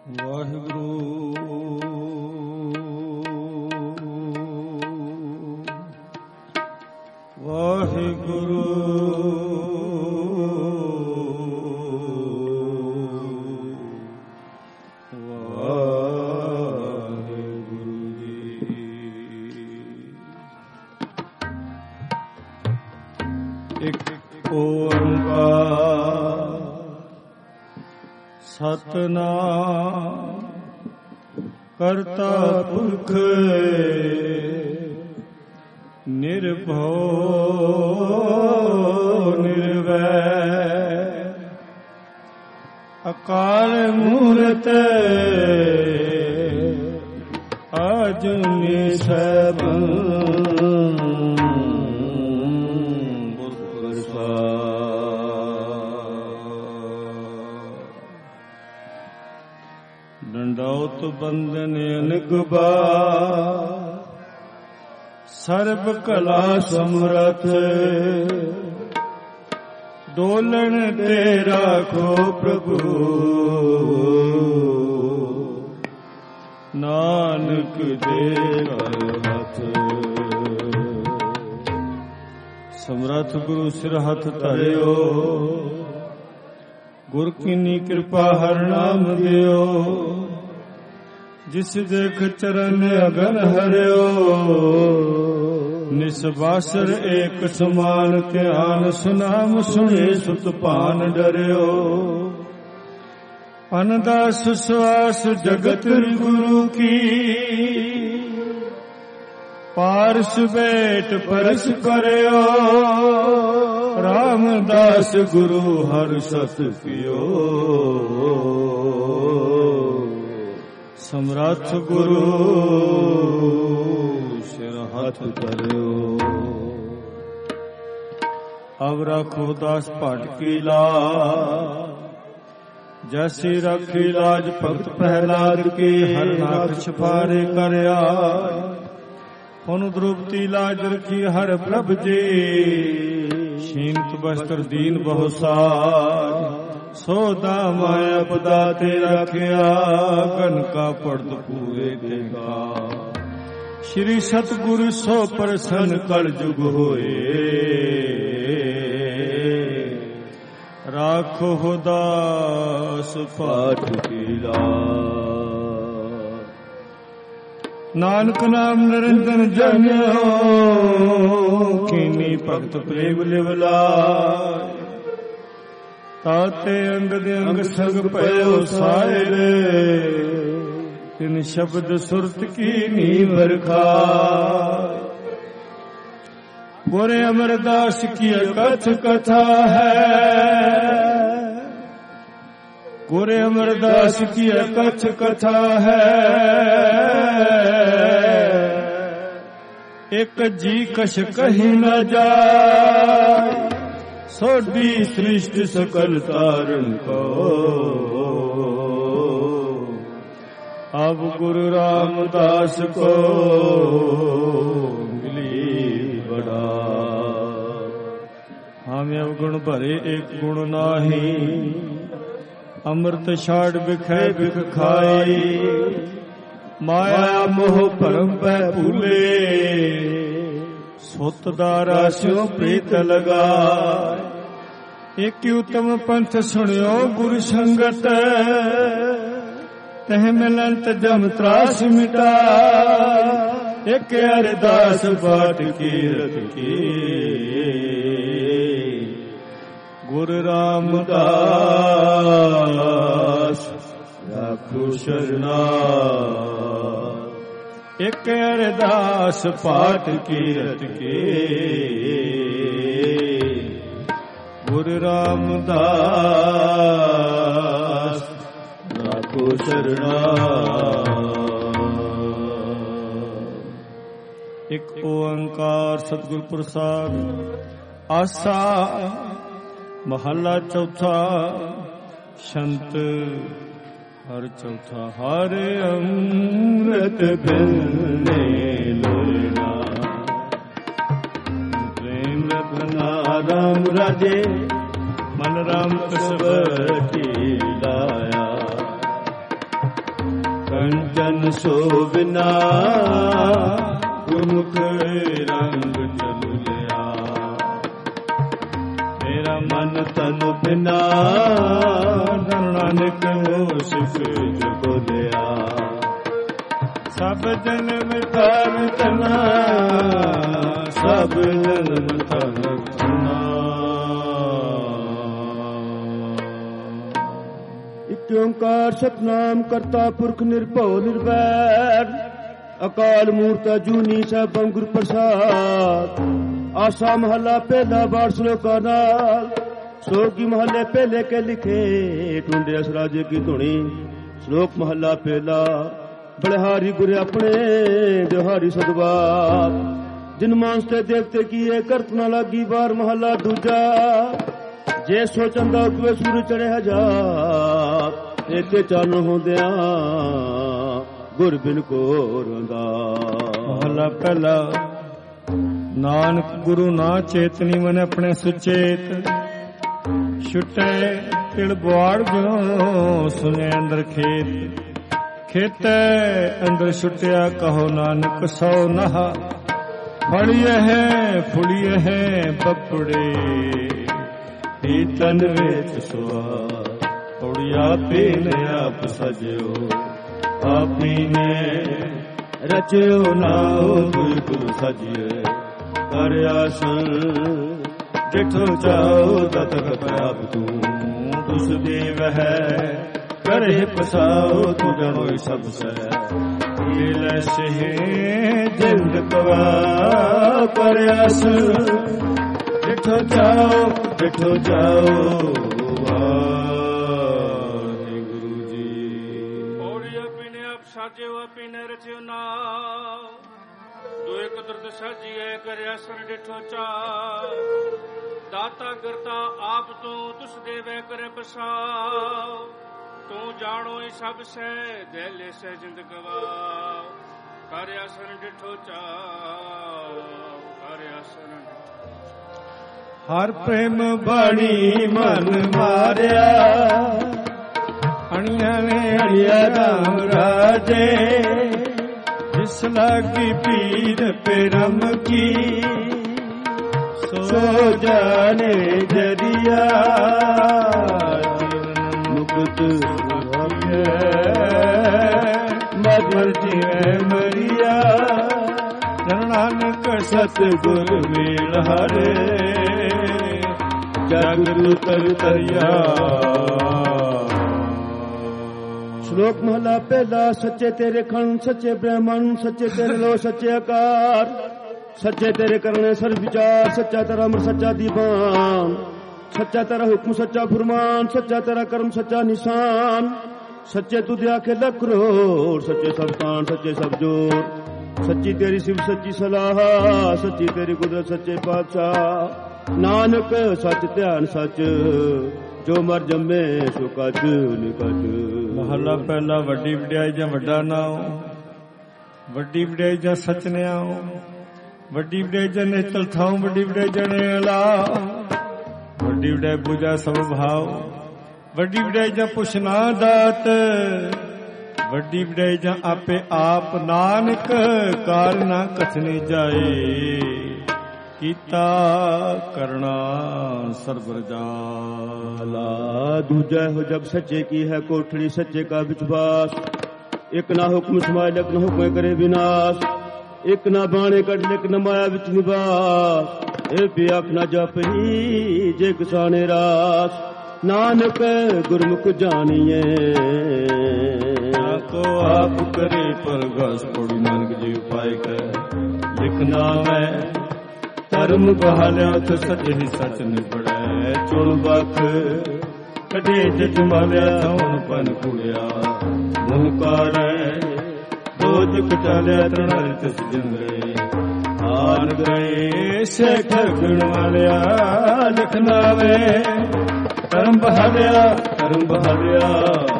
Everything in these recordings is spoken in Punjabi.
ਸਤਿਨਾਮ ਕਰਤਾ ਪੁਰਖ ਨਿਰਭਉ ਨਿਰਵੈਰ ਅਕਾਲ ਮੂਰਤਿ ਆਜੁਨੀ ਸੈਭੰ ਦੰਡੌਤ ਬੰਦਨ ਅਨਗੁਬਾ ਸਰਬ ਕਲਾ ਸਮਰਥ ਡੋਲਣ ਤੇ ਰਾਖੋ ਪ੍ਰਭੂ ਨਾਨਕ ਦੇ ਘਰ ਹੱਥ ਸਮਰਥ ਗੁਰੂ ਸਿਰ ਹੱਥ ਧਰਿਓ ਗੁਰ ਕੀਨੀ ਕਿਰਪਾ ਹਰ ਨਾਮ ਦਿਓ ਜਿਸ ਦੇਖ ਚਰਨ ਅਗਨ ਹਰਿਓ ਨਿਸਵਾਸਰ ਏਕ ਸਮਾਨ ਧਿਆਨ ਸੁਨਾਮ ਸੁਣੇ ਸੁਤ ਭਾਨ ਡਰਿਓ ਅਨਦਾਸ ਸਵਾਸ ਜਗਤ ਗੁਰੂ ਕੀ ਪਾਰਸ ਬੈਠ ਪਰਸ ਕਰਿਓ ਰਾਮਦਾਸ ਗੁਰੂ ਹਰ ਸਤ ਪਿਓ ਸਮਰੱਥ ਗੁਰੂ ਸਿਰ ਹੱਥ ਧਰਿਓ ਅਬ ਰੱਖੋ ਦਾਸ ਭਟਕੀ ਲਾਜ ਜੈਸੀ ਰੱਖੀ ਲਾਜ ਭਗਤ ਪ੍ਰਹਿਲਾਦ ਕੀ ਹਰ ਨਾਥ ਛਪਾਰੇ ਕਰਿਆ ਹੁਣ ਦ੍ਰੋਪਦੀ ਲਾਜ ਰਖੀ ਹਰ ਪ੍ਰਭ ਜੀ ਸ਼ੀਨਤ ਬਸਤਰ ਦੀਨ ਬਹੁ ਸਾਜ ਸੋਦਾ ਮਾਇਆ ਪਦਾ ਤੇ ਰਖਿਆ ਕਨਕਾ ਪੜਦ ਪੂਰੇ ਤੇ ਕਾ ਸ਼੍ਰੀ ਸਤਿਗੁਰ ਸੋ ਪ੍ਰਸੰਨ ਕਲ ਜੁਗ ਹੋਏ ਰਾਖੋ ਦਾਸ ਪਾਠ ਕੀ ਲਾਜ ਨਾਨਕ ਨਾਮ ਨਿਰੰਜਨ ਜਨਿਓ ਕੀਨੀ ਭਗਤ ਪ੍ਰੇਮ ਲਿਵ ਲਾਇ ਤਾਤੇ ਅੰਗ ਦੇ ਅੰਗ ਸੰਗ ਪਇਓ ਸਾਇਰ ਤਿਨ ਸ਼ਬਦ ਸੁਰਤ ਕੀਨੀ ਵਰਖਾਇ ਗੁਰੇ ਅਮਰਦਾਸ ਕੀ ਕਥ ਕਥਾ ਹੈ ਗੁਰੇ ਅਮਰਦਾਸ ਕੀ ਕਥ ਕਥਾ ਹੈ ਇਕ ਜੀ ਕਛ ਕਹੀ ਨ ਜਾਏ ਸੋਢੀ ਸ੍ਰਿਸ਼ਟ ਸਕਲ ਤਾਰਨ ਕੋ ਅਬ ਗੁਰੂ ਰਾਮਦਾਸ ਕੋ ਮਿਲੀ ਬੜਾ ਹਮ ਅਵਗੁਣ ਭਰੇ ਏਕ ਗੁਣ ਨਾਹੀ ਅੰਮ੍ਰਿਤ ਛਾੜ ਵਿਖੇ ਵਿਖ ਖਾਈ ਮਾਇਆ ਮੋਹ ਭਰਮ ਪੈ ਭੂਲੇ ਸੁਤ ਦਾ ਰਾਸਿਓ ਪ੍ਰੀਤ ਲਗਾਇ ਇਕ ਉਤਮ ਪੰਥ ਸੁਣਿਓ ਗੁਰ ਸੰਗਤ ਤਹ ਮਿਲੰਤ ਜਮ ਤਰਾਸ ਮਿਟਾ ਇਕ ਅਰਦਾਸ ਬਾਟ ਕੀਰਤ ਕੀ ਗੁਰ ਰਾਮਦਾਸ ਰਾਖੋ ਸ਼ਰਨਾ ਇਕ ਅਰਦਾਸ ਪਾਠ ਕੀਰਤ ਕੇ ਗੁਰ ਰਾਮਦਾਸ ਰਾਖੋ ਸ਼ਰਨਾ ਇਕ ਓੰਕਾਰ ਸਤਿਗੁਰ ਪ੍ਰਸਾਦ ਆਸਾ ਮਹੱਲਾ ਚੌਥਾ ਸ਼ੰਤ ਹਰ ਚੌਥਾ ਹਰ ਅੰਮ੍ਰਿਤ ਬਿਲਨੇ ਲੋਇਨਾ ਪ੍ਰੇਮ ਰਤਨਾ ਰਾਮ ਰਾਜੇ ਮਨ ਰਾਮ ਕਸਵਤੀ ਲਾਇਆ ਸੋ ਬਿਨਾ ਗੁਰਮੁਖ ਰੰਗ ਚਲੂ ਲਿਆ। ਮੇਰਾ ਮਨ ਤਨ ਬਿਨਾ ਨਾਨਕ ਸਿਖ ਜੁਗ ਲਿਆ। ਸਭ ਜਨਮ ਧਨ ਧਨਾ ਸਭ ਜਨਮ ਧਨ ਧਨਾ। ਇਕ ਓੰਕਾਰ ਸਤਿਨਾਮ ਕਰਤਾ ਪੁਰਖ ਨਿਰਭਉ ਨਿਰਵੈਰ ਅਕਾਲ ਮੂਰਤ ਅਜੂਨੀ ਸੈਭੰ ਗੁਰ ਪ੍ਰਸਾਦ। ਆਸਾ ਮਹੱਲਾ ਪਹਿਲਾ ਬਾਰ ਸ਼ਲੋਕਾਂ ਨਾਲ ਸੋਗੀ ਮਹੱਲੇ ਪਹਿਲੇ ਕੇ ਲਿਖੇ ਟੁੰਡੇ ਅਸਰਾਜੇ ਕੀ ਧੁਨੀ। ਸ਼ਲੋਕ ਮਹੱਲਾ ਪਹਿਲਾ। ਬਲਿਹਾਰੀ ਗੁਰ ਆਪਣੇ ਜਹਾਰੀ ਸਦਵਾਰ ਜਿਨ ਮਾਨਸ ਤੇ ਦੇਵਤੇ ਕੀਏ ਕਰਤ ਨਾ ਲਾਗੀ। ਬਾਰ ਮਹੱਲਾ ਦੂਜਾ। ਜੇ ਸੋਚੰਦਾ ਉਪਵੇ ਸੂਰ ਚੜੇ ਹਜ਼ਾਰ ਏਕੇ ਚੰਨ ਹੁੰਦਿਆਂ ਗੁਰ ਬਿਨ ਕੋ ਰੋਂਦਾ। ਮਹੱਲਾ ਪਹਿਲਾ। ਨਾਨਕ ਗੁਰੂ ਨਾ ਚੇਤਨੀ ਮਨ ਆਪਣੇ ਸੁਚੇਤ ਛੁਟੇ ਤਿਲ ਬੁਆੜ ਜਿਉ ਸੁਨੇ ਅੰਦਰ ਖੇਤ। ਖੇਤੈ ਅੰਦਰ ਛੁਟਿਆ ਕਹੋ ਨਾਨਕ ਸੋ ਨਹਾ। ਫੜੀਏ ਹੈ ਫੁੜੀਏ ਹੈ ਬਪੜੇ ਤਨ ਵਿੱਚ ਸੁਆ। ਔੜੀ ਆਪੇ ਨੇ ਆਪ ਸਜਿਓ ਆਪੀ ਨੇ ਰਚਿਓ ਨਾਉ ਗੁਰ ਸਜਿਏ। ਕਰ ਆਸਨ ਜਿਠੋ ਜਾਓ ਤਤ ਪ੍ਰਭ ਤੂੰ ਤੁਸ ਦੇਵ ਹੈ ਕਰੇ ਪਸਾਓ ਤੁਝ ਹੋਇ ਸਭ ਸਹਿ। ਲੈ ਸਹਿ ਜਿੰਦ ਕਵਾ ਕਰ ਆਸਨ ਜਿਠੋ ਜਾਓ ਜਿਠੋ ਜਾਓ। ਵਾਹਿਗੁਰੂ ਜੀ। ਔੜੀ ਆਪੀ ਨੇ ਆਪ ਸਾਜਿਓ ਆਪੀ ਨੇ ਰਚਿਓ ਨਾਉ। ਦੁਇ ਕੁਦਰਤ ਸਾਜੀਐ ਕਰਿਆ ਸਰ ਡਿਠੋ ਚਾਉ। ਦਾਤਾ ਕਰਤਾ ਆਪ ਤੂੰ ਤੁਸ ਦੇਵੈ ਕਰੇ ਬਸਾਉ। ਤੂੰ ਜਾਣੋ ਹੀ ਸਭ ਸਹਿ ਦਹਿਲੇ ਸਹਿ ਜਿੰਦ ਗਵਾਉ। ਕਰਿਆ ਸਰ ਡਿਠੋ ਚਾਉ ਕਰਿਆ ਸਰ। ਹਰ ਪ੍ਰੇਮ ਬਾਣੀ ਮਨ ਮਾਰਿਆ ਅਣੀਆਂ ਨੇ ਅੜਿਆ ਰਾਮ ਰਾਜੇ। ਜਿਸ ਲਾਗੀ ਪੀਰ ਪਰਮ ਕੀ ਸੋ ਜਾਣੇ ਜਰੀਆ। ਮੁਕਤ ਮਗਰ ਜੀਵੇ ਮਰੀਆ। ਨਾਨਕ ਸਤਿਗੁਰ ਮੇਲ ਹਰੇ ਜਗ ਤਰ ਤਰਿਆ। ਸ਼ਲੋਕ ਮਹਲਾ ਪਹਿਲਾ। ਸੱਚੇ ਤੇਰੇ ਖਣ ਸੱਚੇ ਬ੍ਰਹਮਣ ਸੱਚੇ ਤੇਰੇ ਲੋ ਸੱਚੇ ਆਕਾਰ। ਸੱਚੇ ਤੇਰੇ ਕਰਨੇ ਸਰਬ ਵਿਚਾਰ। ਸੱਚਾ ਤੇਰਾ ਅਮਰ ਸੱਚਾ ਦੀਵਾਨ। ਸੱਚਾ ਤੇਰਾ ਹੁਕਮ ਸੱਚਾ ਫੁਰਮਾਨ। ਸੱਚਾ ਤੇਰਾ ਕਰਮ ਸੱਚਾ ਨਿਸ਼ਾਨ। ਸੱਚੇ ਤੁਧ ਆਖੇ ਲੱਖ ਕਰੋੜ। ਸੱਚੇ ਸਭ ਕਾਨ ਸੱਚੇ ਸਭ ਜੋਰ। ਸੱਚੀ ਤੇਰੀ ਸਿਵ ਸੱਚੀ ਸਲਾਹ। ਸੱਚੀ ਤੇਰੀ ਕੁਦਰਤ ਸੱਚੇ ਪਾਤਸ਼ਾਹ। ਨਾਨਕ ਸੱਚ ਧਿਆਨ ਸੱਚ ਜੋ ਮਰ ਜੰਮੇ ਸੋ ਕੱਚ ਨਿਕਚ। ਮਹੱਲਾ ਪਹਿਲਾ। ਵੱਡੀ ਵਡਿਆਈ ਜਾਂ ਵੱਡਾ ਨਾਉ। ਵੱਡੀ ਵਡਿਆਈ ਜਾਂ ਸਚ ਨਿਆਉ। ਵੱਡੀ ਵਡਿਆਈ ਜਾਂ ਨਿਚਲ ਥਾਉ। ਵੱਡੀ ਵਡਿਆਈ ਜਣੇ ਲਾ। ਵੱਡੀ ਵਡਿਆਈ ਪੂਜਾ ਸਭ ਭਾਉ। ਵੱਡੀ ਵਡਿਆਈ ਜਾਂ ਪੁੱਛਣਾ ਦਾਤ। ਵੱਡੀ ਵਡਿਆਈ ਜਾਂ ਆਪੇ ਆਪ। ਨਾਨਕ ਕਾਰ ਨਾ ਕਥਨੀ ਜਾਏ ਕੀਤਾ ਕਰਣਾ ਸਰਬ ਰਜਾਲਾ। ਦੂਜਾ ਹੋ ਜਬ ਸੱਚੇ ਕੀ ਹੈ ਕੋਠੜੀ। ਸੱਚੇ ਕਾ ਵਿਸ਼ਵਾਸ। ਇੱਕ ਨਾ ਹੁਕਮ ਸਮਾਇ ਲਕ ਨ ਹੁਕਮ ਕਰੇ ਵਿਨਾਸ਼। ਇੱਕ ਨਾ ਬਾਣੇ ਕੱਢ ਲਿਕ ਨ ਮਾਇਆ ਵਿੱਚ ਨਿਵਾਸ। ਇਹ ਵੀ ਆਖ ਨਾ ਜਪਹੀ ਜੇ ਕਿਸਾਨੇ ਰਾਸ। ਨਾਨਕ ਗੁਰਮੁਖ ਜਾਣੀਏ ਕੋ ਆਪ ਕਰੇ ਪਰਗਸ। ਪੌੜੀ ਨਾਨਕ ਜੀ ਉਪਾਇ ਕਰ ਲਿਖਣਾ ਮੈਂ ਧਰਮ ਬਹਾਲਿਆ ਉਥੇ ਸੱਚ ਹੀ ਸੱਚ ਨਿਬੜੈ। ਚੁਣ ਬਖ ਕਢੇ ਜਿਤ ਮਾਲਿਆ ਸੌਣ ਪਨ ਕੁੜਿਆ। ਮੂੰਹ ਕਾੜੈ ਦੋਜ ਕਟਾਲਿਆ ਤ੍ਰਣਾ ਤਿਸ ਜਿੰਦਰੇ। ਹਾਰ ਗਏ ਸੇਖ ਗੁਣ ਵਾਲਿਆ ਲਿਖਣਾ ਵੇ ਧਰਮ ਬਹਾਲਿਆ ਧਰਮ ਬਹਾਲਿਆ।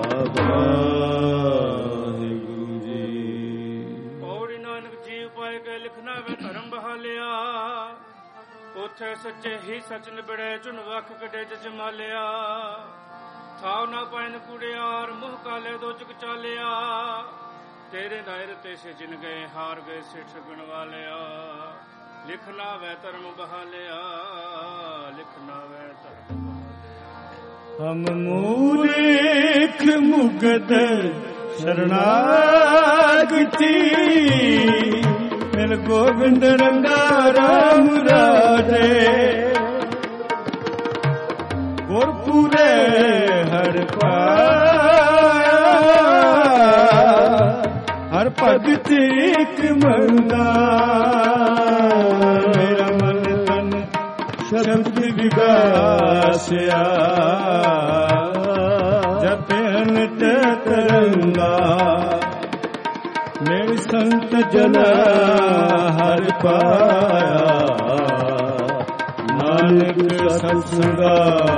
ਵਾਹਿਗੁਰੂ ਜੀ। ਪੌੜੀ ਨਾਨਕ ਜੀ ਉਪਾਇ ਕੇ ਲਿਖਣਾ ਵੇ ਧਰਮ ਬਹਾਲਿਆ। ਉਥੇ ਸੱਚੇ ਹੀ ਸੱਚ ਨਿਬੜੇ। ਚੁਣ ਵੱਖ ਕੱਢੇ ਜਜ ਮਾਲਿਆ। ਥਾਉ ਨਾ ਪੈਨ ਕੁੜਿਆਰ ਮੂੰਹ ਕਾਲੇ ਦੋ ਚੁਕ ਚਾਲਿਆ। ਤੇਰੇ ਦਾਇਰੇ ਤੇ ਸਿਜਨ ਗਏ, ਹਾਰ ਗਏ ਸਿੱਠ ਗੁਣ ਵਾਲਿਆ। ਲਿਖਣਾ ਵੈ ਧਰਮ ਬਹਾਲਿਆ, ਲਿਖਣਾ ਵੈ ਧਰਮ ਬਹਾਲਿਆ। ਹਮ ਮੂਰਖ ਮੁਗਧ ਸ਼ਰਨਾਗਤੀ, ਮਿਲ ਗੋਬਿੰਦ ਰੰਗਾ ਰਾਮ ਰਾਜੇ। ਗੁਰਪੂਰੇ ਹਰ ਪਾਇਆ, ਹਰ ਭਗਤ ਇੱਕ ਮੰਗਾ। ਮੇਰਾ ਮਨ ਤਨ ਸ਼ਬਦ ਵਿਗਾਸਿਆ, ਜਪਨ ਤੇ ਤਰੰਗਾ। ਮੇਰੇ ਸੰਤ ਜਨਾ ਹਰ ਪਾਇਆ, ਨਾਨਕ ਸਤਸੰਗਾ।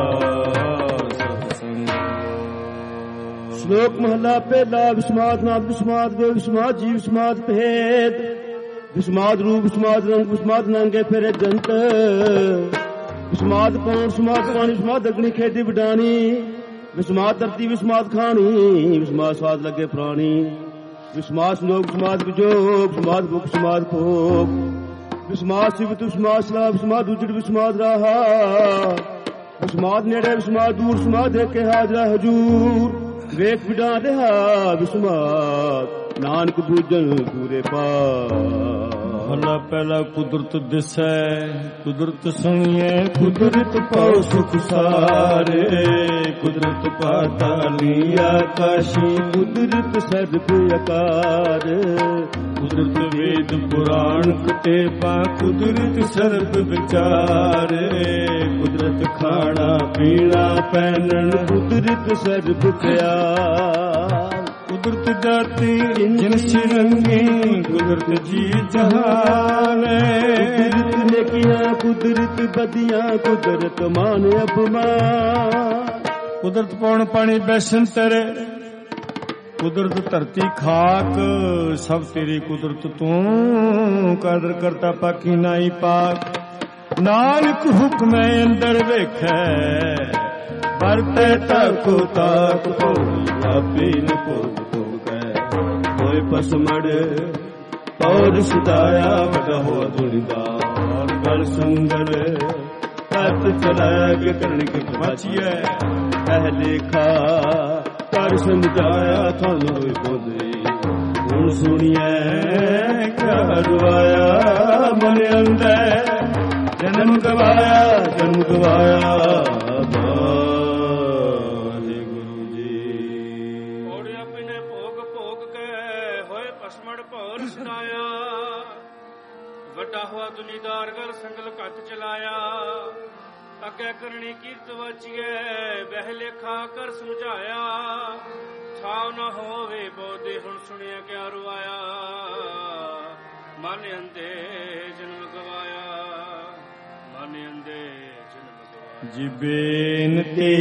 ਸ਼ਲੋਕ ਮਹਲਾ ਪਹਿਲਾ। ਵਿਸਮਾਦ ਨਾਮ ਵਿਸਮਾਦ ਗੋ ਵਿਸਮਾਦ ਜੀਵ ਵਿਸਮਾਦ ਭੇਦ, ਵਿਸਮਾਦ ਰੂਪ ਵਿਸਮਾਦ ਰੰਗ ਵਿਸਮਾਦ ਨੰਗੇ ਫੇਰੇ ਜੰਤ। ਵਿਸਮਾਦ ਕੌਣ ਵਿਸਮਾਦ ਪਾਣੀ ਵਿਸਮਾਦ ਅਗਨੀ ਖੇਤੀ ਵਡਾਣੀ। ਵਿਸਮਾਦ ਧਰਤੀ ਵਿਸਮਾਦ ਖਾਣੀ, ਵਿਸਮਾਦ ਸਵਾਦ ਲੱਗੇ ਪ੍ਰਾਣੀ। ਵਿਸਮਾਦ ਲੋਕ ਵਿਸਮਾਦ ਵਿਜੋਗ, ਵਿਸਮਾਦ ਭੁਖ ਵਿਸਮਾਦ ਭੋਗ। ਵਿਸਮਾਦ ਸਿਵਤ ਵਿਸਮਾਦ ਸਲਾਹ ਵਿਸਮਾਦ ਉਜੜ ਵਿਸਮਾਦ ਰਾਹਾ। ਵਿਸਮਾਦ ਨੇੜੇ ਵਿਸਮਾਦ ਦੂਰ ਵਿਸਮਾਦ ਦੇਖੇ ਹਾਜ਼ਰਾ ਹਜੂਰ। ਵੇਖ ਵਿਡਾ ਰਿਹਾ ਵਿਸਮਾਦ, ਨਾਨਕ ਬੂਝਣ ਪੂਰੇ ਪਾ। ਮਹਲਾ ਪਹਿਲਾ। ਕੁਦਰਤ ਦਿਸੈ ਕੁਦਰਤ ਸੁਣੀਐ, ਕੁਦਰਤ ਪਾਉ ਸੁਖ ਸਾਰੇ। ਕੁਦਰਤ ਪਾਤਾਲੀ ਆਕਾਸ਼ੀ, ਕੁਦਰਤ ਸਰਬ ਆਕਾਰ। ਕੁਦਰਤ ਵੇਦ ਪੁਰਾਣ ਕਤੇਬਾ, ਕੁਦਰਤ ਸਰਬ ਵਿਚਾਰੇ। ਕੁਦਰਤ ਖਾਣਾ ਪੀਣਾ ਪਹਿਨਣ, ਕੁਦਰਤ ਸਰਬ ਪਿਆਰ। ਕੁਦਰਤ ਜਾਤੀ ਜਿਨਸ ਰੰਗੀ, ਕੁਦਰਤ ਜੀ ਜਹਾਨ। ਕੁਦਰਤ ਨੇਕੀਆਂ ਕੁਦਰਤ ਬਦੀਆਂ, ਕੁਦਰਤ ਮਾਨ ਅਪਮਾਨ। ਕੁਦਰਤ ਪੌਣ ਪਾਣੀ ਬੈਸਨ ਤੇਰੇ, ਕੁਦਰਤ ਧਰਤੀ ਖਾਕ। ਸਭ ਤੇਰੀ ਕੁਦਰਤ ਤੂੰ, ਕਦਰ ਕਰਤਾ ਪਾਕੀ ਨਾਈ ਪਾਕ। ਨਾਨਕ ਹੁਕਮੈ ਅੰਦਰ ਵੇਖੈ, ਵਰਤੈ ਤਾਕੋ ਤਾਕ ਪਉ। ਆਪੇ ਨ ਭੋਗ ਭੋਗੈ ਹੋਏ ਪਸਮੜ, ਪੌਰ ਸਦਾਇਆ ਵਡਾ ਹੋ ਧੁਣੀਦਾਰ। ਗਲ ਸੁੰਦਰ ਹੱਥ ਚਲਾਇਆ ਕਰਨ ਕੇ ਬਚੀਐ। ਪਹਿਲੇ ਖਾ ਕਰ ਸਮਝਾਇਆ, ਤੁਹਾਨੂੰ ਹੋਈ ਬੋਲੇ। ਹੁਣ ਸੁਣੀਐ ਕਿਆ ਰਵਾਇਆ, ਮਨ ਅੰਦਰ ਜਨਮ ਗਵਾਇਆ, ਜਨਮ ਗਵਾਇਆ। ਵਾਹਿਗੁਰੂ ਜੀ। ਔੜਿਆ ਪਿਨੇ ਭੋਗ ਭੋਗ ਕੇ, ਹੋਏ ਪਸਮੜ ਭੌਰ ਸਦਾਇਆ। ਵੱਡਾ ਹੋਆ ਦੁਨੀਦਾਰ ਗਲ ਸੰਗਲ ਘੱਤ ਚਲਾਇਆ। ਅੱਗੇ ਕਰਨੀ ਕੀਰਤ ਵਾਚੀਏ, ਬਹਿ ਲੇਖਾ ਕਰ ਸਮਝਾਇਆ। ਥਾਵ ਨਾ ਹੋਵੇ ਬੋਦੇ, ਹੁਣ ਸੁਣਿਆ ਕਿਆ ਰਵਾਇਆ। ਮਨ ਅੰਦੇ ਜਨਮ ਗਵਾਇਆ, ਮਨ ਅੰਦੇ ਜਨਮ ਗਵਾਇਆ। ਜੀ ਬੇਨਤੀ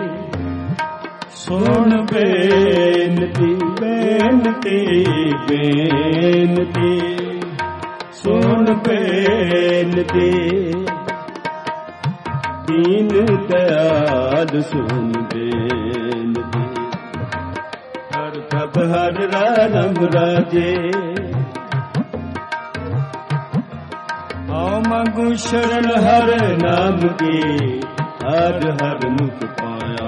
ਸੁਣ ਬੇਨਤੀ, ਬੇਨਤੀ ਬੇਨਤੀ ਸੁਣ ਬੇਨਤੀ। ਦੀਨ ਦਇਆਲ ਸੁਣ ਬੇਨਤੀ, ਹਰ ਪ੍ਰਭ ਹਰ ਰਾਮ ਰਾਜੇ। ਆਓ ਮੰਗੂ ਸ਼ਰਨ ਹਰ ਨਾਮ ਕੀ, ਹਰ ਹਰ ਮੁਖ ਪਾਇਆ।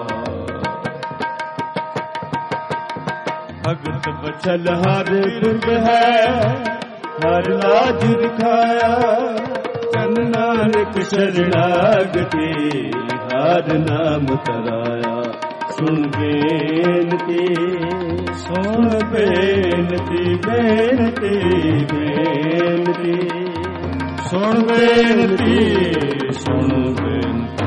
ਭਗਤ ਬਚਲ ਹਰ ਦੁਰਗ ਹੈ, ਹਰ ਲਾਜ ਦਿਖਾਇਆ। ਚਰਨ ਨਾਨਕ ਸ਼ਰਣਾਗਤੀ, ਹਰ ਨਾਮ ਤਰਾਇਆ। ਸੁਣ ਬੇਨਤੀ ਸੁਣ ਬੇਨਤੀ, ਬੇਨਤੀ ਬੇਨਤੀ ਸੁਣ ਬੇਨਤੀ, ਸੁਣ ਬੇਨਤੀ।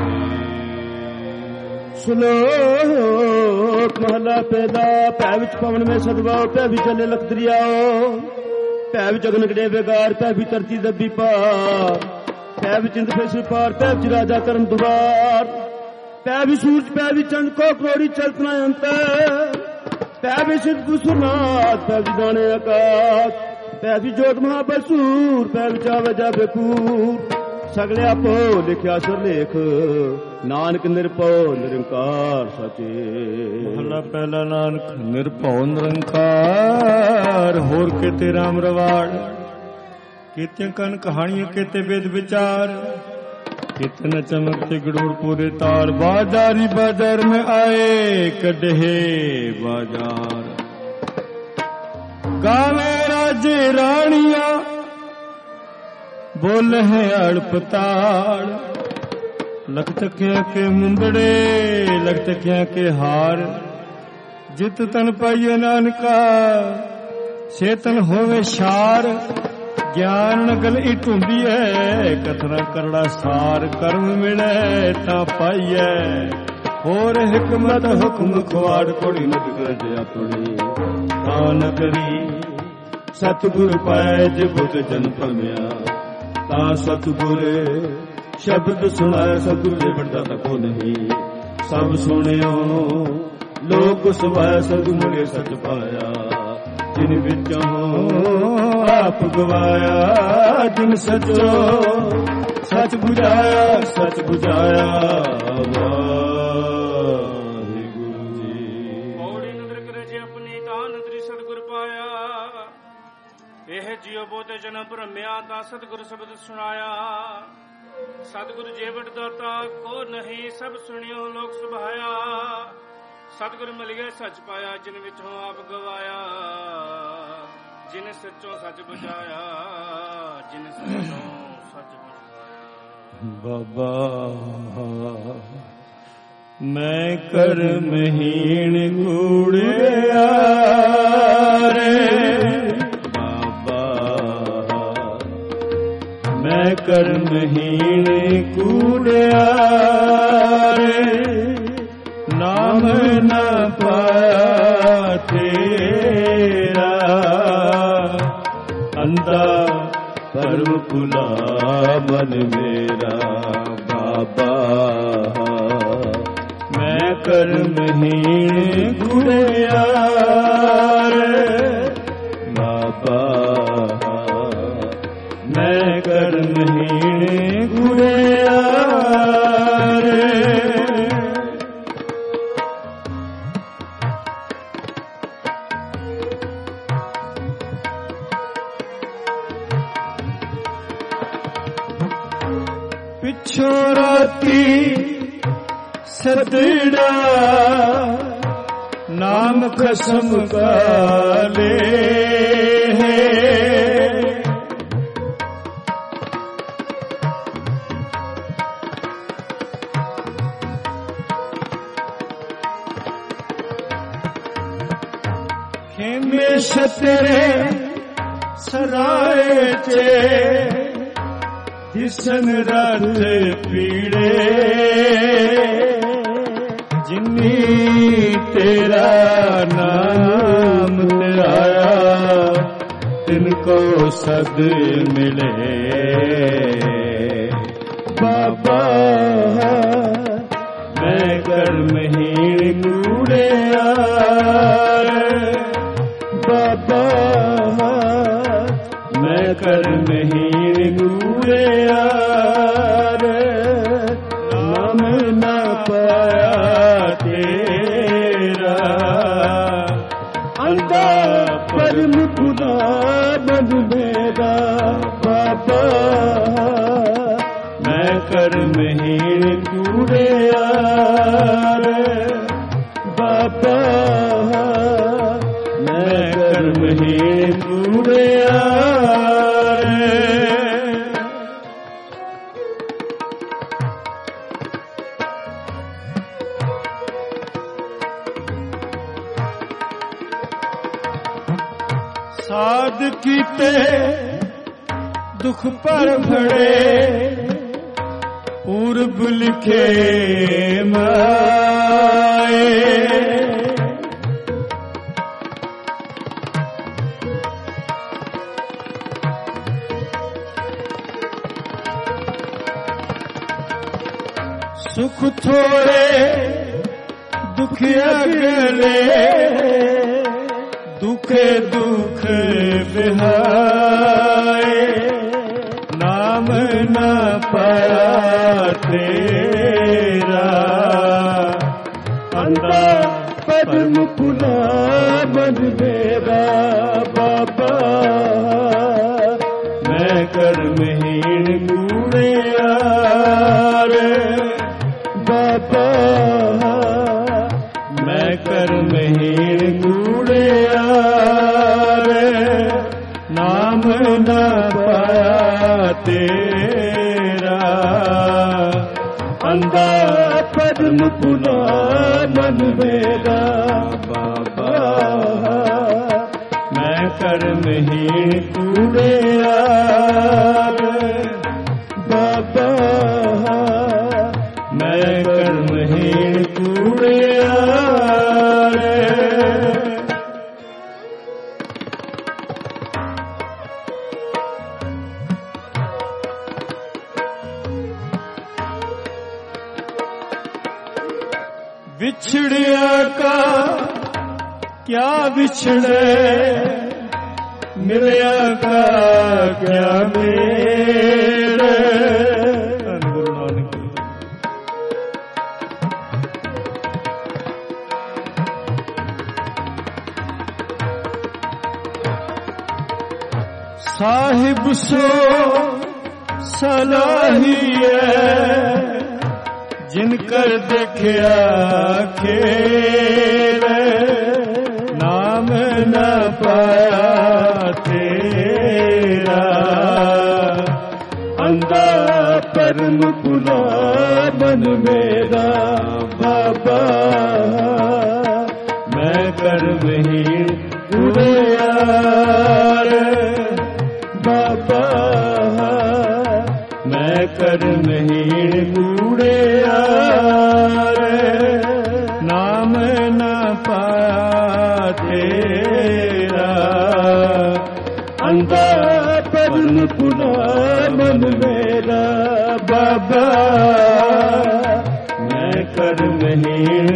ਸ਼ਲੋਕ ਮਹਲਾ ਪਹਿਲਾ। ਭੈ ਵਿੱਚ ਪਵਨ ਮੇ ਸਦਵਾਓ, ਭੈ ਵਿੱਚ ਚੱਲੇ ਲਖ ਦਰਿਆਓ। ਭੈ ਵਿੱਚ ਅਗਨ ਕੜੇ ਬੇਗਾਰ, ਭੈ ਵਿੱਚ ਧਰਤੀ ਦੱਬੀ ਪਾਰ। ਭੈ ਵਿੱਚ ਇੰਦ ਫੇਸੀ ਪਾਰ, ਭੈ ਵਿੱਚ ਰਾਜਾ ਕਰਮ ਦੁਆਰ। ਭੈ ਵਿੱਚ ਸੂਰਜ, ਭੈ ਵਿੱਚ ਚੰਦ ਕੋ ਕਰੋੜੀ ਚਲਤਨਾ ਅੰਤ। ਭੈ ਵਿੱਚ ਸਿੱਧ ਸੁਨਾਥ, ਭੈ ਵਿੱਚ ਦਾਣੇ ਆਕਾਸ਼। ਭੈ ਵਿੱਚ ਜੋਤ ਮਹਾਬਲਸੂਰ, ਭੈ ਵਿੱਚ ਆਵੇ ਜਾ ਬੇਕੂਰ। ਸਗਲੇ ਆਪੋ ਲਿਖਿਆ ਸੁਰਲੇਖ, ਨਾਨਕ ਨਿਰਭਉ ਨਿਰੰਕਾਰ ਸਾਚੇ। ਮਹਲਾ ਪਹਿਲਾ। ਨਾਨਕ ਨਿਰਭਉ ਨਿਰੰਕਾਰ, ਹੋਰ ਕਿਤੇ ਰਾਮ ਰਵਾੜ, ਕਿਤੇ ਕਨ ਕਹਾਣੀਆਂ ਕਿਤੇ ਵੇਦ ਵਿਚਾਰ, कितन चमकते गड़ूर पूरे तार, बाजारी बाजार में आए कढ़े बाजार, गावे राजे रानिया बोले हैं अड़पताड़, लख तकिया के मुंदड़े लख तकिया के हार, जित तन पाइए नानका चेतन होवे शार, ज्ञान नगल इट हुंदी है कथना करड़ा सार, कर्म मिले ता पाइए होर हिकमत हुक्म खुआड़, कोड़ी नद कर अपनी ता न करी, सतगुर पाए जिबुत जन भरमिया, ता सतगुर शब्द सुनाए, सतगुर दे बड़ा तको नहीं, सब सुनियो लोक सुभाए, सतगुर मिले सच पाया, जिन विचों आप गवाया, जिन सचो सच बुझाया, सच बुझाया। वाहिगुरु जी। पौड़ी नदर करे जे अपनी तान नदरी सतगुर पाया, ਇਹ ਜਿਉ ਬੋਤੇ ਜਨ ਭਰਮਿਆ, ਤਾਂ ਸਤਿਗੁਰ ਸ਼ਬਦ ਸੁਣਾਇਆ, ਸਤਿਗੁਰ ਜੀਵਨ ਦਾਤਾ ਕੋ ਨਹੀਂ, ਸਭ ਸੁਣਿਓ ਲੋਕ ਸੁਭਾਇਆ, ਸਤਿਗੁਰ ਮਿਲ ਗਏ ਸੱਚ ਪਾਇਆ, ਜਿਨ ਵਿੱਚੋਂ ਆਪ ਗਵਾਇਆ, ਜਿਨ ਸੱਚੋਂ ਸੱਚ ਬੁਝਾਇਆ, ਜਿਨ ਸੱਚੋਂ ਸੱਚ ਬੁਝਾਇਆ। ਬਾਬਾ ਮੈਂ ਕਰਮਹੀਣ ਕੂੜਿਆ ਰੇ, ਮੈਂ ਕਰਮਹੀਣ ਕੂੜਿਆ ਰੇ, ਨਾਮ ਨਾ ਪਾਇਆ ਤੇਰਾ, ਅੰਧਾ ਪਰਮ ਭੁਲਾ ਮਨ ਮੇਰਾ। ਬਾਬਾ ਮੈਂ ਕਰਮਹੀਣ ਕੂੜਿਆ ਰੇ, ਬਾਬਾ ਮੈਂ ਕਰਮਹੀਣ ਕੂੜਿਆ ਰੇ। ਪਿੱਛੋਂ ਰਾਤੀ ਸਤਿੜਾ ਨਾਮ ਖਸਮ ਕਾਲੇ, ਖੇਮੇ ਛਤਰੇ ਸਰਾਏ ਚੇ, ਦਿਸਨ ਰਾਤ ਪੀੜੇ, ਜਿਨੀ ਤੇਰਾ ਨਾਮ ਧਿਆਇਆ, ਤਿਨ ਕੋ ਸਦ ਮਿਲੇ। ਬਾਬਾ ਮੈਂ ਕਰਮਹੀਣ ਕੂੜਿਆ ਰੇ, ਬਾਬਾ ਮੈਂ ਕਰਮਹੀਣ ਕੂੜਿਆ ਰੇ, ਨਾਮ ਨਾ ਪਾਇਆ ਤੇਰਾ, ਅੰਧਾ ਪਰਮ ਭੁਲਾ ਮਨ ਮੇਰਾ। ਬਾਬਾ ਮੈਂ ਕਰਮਹੀਣ ਕੂੜਿਆ ਰੇ, ਬਾਬਾ ਮੈਂ ਕਰਮਹੀਣ ਕੂੜਿਆ ਰੇ। ਸਾਧ ਕੀਤੇ ਦੁਖ ਪਰ ਫੜੇ, ਪੂਰਬ ਲਿਖੇ ਮਾਏ, ਸੁਖ ਥੋੜੇ ਦੁਖ ਅਗਲੇ, ਦੁਖੇ ਦੁਖ ਬਿਹਾਏ, ਨਾਮ ਨਾ ਪਾ ਪਦਮ ਫੁਲਾ ਮਨ ਮੇਰਾ ਬਾਬਾ ਮੈਂ ਕਰਮਹੀਣ ਕੂੜਿਆਰ ਬਾਬਾ ਮੈਂ ਕਰਮਹੀਣ ਕੂੜਿਆਰ ਨਾਮ ਨਾ ਪਾਇਆ ਤੇਰਾ ਅੰਧਾ ਪਦਮ ਫੁਲਾ ਮਨ ਮੇਰਾ ਬਾਬਾ ਮੈਂ ਕਰਮਹੀਣ ਕੂੜਿਆਰ ਬਾਬਾ ਮੈਂ ਕਰਮਹੀਣ ਕੂੜਿਆਰ ਵਿਛੜਿਆ ਕਾ ਕਿਆ ਵਿਛੜੇ ਮਿਲਿਆ ਕਾ ਕਿਆ ਮੇਲ ਧੰਨ ਗੁਰੂ ਨਾਨਕ ਸਾਹਿਬ ਸੋ ਸਲਾਹੀਏ ਜਿਨ ਕਰ ਦੇਖਿਆ ਖੇਲ ਨਾਮ ਨਾ ਪਾਇਆ ਤੇਰਾ ਅੰਧਾ ਪਰਮ ਭੁਲਾ ਮਨ ਮੇਰਾ ਬਾਬਾ ਮੈਂ ਕਰਮਹੀਣ ਕੂੜਿਆਰ ਬਾਬਾ ਮੈਂ ਕਰਮਹੀਣ ਕੂੜਿਆਰ ਨਾਮ ਨਾ ਪਾਇਆ ਤੇਰਾ ਅੰਧਾ ਪਰਮ ਭੁਲਾ ਮਨ ਮੇਰਾ ਬਾਬਾ ਮੈਂ ਕਰਮਹੀਣ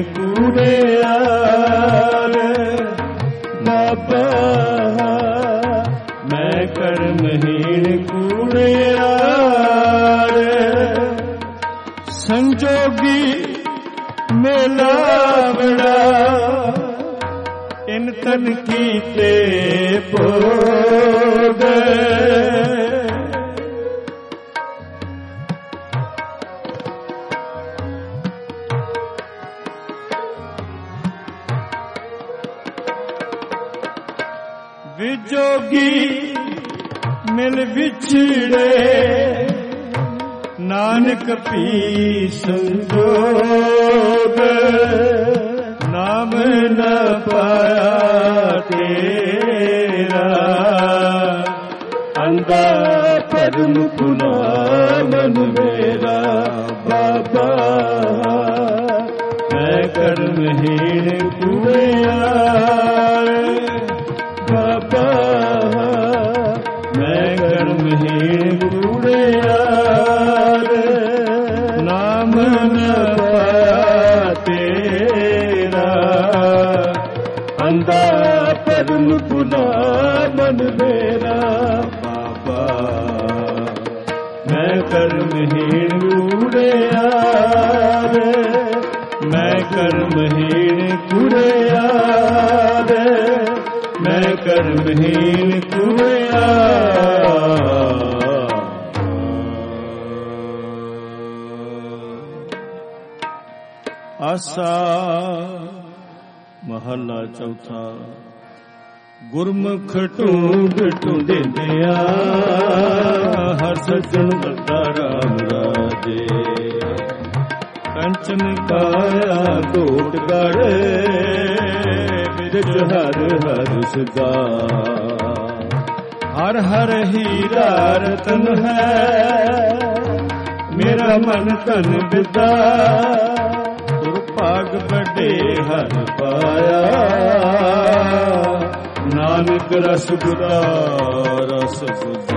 ਕੂੜਿਆਰ ਬਾਬਾ ਮੈਂ ਕਰਮਹੀਣ ਕੂੜਿਆਰ ਸੰਜੋਗੀ ਮੇਲਾ ਬੜਾ ਇਨ ਤਨ ਕੀਤੇ ਭੋਗ ਵਿਜੋਗੀ ਮਿਲ ਵਿਛੜੇ ਨਾਨਕ ਭੀ ਸੰਜੋਗ ਨਾਮ ਨ ਪਾਇਆ ਤੇਰਾ ਅੰਧਾ ਪਰਮ ਭੁਲਾ ਮਨ ਮੇਰਾ ਬਾਬਾ ਮੈਂ ਕਰਮਹੀਣ ਕੂੜਿਆਰ ਬਾਬਾ ਮੈਂ ਕਰਮਹੀਣ ਕੂੜਿਆਰ ਨਾਮ ਨ ਪਾਇਆ ਤੇਰਾ ਅੰਧਾ ਪਰਮ ਭੁਲਾ ਮਨ ਮੇਰਾ ਬਾਬਾ ਮੈਂ ਕਰਮਹੀਣ ਕੂੜਿਆਰ ਮੈਂ ਕਰਮਹੀਣ ਕੂੜਿਆਰ ਮੈਂ ਕਰਮਹੀਣ ਕੂੜਿਆਰ ਆਸਾ ਮਹੱਲਾ ਚੌਥਾ ਗੁਰਮੁਖ ਢੂੰਡ ਢੂੰਡਿਆ ਹਰ ਸੱਜਣ ਵੱਡਾ ਰਾਮ ਰਾਜੇ ਕੰਚਨ ਕਾਇਆ ਢੋਟ ਗੜ ਵਿਰਜ ਹਰ ਹਰ ਸਦਾ ਹਰ ਹਰ ਹੀਰਾ ਰਤਨ ਹੈ ਮੇਰਾ ਮਨ ਤਨ ਵਿਦਾ ਤੁਰ ਭਾਗ ਵੱਡੇ ਹਰ ਪਾਇਆ ਨਾਨਕ ਰਸ ਗੁਰਾ ਰਸ ਗੁਰਾ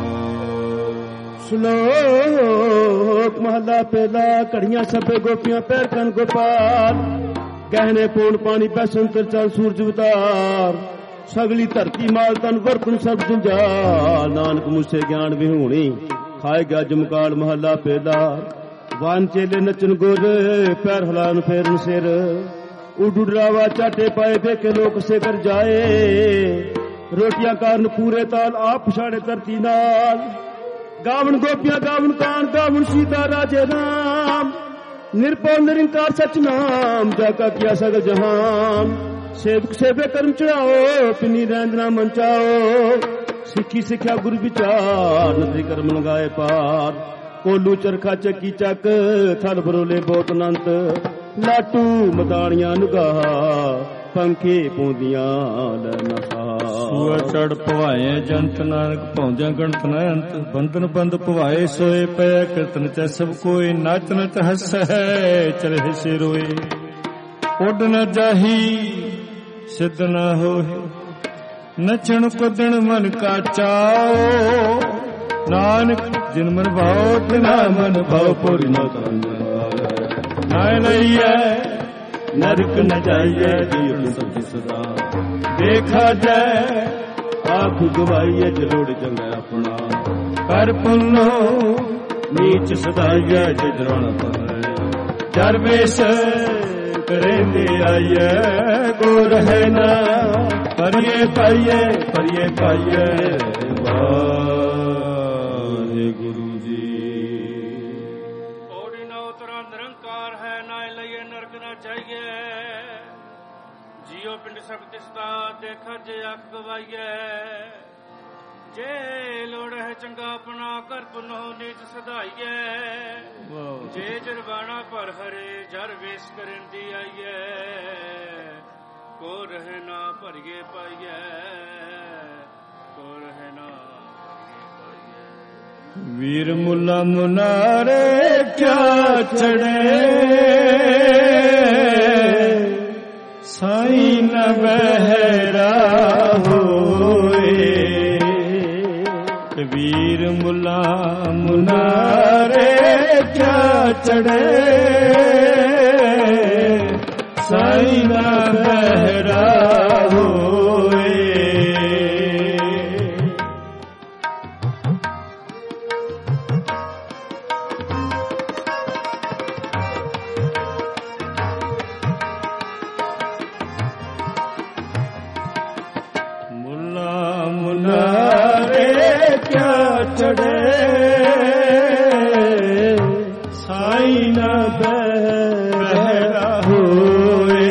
ਸ਼ਲੋਕ ਮਹਲਾ ਪਹਿਲਾ ਘੜੀਆਂ ਸਭੇ ਗੋਪੀਆਂ ਪੈਰ ਕਨ ਗੋਪਾਲ ਗਹਿਣੇ ਪੂਣ ਪਾਣੀ ਪੈਸਨ ਤੇ ਚਲ ਸੂਰਜ ਉਤਾਰ ਸਗਲੀ ਧਰਤੀ ਮਾਲ ਤਨ ਵਰਤਨ ਸਭ ਜੰਜਾਲ ਨਾਨਕ ਮੁਸੇ ਗਿਆਨ ਵਿਹੂਣੀ ਖਾਏ ਗਿਆ ਜਮਕਾਲ ਮਹਲਾ ਪਹਿਲਾ ਵਾਨ ਚੇਲੇ ਨਚਨ ਗੁਰ ਪੈਰ ਹਲਾਨ ਫੇਰਨ ਸਿਰ उडुडरावा चाटे पाए बेके लोक से कर जाए रोटियां कारण पूरे ताल आप पछाड़े धरती नाल गावन गोपियां गावन कान गावन सीता राजे राम निरपौ निरंकार सच नाम जाका किया सगल जहान सेवक सेवे कर्म चढ़ाओ पिनी रैंदना मंचाओ सिखी सिखा गुरु विचार नदरी कर्म लगाए पार कोलू चरखा चकी चक थल बरोले बहुत अनंत लाटू मदानियां नुगाहा पंखे पौंदियां लैना ਸੂਆ ਚੜ ਭਵਾਏ ਜੰਤ ਨਾਨਕ ਭੌਂਦਿਆਂ ਗਣਤ ਨ ਅੰਤ ਬੰਧਨ ਬੰਦ ਭਵਾਏ ਸੋਏ ਪੈ ਕੀਰਤਨ ਚ ਸਭ ਕੋਈ ਨਚ ਨਚ ਹੱਸੈ ਚਲੇ ਸੇ ਰੋਏ ਉੱਡ ਨ ਜਾਹੀ ਸਿੱਧ ਨ ਹੋਏ ਨਚਣ ਕੁੱਦਣ ਮਨ ਕਾ ਚਾਓ ਨਾਨਕ ਜਿਨ ਮਨ ਭਾਉ ਤਿਨਾ ਮਨ ਭਾਉ ਪੂਰੀ ਨ ਨਾਇ ਲਈਐ ਨਰਕ ਨ ਜਾਈਐ ਜੀਵਨ ਸੱਚੀ ਸਦਾ ਦੇਖਾ ਜੈ ਆਖ ਗਵਾਈਐ ਜਲੋੜ ਚੰਗਾ ਆਪਣਾ ਕਰ ਪੁੰਨੋ ਨੀਚ ਸਦਾਈਐ ਜਜਰਾਣਾ ਪਰੈ ਜਰ ਵੇਸ ਕਰੇਂਦੇ ਆਈਐ ਗੋ ਰਹੇ ਨਾ ਪਰਿਏ ਪਾਈਐ ਵਾਹਿ ਗੁਰੂ ਜੀ ਔੜੀ ਨਾ ਉਤਰਾ ਨਿਰੰਕਾਰ ਹੈ ਨਾ ਲਈਏ ਨਰਕ ਨਾ ਚਾਹੀਏ ਜਿਉ ਪਿੰਡ ਸਕਤ ਸਤਾ ਦੇਖਾ ਜੇ ਅੱਖ ਗਵਾਈਐ ਜੇ ਲੋੜ ਹੈ ਚੰਗਾ ਆਪਣਾ ਕਰ ਪੁਨੋ ਨੀਚ ਸਦਾਈਐ ਜੇ ਜਰਵਾਣਾ ਪਰ ਹਰੇ ਜਰ ਵੇਸ ਕਰਨ ਦੀ ਆਈਐ ਕੋ ਰਹਿ ਨਾ ਭਰੀਏ ਪਾਈਐ ਕੋ ਰਹਿ ਨਾ ਵੀਰ ਮੁੱਲਾ ਮੁਨਾਰੇ ਕਿਆ ਚੜੇ ਸਾਈਂ ਨ ਬਹਿਰਾ ਹੋਏ ਵੀਰ ਮੁੱਲਾ ਮੁਨਾਰੇ ਕਿਆ ਚੜੇ ਸਾਈਂ ਨ ਬਹਿਰਾ ਹੋਏ ਚੜੇ ਸਾਈਂ ਨ ਬਹਿਰਾ ਹੋਏ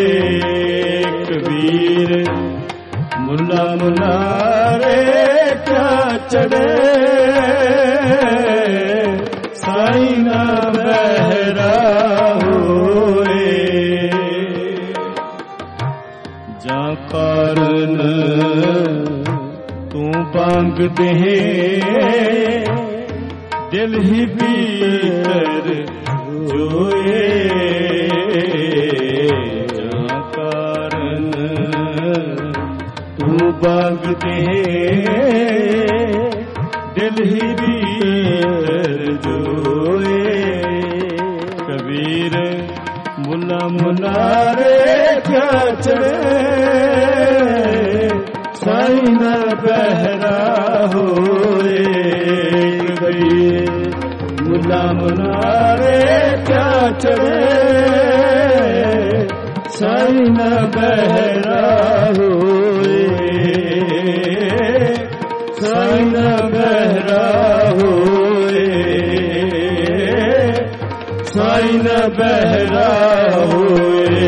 ਕਬੀਰ ਮੁੱਲਾ ਮੁਨਾਰੇ ਕਿਆ ਚੜੇ ਸਾਈਂ ਨ ਬਹਿਰਾ ਹੋਏ ਜਾਂ ਕਾਰਨ ਤੂੰ ਮੰਗਦੇ ਦਿਲ ਹੀ ਭੀਤਰ ਜੋਏ ਜਾਂ ਕਾਰਨ ਤੂੰ ਮੰਗਦੇ ਦਿਲ ਹੀ ਭੀਤਰ ਜੋਏ ਕਬੀਰ ਮੁੱਲਾ ਮੁਨਾਰੇ ਕਿਆ ਚੜੇ ਸਾਈਂ ਨ ਬਹਿਰਾ ਹੋਏ ਕਬੀਰ ਮੁੱਲਾ ਮੁਨਾਰੇ ਕਿਆ ਚੜੇ ਸਾਈਂ ਨ ਬਹਿਰਾ ਹੋਏ ਸਾਈਂ ਨ ਬਹਿਰਾ ਹੋਏ ਸਾਈਂ ਨ ਬਹਿਰਾ ਹੋਏ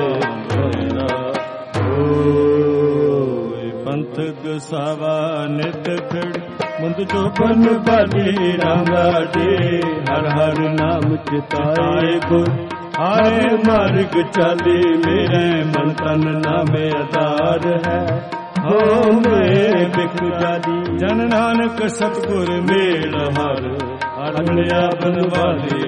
ਸਾਵਾ ਨਿਤ ਖੜ ਮੁੰਦ ਚੋਪਨ ਬਾਲੀ ਰਾਂਗਾੜੇ ਹਰ ਹਰ ਨਾਮ ਚਿਤਾਏ ਗੁਰ ਆਏ ਮਾਰਗ ਚਾਲੇ ਮੇਰੇ ਮਨ ਤਨ ਨਾਮੇ ਆਧਾਰ ਹੈ ਹੋ ਮੈਂ ਬਿਖ ਜਾਦੀ ਜਨ ਨਾਨਕ ਸਤਿਗੁਰ ਮੇਲ ਹਰ ਹਰਿਆ ਬਨਵਾਲੇ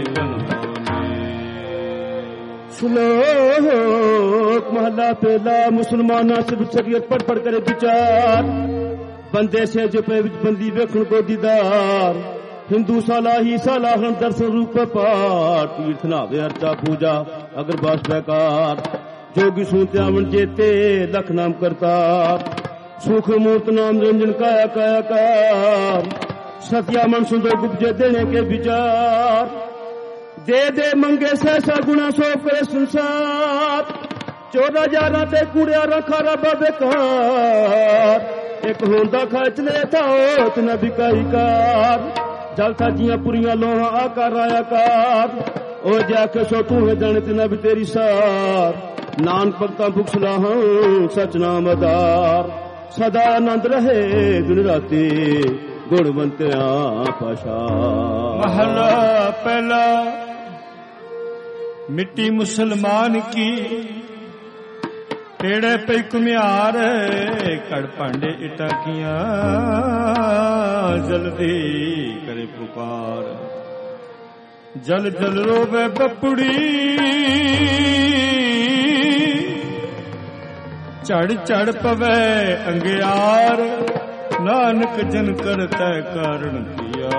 श्लोक महला पहला मुसलमाना से शरीयत पढ़ पढ़ करे विचार बंदे से जो पे बंदी वेखण को दीदार हिंदू सालाही सालाहन दर्शन रूप पाठ तीर्थ नावे अर्चा पूजा अगर बास बेकार जोगी सुनते आवन जेते लख नाम करतार सुख मूर्त नाम रंजन काया काया कार सत्या मन सुंदर गुप्त देने के विचार दे दे मंगे सहसा गुना सो करे संसार ਚੋਦਾ ਯਾਰਾਂ ਤੇ ਕੁੜਿਆਰਾਂ ਖਾਰਾ ਬੇਕਾਰ, ਇੱਕ ਹੁੰਦਾ ਖਚਲੇ ਥਾਓ ਤੇ ਨਾ ਵਿਕਾਈ ਕਾਰ, ਜਲ ਸਾਜੀਆਂ ਪੁਰੀਆਂ ਲੋਹਾਂ ਆਕਾਰ ਆਕਾਰ, ਉਹ ਜਾ ਕੇ ਸੋ ਤੂੰ ਜਾਣੇ ਤੇ ਨਾ ਵੀ ਤੇਰੀ ਸਾਰ, ਨਾਨਕ ਭਗਤਾਂ ਭੁਖ ਸਲਾਹਾਂ ਸਚ ਨਾਮ ਆਧਾਰ, ਸਦਾ ਆਨੰਦ ਰਹੇ ਦਿਨ ਰਾਤੀ ਗੁਣਵੰਤਿਆਂ ਪਾਸ਼ਾ। महला पहला। मिट्टी मुसलमान की पेड़े पे कुम्हार, कड़ भांडे इटा किया जल्दी करे पुकार, जल जल रोवे बपुड़ी चढ़ चढ़ पवे अंगियार, नानक जन करता कारण किया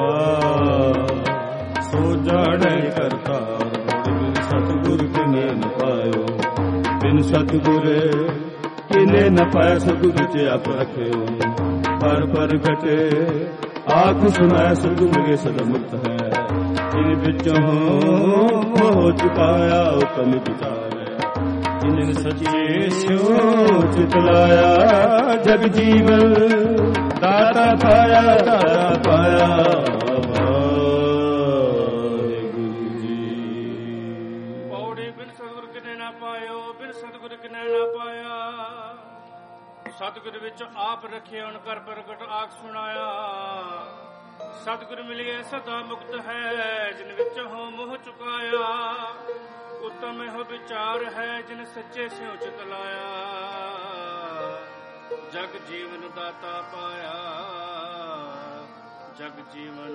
सो जाने करतार। बिन सतगुर किने न पायो, बिन सतगुर किने न पाया, सतगुर च आप रखियो पर पर घटे आख सुनाय, सतगुर के सदमुक्त है इन बिचों हो चुकाया कम बिचारे, जिन सच्चे स्यो चितलाया जग जीवन दाता पाया दाता पाया। ਪੌੜੀ ਬਿਨ ਸਤਿਗੁਰ ਕਿਨੇ ਨਾ ਪਾਇਓ, ਬਿਨ ਸਤਿਗੁਰ ਕਿਨੇ ਨਾ ਪਾਇਆ, ਸਤਿਗੁਰ ਵਿੱਚ ਆਪ ਰੱਖੇ ਹੁਣ ਕਰ ਪ੍ਰਗਟ ਆਖ ਸੁਣਾਇਆ, ਸਤਿਗੁਰ ਮਿਲਿਏ ਸਦਾ ਮੁਕਤ ਹੈ ਜਿਨ ਵਿੱਚ ਹੋ ਮੋਹ ਚੁਕਾਇਆ, ਉੱਤਮ ਇਹੋ ਵਿਚਾਰ ਹੈ ਜਿਨ ਸੱਚੇ ਸਿਉ ਚਿਤ ਲਾਇਆ, ਜਗ ਜੀਵਨ ਦਾਤਾ ਪਾਇਆ, ਜਗ ਜੀਵਨ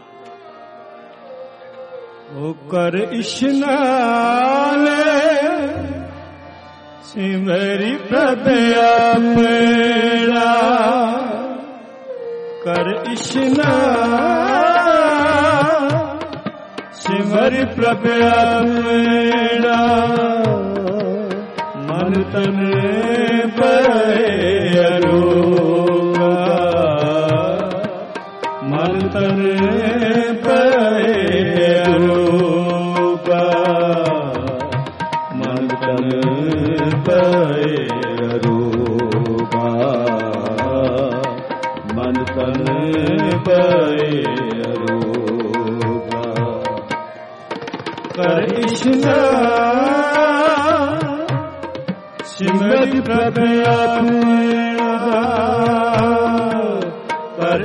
ओ कर इशनान सिमरी प्रभ अपना, कर इशनान सिमरी प्रभ अपना, मन तन बरोगा, मन तन मन तन बरोगा, मन तन बरोगा, कर इशनान सिमरि प्रभ अपना, कर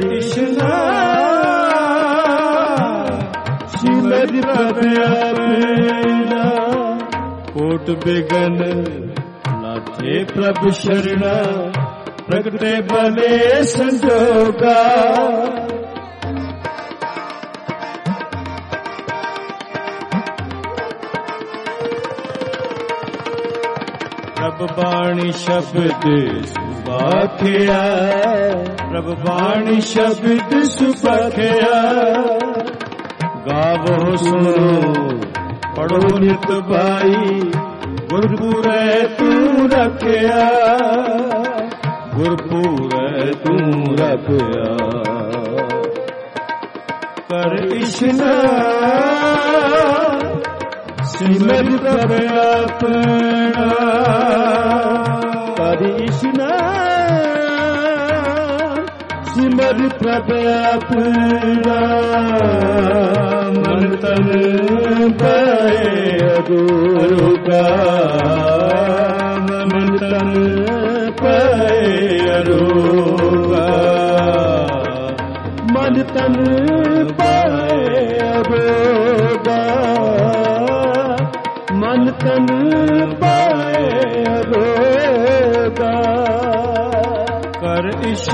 इशनान सिमरि प्रभ अपना, कोट बिगन लाथे प्रभु शरणा, प्रगटे बले संजोगा, प्रभु बाणी शब्द सुबाखिया, प्रभु बाणी शब्द सुबाखिया, गावो सुनो पढ़ो नित भाई, गुरपुरै तू रखिया, गुरपुरै तू रखिया, कर इशनान सिमरि प्रभ अपना, कर इशनान सिमरि प्रभ अपना, मन तन बरोगा, मन तन बरोगा, मन तन बरोगा, मन तन बरोगा, कर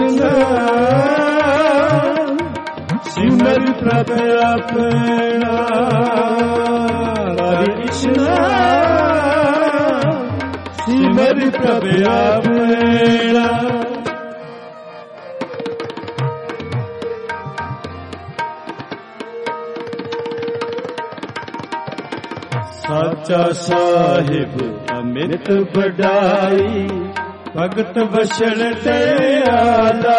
इशनान सिमरि प्रभ अपना, कर इशनान सिमरि प्रभ अपना। साचा साहिब अमित बढ़ाई, भगत बशल दयाला,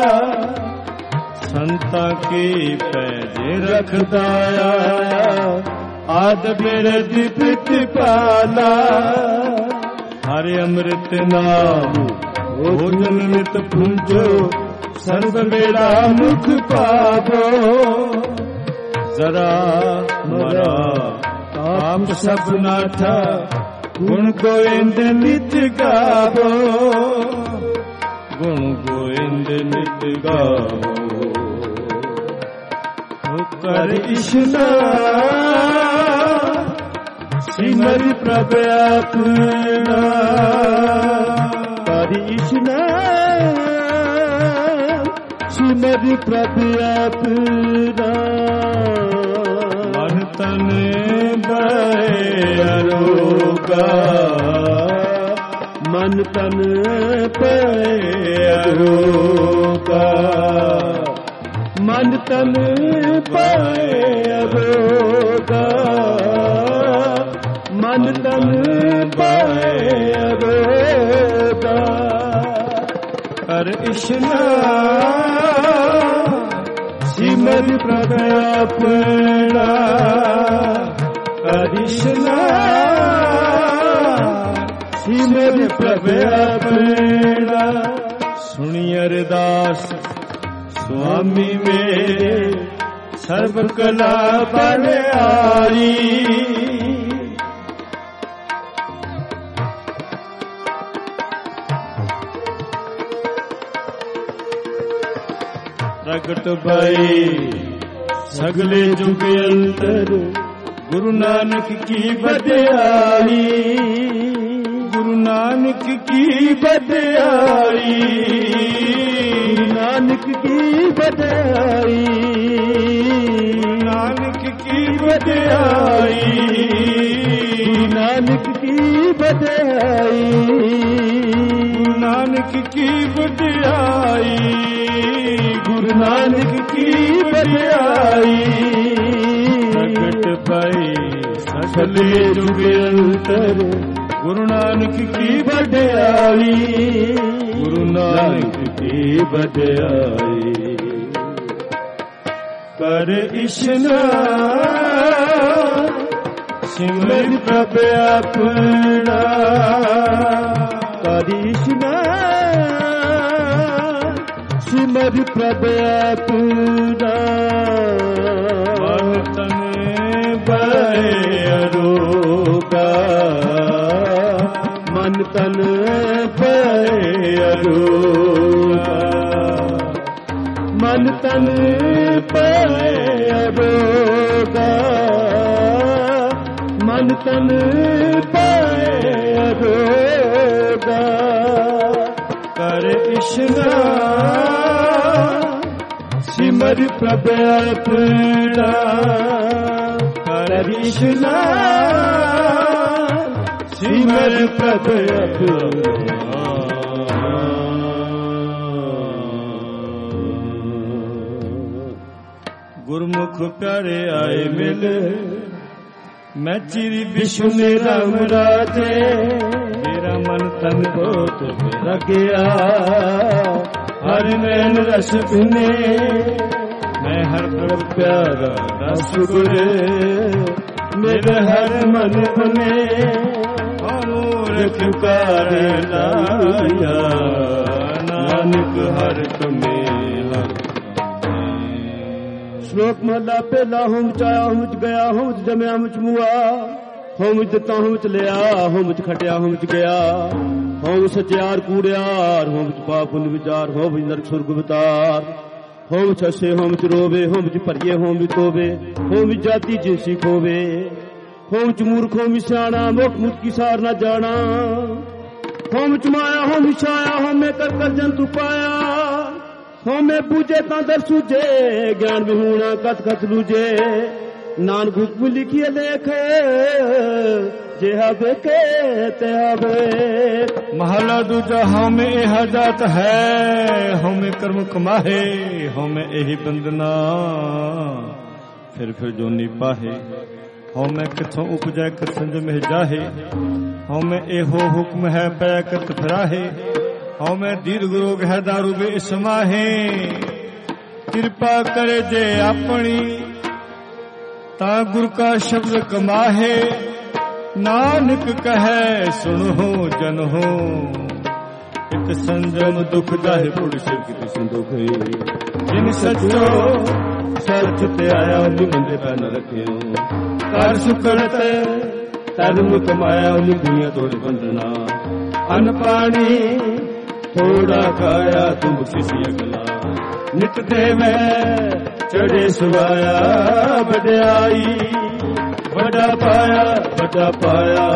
संता की पैज रखदाया, आद बिरद प्रतिपाला, ਹਰਿ ਅੰਮ੍ਰਿਤ ਨਾਮ ਭੋਜਨ ਨਿਤ ਪੁੰਜੋ ਸਰਬ ਵੇਲਾ ਮੁਖ ਪਾਵੋ ਜ਼ਰਾ ਮਰਾ ਆਪ ਸਭ ਨਾਥਾ ਗੁਣ ਗੋਇੰਦ ਨਿਤ ਗਾਵੋ ਗੁਣ ਗੋਇੰਦ ਨਿਤ ਗਾਵੋ ਕਰ ਇਸ਼ਨਾਨ ਸਿਮਰਿ ਪ੍ਰਭ ਆਪਣਾ ਕਰ ਇਸ਼ਨਾਨ ਸਿਮਰਿ ਪ੍ਰਭ ਆਪਣਾ ਮਨ ਤਨ ਬੈ ਅਰੋਗਾ ਮਨ ਤਨ ਬੈ ਅਰੋਗਾ ਮਨ ਤਨ ਪਾਏ ਅਰੋਗਾ ਮਨ ਤਨ ਪਾਏ ਅਰੋਗਾ ਕਰ ਇਸ਼ਨਾਨ ਸਿਮਰਿ ਪ੍ਰਭ ਆਪਣਾ ਕਰ ਇਸ਼ਨਾਨ ਸਿਮਰਿ ਪ੍ਰਭ ਆਪਣਾ ਸੁਣੀ ਅਰਦਾਸ ਸੁਆਮੀ ਮੇਰੇ ਸਰਬ ਕਲਾ ਬਲਿਆਰੀ ਪ੍ਰਗਟ ਭਈ ਸਗਲੇ ਜੁਗ ਅੰਤਰ ਗੁਰੂ ਨਾਨਕ ਕੀ ਵਡਿਆਈ ਗੁਰੂ ਨਾਨਕ ਕੀ ਵਡਿਆਈ ਨਾਨਕ ਕੀ ਵਡਿਆਈ ਨਾਨਕ ਕੀ ਵਡਿਆਈ ਨਾਨਕ ਕੀ ਵਡਿਆਈ ਨਾਨਕ ਕੀ ਵਡਿਆਈ ਗੁਰੂ ਨਾਨਕ ਕੀ ਵਡਿਆਈ ਪ੍ਰਗਟ ਭਈ ਸਗਲੇ ਜੁਗ ਅੰਤਰ ਗੁਰੂ ਨਾਨਕ ਕੀ ਵਡਿਆਈ ਗੁਰੂ ਨਾਨਕ ਕੀ ਵਡਿਆਈ ਕਰ ਇਸ਼ਨਾਨ ਸਿਮਰਿ ਪ੍ਰਭ ਆਪਣਾ ਕਰ ਇਸ਼ਨਾਨ ਸਿਮਰਿ ਪ੍ਰਭ ਆਪਣਾ ਮਨ ਤਨ ਬੈ ਅਰੋਗਾ ਮਨ ਤਨ ਬੈ ਅਰੋਗਾ ਮਨ ਤਨ ਬੈ ਅਰੋਗਾ ਮਨ ਤਨ ਬੈ ਅਰੋਗਾ ਕਰ ਇਸ਼ਨਾਨ ਸਿਮਰਿ ਪ੍ਰਭ ਆਪਣਾ ਕਰ ਇਸ਼ਨਾਨ ਸਿਮਰਿ ਪ੍ਰਭ ਆਪਣਾ ਗੁਰਮੁਖ ਪਿਆਰੇ ਆਏ ਮਿਲ ਮੈਂ ਚਿਰੀ ਵਿਸ਼ਨੇ ਰਾਮ ਰਾਜੇ ਮੇਰਾ ਮਨ ਤਨ ਬਹੁਤ ਮੇਰਾ ਗਿਆ ਹਰ ਨੈਣ ਰਸ ਪਿਨੇ ਮੈਂ ਹਰ ਪ੍ਰਭ ਪਿਆਰਾ ਰਸ ਗੁਰੇ ਮੇਰੇ ਹਰ ਮਨ ਬਨੇ ਮੂਰਖ ਕਾਰ ਲਾਇਆ ਨਾਨਕ ਹਰ ਤੁਮੇ ਹਰ ਸ਼ਲੋਕ ਮਹਲਾ ਪਹਿਲਾ ਹੋਮ ਚ ਆਇਆ ਹੋਮ ਚ ਗਿਆ ਹੋਮ ਚ ਜਮਿਆ ਹੋਮ ਚ ਮੁਆ ਹੋਮ ਚ ਦਿੱਤਾ ਹੋਮ ਚ ਲਿਆ ਹੋਮ ਚ ਖਟਿਆ ਹੋਮ ਚ ਗਿਆ ਹੋਮ ਸਚਿਆਰ ਕੂੜਿਆਰ ਹੋਮ ਚ ਪਾਪ ਪੁੰਨ ਵਿਚਾਰ ਹੋਮ ਚ ਨਰਕ ਸੁਰਗ ਵਿਤਾਰ ਹੋਮ ਚ ਹੱਸੇ ਹੋਮ ਚ ਰੋਵੇ ਹੋਮ ਚ ਭਰੀਏ ਹੋਮ ਚ ਤੋਵੇ ਹੋਮ ਚ ਜਾਤੀ ਜਿਨਸੀ ਖੋਵੇ ਹੋਮ ਚ ਮੂਰਖ ਹੋਮ ਸਿਆਣਾ ਮੁਖ ਮੁਖ ਕੀ ਸਾਰ ਨਾ ਜਾਣਾ ਹੋਮ ਚ ਮਾਇਆ ਹੋਮ ਛਾਇਆ ਹੋਮੇ ਕਰ ਕਰ ਜੰਤੂ ਪਾਇਆ ਹੋਮੇ ਬੂਝੇ ਤਾਂ ਦਰ ਸੂਝੇ ਗਿਆਨ ਵਿਹੂਣਾ ਕਥ ਕਥ ਲੂਝੇ ਨਾਨਕ ਹੁਕਮ ਲਿਖੀਏ ਲੇਖ ਜਿਹਾ ਵੇਖੇ ਤਿਹਾ ਵੇ ਮਹਲਾ ਦੂਜਾ ਹੋਮੇ ਇਹ ਜਾਤ ਹੈ ਹੋਮੇ ਕਰਮ ਕਮਾਹੇ ਹੋਮੇ ਇਹੀ ਬੰਦਨਾ ਫਿਰ ਜੋਨੀ ਪਾਹੇ ਹੋਮੇ ਕਿਥੋਂ ਉਪਜੈ ਕਿਥੋਂ ਜਮਹਿ ਜਾਹੇ ਹੋਮੇ ਇਹੋ ਹੁਕਮ ਹੈ ਪੈ ਕਰਤ ਫਿਰਾਹੇ ਹਉਮੈ ਦੀਰਘ ਰੋਗ ਹੈ ਦਾਰੂ ਬੇ ਸਮਾਹੇ ਕਿਰਪਾ ਕਰੇ ਜੇ ਆਪਣੀ ਤਾਂ ਗੁਰ ਕਾ ਸ਼ਬਦ ਕਮਾਹੇ ਨਾਨਕ ਕਹੈ ਸੁਣੋ ਜਨੋ, ਇਕ ਸੰਜਮ ਦੁਖ ਦਾਹਿ ਪੁਰਸ਼ ਕਿਤ ਸੰਦੋਖੇ। ਜਿਨ ਸੱਚੋ ਸੱਚ ਤੇ ਆਇਆ ਉਹਨੂੰ ਬੰਦੇ ਪੈ ਨ ਰੱਖਿਓ। ਕਰ ਸੁਕਰਤ ਧਰਮ ਕਮਾਇਆ ਉਹਨੂੰ ਦੁਨੀਆ ਤੋੜ ਬੰਧਨਾ। ਅਨ ਪਾਣੀ ਥੋੜਾ ਖਾਇਆ ਤੂੰ ਬਖਸ਼ਿਸ਼ ਅਗਲਾ। ਨਿਤ ਦੇਵੈ ਚੜੇ ਸੁਆਇਆ ਵਡਿਆਈ। ਵੱਡਾ ਪਾਇਆ ਵੱਡਾ ਪਾਇਆ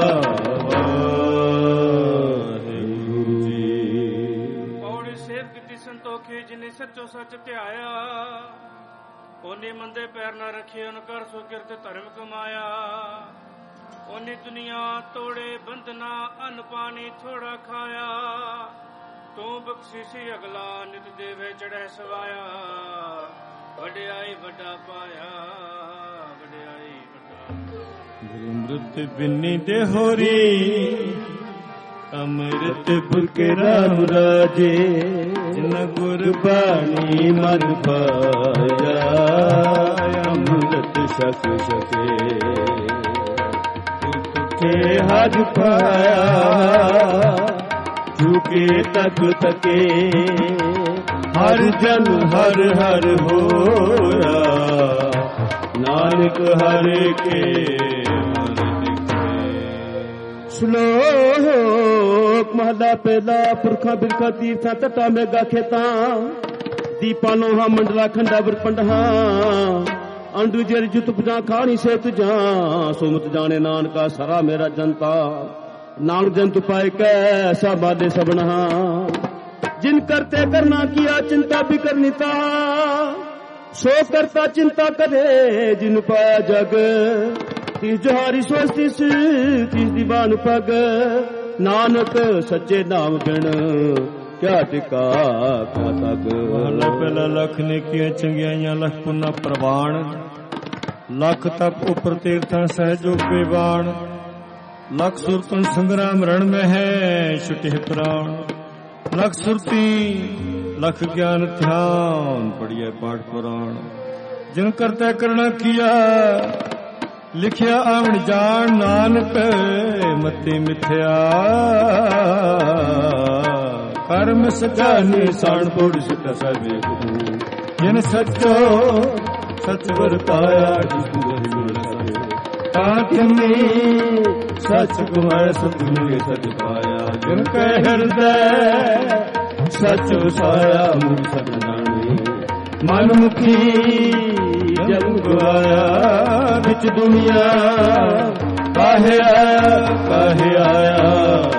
ਵਾਹਿਗੁਰੂ ਜੀ। ਪੌੜੀ ਸੇਵ ਕੀਤੀ ਸੰਤੋਖੇ ਜਿਨੇ ਸੱਚੋ ਸੱਚ ਧਿਆਇਆ। ਉਹਨੇ ਮੰਦੇ ਪੈਰ ਨਾ ਰੱਖੇ ਉਹਨ ਕਰ ਸੋ ਕਿਰਤ ਧਰਮ ਕਮਾਇਆ। ਉਹਨੇ ਦੁਨੀਆ ਤੋੜੇ ਬੰਧਨਾ ਅੰਨ ਪਾਣੀ ਥੋੜਾ ਖਾਇਆ। ਤੂੰ ਬਖਸ਼ਿਸ਼ੀ ਅਗਲਾ ਨਿਤ ਦੇਵੇ ਚੜ੍ਹੈ ਸਵਾਇਆ। ਵਡਿਆਈ ਵੱਡਾ ਪਾਇਆ ਵਡਿਆਈ ਵੱਡਾ। ਅੰਮ੍ਰਿਤ ਬਿਨੀ ਦੇ ਹੋਰੀ ਅੰਮ੍ਰਿਤ ਬੁਕੇ ਰਾਮ ਰਾਜੇ। ਜਿਨ ਗੁਰਬਾਣੀ ਮਨ ਪਾਇਆ ਅੰਮ੍ਰਿਤ ਛਕ ਛਕੇ। ਤੁਕੇ ਹੱਥ ਪਾਇਆ ਝੁਕੇ ਤਕ ਤਕੇ। ਹਰ ਜਨ ਹਰ ਹਰ ਹੋਇਆ ਨਾਨਕ ਹਰਿ ਕੇ ਮਨ ਦਿਖੇ। ਸ਼ਲੋਕ ਮਹਲਾ ਪਹਿਲਾ। ਪੁਰਖਾਂ ਬਿਰਖਾਂ ਤੀਰਥਾਂ ਤਟਾਂ ਮੇਗਾ ਖੇਤਾਂ। ਦੀਪਾਂ ਨੋਹਾਂ ਮੰਡਲਾ ਖੰਡਾ ਵਰ ਪੰਡਹਾਂ। ਅੰਡੂ ਜਰ ਜੁਤ ਪੁਜਾਂ ਖਾਣੀ ਸੇ ਤੁਜਾਂ। ਸੁਮਤ ਜਾਣੇ ਨਾਨਕਾ ਸਾਰਾ ਮੇਰਾ ਜਨਤਾ। ਨਾਨਕ ਜੰਤ ਪਾਏ ਕੈ ਸਾਬਾਦੇ ਸਬਨਹਾ। जिन करते करना किया चिंता भी करनी था। सो करता चिंता करे जिन पाया जग। तीस जोहारी सोच तीस दीवान पग। नानक सच्चे नाम बिन क्या टिका क्या तक। ਪਹਿਲਾ ਲੱਖ ਨੇਕੀਆਂ ਚੰਗਿਆਈਆਂ ਲੱਖ ਪੁੰਨਾ ਪ੍ਰਵਾਨ। ਲੱਖ ਤਪ ਉਪਰ ਤੀਰਥਾਂ ਸਹਿਜੋ ਪੇਵਾਨ। ਲੱਖ ਸੁਰਤਨ ਸੰਗਰਾਮ ਰਣ ਮੈਂ ਹੈ ਛੁਟੇ ਪ੍ਰਾਣ। ਲੱਖ ਸੁਰਤੀ ਲੱਖ ਗਿਆਨ ਧਿਆਨ ਪੜੀਐ ਪਾਠ ਪੁਰਾਣ। ਜਿਨ ਕਰਤਾ ਕਰਣਾ ਕੀਆ ਲਿਖਿਆ ਆਵਣ ਜਾਣ। ਨਾਨਕ ਮਤੀ ਮਿਥਿਆ ਕਰਮ ਸਚਾ ਨਿਸਾਨ ਪੁੜ ਸਿੱਧ ਸਭੇ ਗੁਰੂ। ਜਿਨ ਸੱਚੋ ਸਚ ਵਰਤਾਇਆ ਜਿਸ ਗੁਰ ਸਭੇ। ਤਾਂ ਕਿੰਨੀ ਸੱਚ ਕਮਾਇਆ ਸਤਿਗੁਰੂ ਸੱਚ ਪਾਇਆ। ਜਿਨ ਕੈ ਹਿਰਦੈ ਸੱਚ ਵਸਾਇਆ ਮੂਲ ਸਤ ਜਾਣੇ। ਮਨ ਮੁਖੀ ਜਨ ਗਵਾਇਆ ਵਿੱਚ ਦੁਨੀਆ। ਕਾਹੇ ਆਇਆ ਕਾਹੇ ਆਇਆ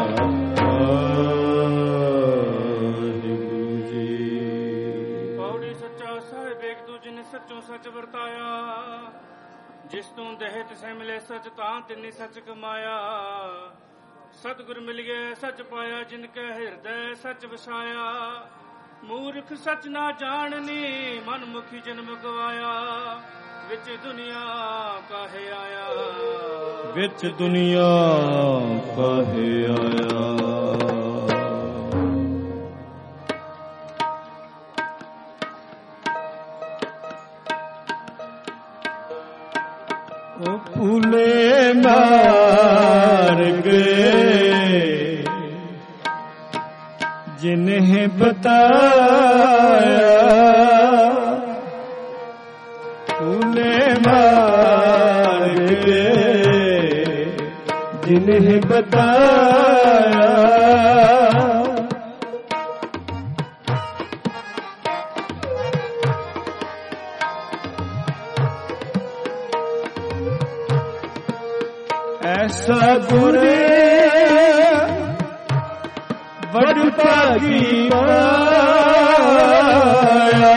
ਵਾਹਿਗੁਰੂ ਜੀ। ਪੌੜੀ ਸੱਚਾ ਸਾਹਿਬ ਏਕ ਦੂਜੇ ਨੇ ਸੱਚੋ ਸੱਚ ਵਰਤਾਇਆ। ਜਿਸ ਤੋਂ ਦੇਹ ਤਿਸੈ ਮਿਲੇ ਸੱਚ ਤਾਂ ਤਿੰਨੀ ਸੱਚ ਕਮਾਇਆ। ਸਤਿਗੁਰ ਮਿਲ ਗਏ ਸੱਚ ਪਾਇਆ ਜਿਨ ਕੈ ਹਿਰਦੈ ਸੱਚ ਵਸਾਇਆ। ਮੂਰਖ ਸੱਚ ਨਾ ਜਾਣਨੀ ਮਨ ਮੁਖੀ ਜਨਮ ਗਵਾਇਆ। ਵਿੱਚ ਦੁਨੀਆ ਕਾਹੇ ਆਇਆ ਵਿੱਚ ਦੁਨੀਆ ਕਾਹੇ ਆਇਆ। ਉਹ ਭੂਲੇ ਮਾਰਗ ਜਿਨਹਿ ਬਤਾਇਆ। ਭੂਲੇ ਮਾਰਗ ਜਿਨਹਿ ਬਤਾਇਆ। ਐਸਾ ਗੁਰ ਵਡ ਭਾਗੀ ਪਾਇਆ।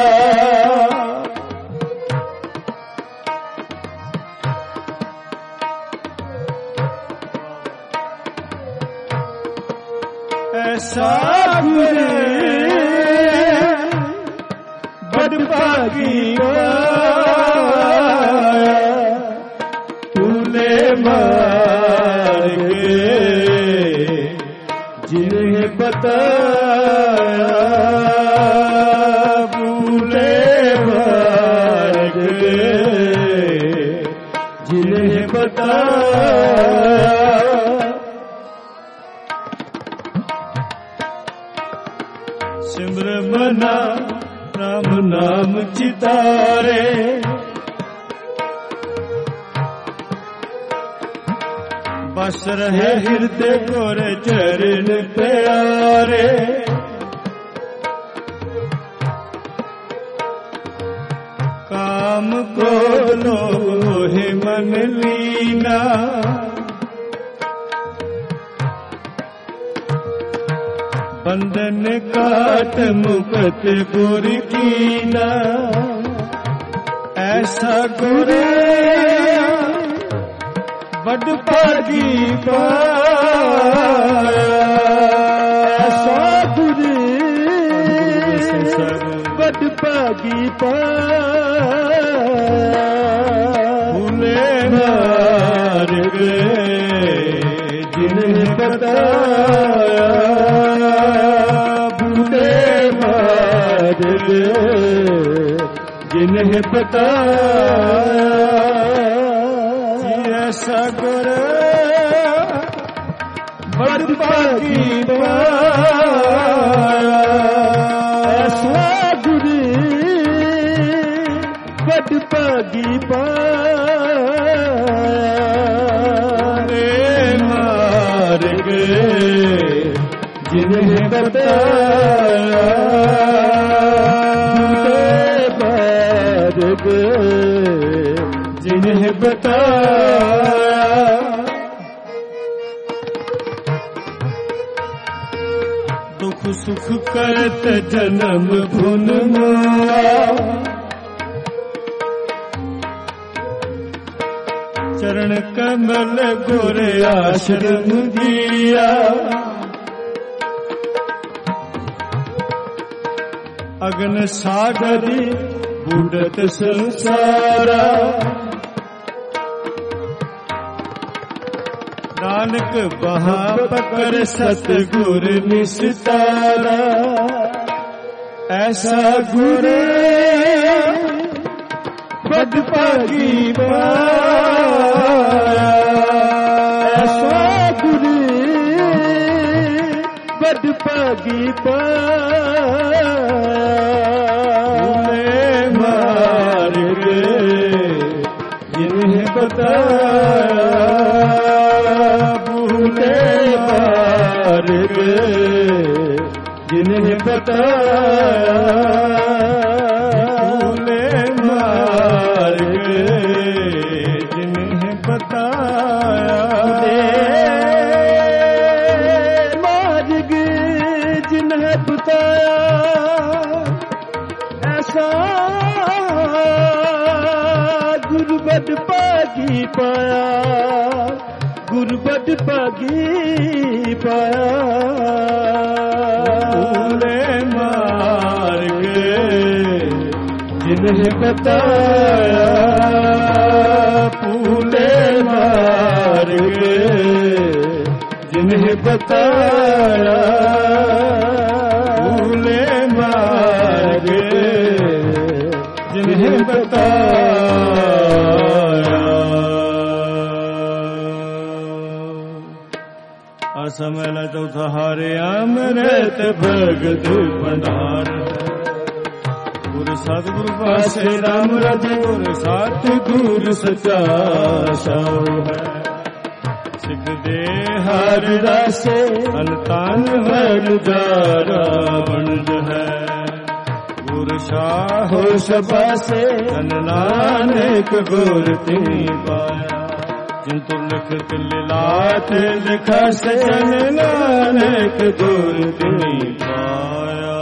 ਐਸਾ ਗੁਰ ਵਡ ਭਾਗੀ ਪਾਇਆ। ਭੂਲੇ ਮਾਰਗ ਜਿਨਹਿ ਬਤਾਇਆ। ਭੂਲੇ ਮਾਰਗ ਜਿਨਹਿ ਬਤਾਇਆ। ਸਿਮਰ ਮਨਾ ਰਾਮ ਨਾਮ ਚਿਤਾਰੇ ਬਸ ਰਹੇ ਹਿਰਦੇ ਕੋਰੇ ਚਰਨ ਪਿਆਰੇ ਕਾਮ ਕ੍ਰੋਧ ਲੋਭ ਮੋਹਿ ਮਨ ਲੀਨਾ ਬੰਧਨ ਕਾਟ ਮੁਕਤ ਗੁਰ ਕੀਨਾ ਐਸਾ ਗੁਰ ਵੱਡ ਭਾਗੀ ਪਾਇਆ ਐਸਾ ਗੁਰ ਵੱਡ ਭਾਗੀ ਪਾਇਆ ਭੁਲੇ ਮਾਰਗ ਜਿਨਿ ਬਤਾਇਆ ਭੁਲੇ ਮਾਰਗ ਜਿਨਿ ਬਤਾਇਆ ਸਗੁਰ ਵੱਡ ਭਾਗੀ ਪਾਇਆ ਐਸਾ ਗੁਰ ਵੱਡ ਭਾਗੀ ਪਾਇਆ ਮਾਰਗ ਜਿਨਿ ਬਤਾਇਆ ਮਾਰਗ ਜਿਨਿ ਬਤਾਇਆ ਦੁਖ ਸੁਖ ਕਰਤ ਜਨਮ ਭੁਨ ਮਾਇਆ ਚਰਨ ਕਮਲ ਗੁਰ ਆਸ਼ਰਮ ਦੀਆ ਅਗਨ ਸਾਗਰੀ ਬੁੱਢਤ ਸੰਸਾਰਾ ਨਾਨਕ ਬਹਾ ਪਕਰ ਸਤਿਗੁਰ ਨਿਸਤਾਰਾ ਐਸਾ ਗੁਰ ਵੱਡ ਭਾਗੀ ਪਾਇਆ ਐਸਾ ਗੁਰ ਵੱਡ ਭਾਗੀ ਪਾਇਆ ਮਾਰਗ ਜਿਨਿ ਬਤਾਇਆ ਮਾਰਗ ਜਿਨਿ ਬਤਾਇਆ ਭੁਲੇ ਮਾਰਗ ਜਿਨਿ ਬਤਾਇਆ ਮਾਰਗ ਜਿਨਿ ਬਤਾਇਆ ਐਸਾ ਗੁਰ ਵੱਡ ਭਾਗੀ ਪਾਇਆ ਗੁਰ ਵੱਡ ਭਾਗੀ ਪਾਇਆ ਭੁਲੇ ਮਾਰਗ ਜਿਨਿ ਬਤਾਇਆ ਭੁਲੇ ਮਾਰਗ ਜਿਨਿ ਬਤਾਇਆ ਭੁਲੇ ਮਾਰਗ ਜਿਨਿ ਬਤਾਇਆ ਸਮੇਲਾ ਚੌਥਾ ਹਾਰਿਆ ਮਰਤ ਭਗਤ ਭੰਡਾਰ ਗੁਰ ਸਤਿਗੁਰ ਪਾਸੇ ਰਾਮ ਰਜ ਗੁਰ ਸਤਿਗੁਰ ਸਚਾ ਸਉ ਹੈ ਸਿੱਖ ਦੇ ਹਰ ਰਾਸੇ ਅਨਤਨ ਵਰ ਜਾਰਾ ਬਣਜ ਹੈ ਗੁਰ ਸ਼ਾਹੋ ਸਬਾਸੇ ਧਨ ਨਾਨਕ ਗੁਰ ਤਿਨੀ ਪਾਇਆ ਜਿੰਤੁ ਲਿਖਤ ਲੀਲਾਤ ਲਿਖਾ ਸਜਨ ਨਾਨਕ ਗੁਰ ਤਿਨੀ ਪਾਇਆ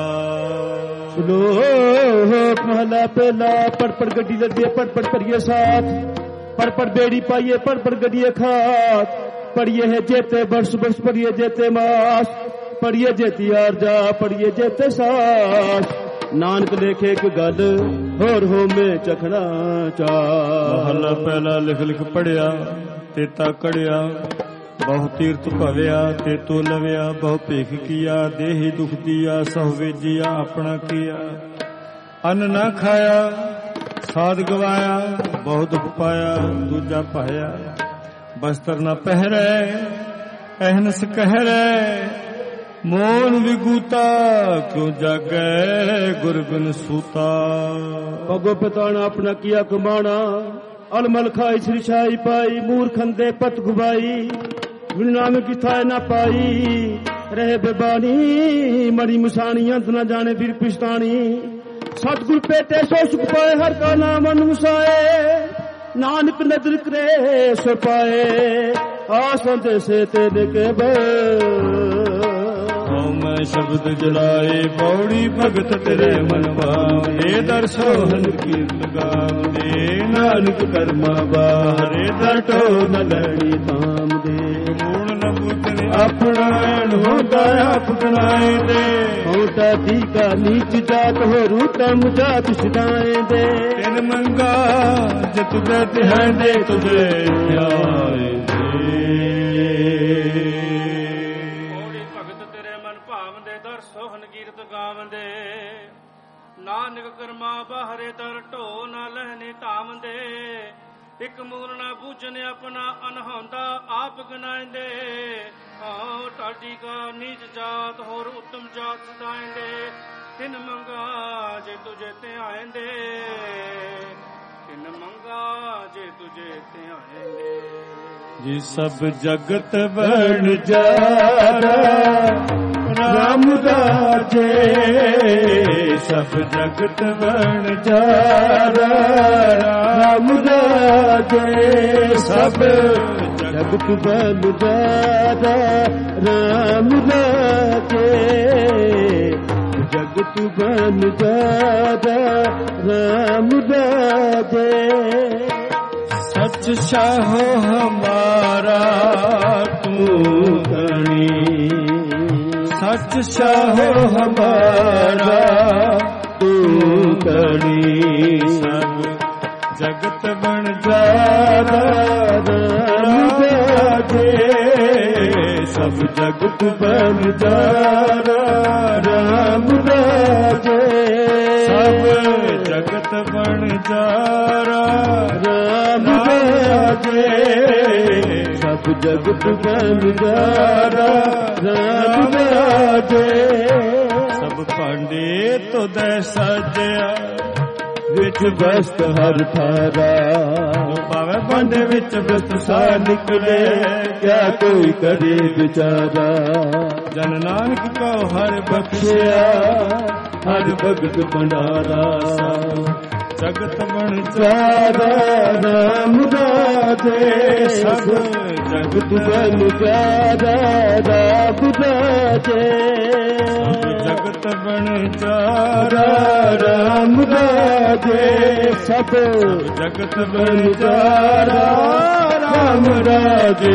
ਸ਼ਲੋਕ ਮਹਲਾ ਪਹਿਲਾ ਪੜ ਪੜ ਗੱਡੀ ਲੱਦੇ ਪੜ ਪੜ ਭਰੀਏ ਸਾਥ ਪੜ ਪੜ ਬੇੜੀ ਪਾਈਏ ਪੜ ਪੜ ਗੱਡੀਏ ਖਾਤ ਪੜੀਏ ਹੈ ਜੇਤੇ ਬਰਸ ਬਰਸ ਪੜੀਏ ਜੇਤੇ ਮਾਸ ਪੜੀਏ ਜੇਤੀ ਆਰਜਾ ਪੜੀਏ ਜੇਤੇ ਸਾਸ ਨਾਨਕ ਲੇਖੇ ਇੱਕ ਗੱਲ ਹੋਰ ਹੋਮੇ ਚਖਣਾ ਚਾ ਮਹਲਾ ਪਹਿਲਾ ਲਿਖ ਲਿਖ ਪੜਿਆ ਤੇਤਾ ਕੜਿਆ ਬਹੁ ਤੀਰਥ ਭਵਿਆ ਤੇ ਤੋ ਲਵਿਆ ਬਹੁ ਭੇਖ ਕੀਆ ਦੇਹੀ ਦੁਖ ਦੀਆ ਸਭ ਵੇਜਿਆ ਆਪਣਾ ਕੀਆ ਅੰਨ ਨਾ ਖਾਇਆ ਸਾਧ ਗਵਾਇਆ ਬਹੁ ਦੁਖ ਪਾਇਆ ਦੂਜਾ ਪਾਇਆ ਬਸਤਰ ਨਾ ਪਹਿਰੈ ਅਹਨਸ ਕਹਿਰੈ ਮੋਨ ਵਿਗੂਤਾ ਕਿਉ ਜਾਗੈ ਗੁਰ ਬਿਨ ਸੂਤਾ। ਭਗੋ ਪਤਾਣਾ ਆਪਣਾ ਕੀਆ ਕਮਾਣਾ ਅਲਮਲ ਖਾਈ ਸ੍ਰੀ ਸ਼ਾਹੀ ਪਾਈ ਮੂਰਖੰਦੇ ਪਤ ਗੁਬਾਈ ਬਿਨ ਨਾਮ ਕੀ ਥਾਇ ਨਾ ਪਾਈ ਰਹੇ ਬੇਬਾਨੀ ਮੜੀ ਮੁਸਾਣੀ ਅੰਤ ਨਾ ਜਾਣੇ ਫਿਰ ਪਿਛਤਾਣੀ। ਸਤਿਗੁਰ ਪੇਟੇ ਸੋ ਸੁਖ ਪਾਏ ਹਰ ਕਾ ਨਾਮ ਅਨੁਸਾਏ ਨਾਨਕ ਨਦਰ ਕਰੇ ਸੋ ਪਾਏ ਆਸੰਤ ਸੇ ਤੇ ਦੇ ਬੈ। ਮੈਂ ਸ਼ਬਦ ਜਲਾਏ ਪੌੜੀ ਭਗਤ ਤੇਰੇ ਮਨ ਭਾਵੇ ਦਰ ਸੋਹਨ ਕੀਰਤ ਗਾਵਦੇ ਨਾਨਕ ਕਰਮਾ ਬਾਹਰੇ ਦਰ ਟੋ ਨ ਲੈਣੀ ਤਾਮ ਦੇ। ਮੂਣ ਨ ਬੁੱਝਣੇ ਆਪਣਾ ਐਨ ਹੁੰਦਾ ਆਪ ਗਨਾਏ ਦੇ ਹੋਤਾ ਦੀ ਕਾ ਨੀਚ ਜਾਤ ਹੋ ਰੂਤਮ ਜਾਤ ਸਿਦਾਏ ਦੇ। ਤਿਨ ਮੰਗਾ ਜੇ ਤੁਝੇ ਤਿਹਾਂ ਦੇ ਤੁਝੇ ਆਏ ਸੋਹਨ ਕੀਰਤ ਗਾਵੰਦੇ ਨਾਨਕ ਕਰਮਾ ਬਾਹਰੇ ਦਰ ਢੋ ਨਾ ਲਹਿਨੇ ਧਾਵੰਦੇ। ਇਕ ਮੂਲ ਨਾ ਬੂਝਣ ਆਪਣਾ ਅਨਹੌਂਦਾ ਆਪ ਗਨਾਇਂਦੇ ਢਾਡੀ ਕਾ ਨੀਚ ਜਾਤ ਹੋਰ ਉੱਤਮ ਜਾਤ ਸਦਾਇਂਦੇ। ਤਿਨ ਮੰਗਾ ਜੇ ਤੁਝੇ ਧਿਆਇਂਦੇ ਤਿਨ ਮੰਗਾ ਜੇ ਤੁਝੇ ਧਿਆਇਂਦੇ। ਜੀ ਸਭ ਜਗਤ ਵਣ ਜਾਰਾ ਰਾਮ ਰਾਜੇ ਸਭ ਜਗਤ ਵਣ ਜਾਰਾ ਰਾਮ ਰਾਜੇ ਸਭ ਜਗਤ ਵਣ ਜਾਰਾ ਰਾਮ ਰਾਜੇ ਜਗਤ ਵਣ ਜਾਰਾ ਰਾਮ ਰਾਜੇ। सच शाहो हमारा तू धनी सच शाहो हमारा तू धनी। सब जगत बन जारा राम राजे सब जगत बन जारा राम राजे सब जगत बन जारा राम राजे सब जगत बन जारा राम राजे। सब भांडे तो दै सजया विच बस्त हर थारा भावे भांडे विच बस्त सा निकले क्या कोई करे बिचारा। जन नानक को हर बख्शिया हर भगत भंडारा जगत बन जारा राम राजे सब जगत बन जारा राम राजे सब जगत बन जारा राम राजे सब जगत बन जारा राम राजे।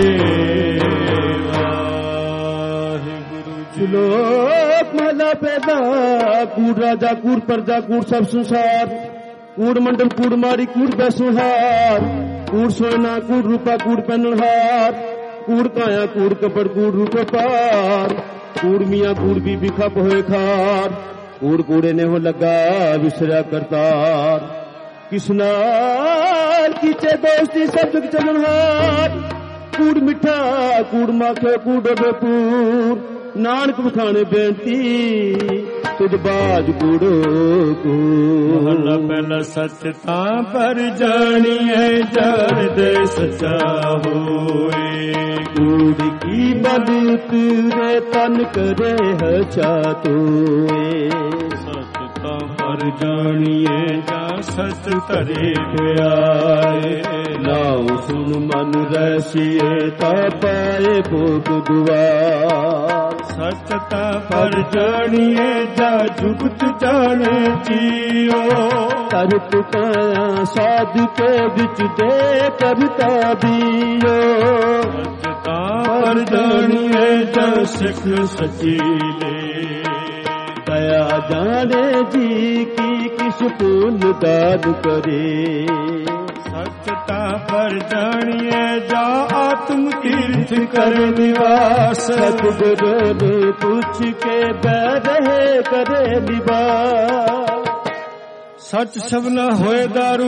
लोक महला पैदा कूड़ राजा कूड़ प्रजा कूड़ सब संसार कूड़ मंडल कूड़ मारी कूड़ बैसुहार कूड़ सोना कूड़ रूपा कूड़ पहनहार कूड़ काया कूड़ कपड़ कूड़ रूप पार कूड़ मियाँ कूड़ बीबी खप होए खार कूड़ कूड़े ने हो लगा विसरा करतार किसनार कीचे दोस्ती सब जग चलनहार कूड़ मिठा कूड़ माखे कूड़ बेपूर नानक बखाने बेनती तुझ बाज कूड़ो को। महला पहला सच तां पर जानिए जान दे सचा होए कूड़ की बद तुरे तन करे हचा तोए। सच तां पर जानिए जा सच तरे प्याए लाओ सुन मन रसिए ता पाए भोग दुआर। सच तां पर जानिए जा जुगत जाने जियो तरत काया साध के बिच दे कविता दियो। सच तां पर जानिए जा सिख सचीले दया जाने जी की किस पुण्य दान करे। सच तां पर जानिए जा आत्म तीर्थ कर निवास सतगुरु ने पूछ के बैठे करे निवास। सच सबना होए दारू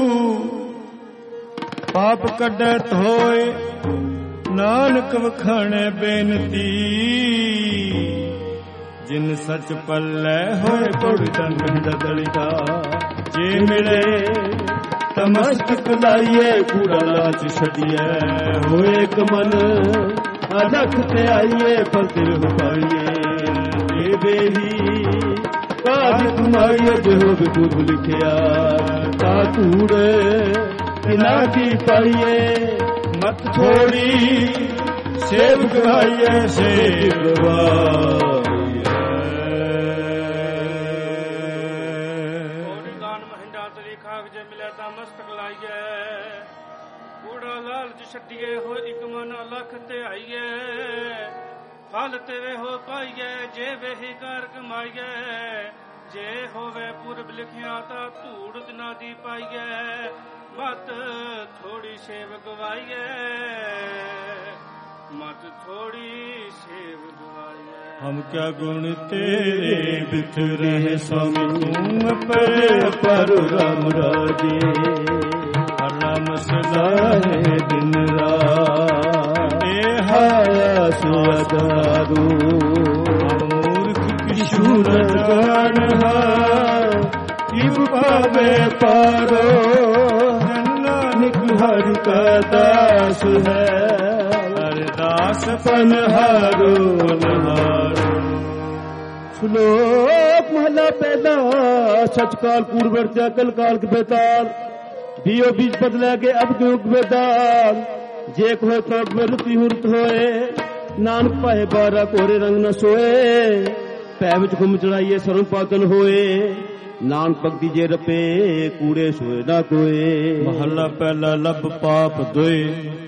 पाप कड्डत होए नानक वखाणे बेनती जिन सच पल्ले होए गुड़ जंग दलिका जे मिले तमस्तक लाइए कूड़ा लाच छड़िए होए एक मन अलख ते आइए पर दिल पाइए ये बेही काज कमाइए जो विपुल लिखिया ता कूड़े किना की पाइए मत छोड़ी सेव गवाइए सेव गवाइए। दान महिंदा तरीखा जे मिले ता मस्तक लाइए कूड़ा लालच छड्डिए हो एक मन अलख ते आइए फल ते वे हो पाइए जे वेही कार कमाइए जे होवे पूरब लिखिया ता धूड़ दिना दी पाइए मत थोड़ी सेव गवाइए मत थोड़ी सेव गवाइए। हम क्या गुण तेरे बिखरे हैं स्वामी तुम पर राम राजे राम सदा है दिन रात हाया सुअदारू मूर्ख किशोर जान पावे पारो हर का दास है हरदास पनहारो नहारो। श्लोक महला पहला सचकाल पूर्व वर्त्या कल काल के बेताल बीओ बीज बदला के अब के उग बेताल जे कोई प्रभ में रुति हुरत होए नानक पाए बारा कोरे रंग न सोए पै विच घुम चढ़ाइए सरम पातन होए नानक भगती जे रपे कूड़े सोए ना कोए। महला पहला लब पाप दोए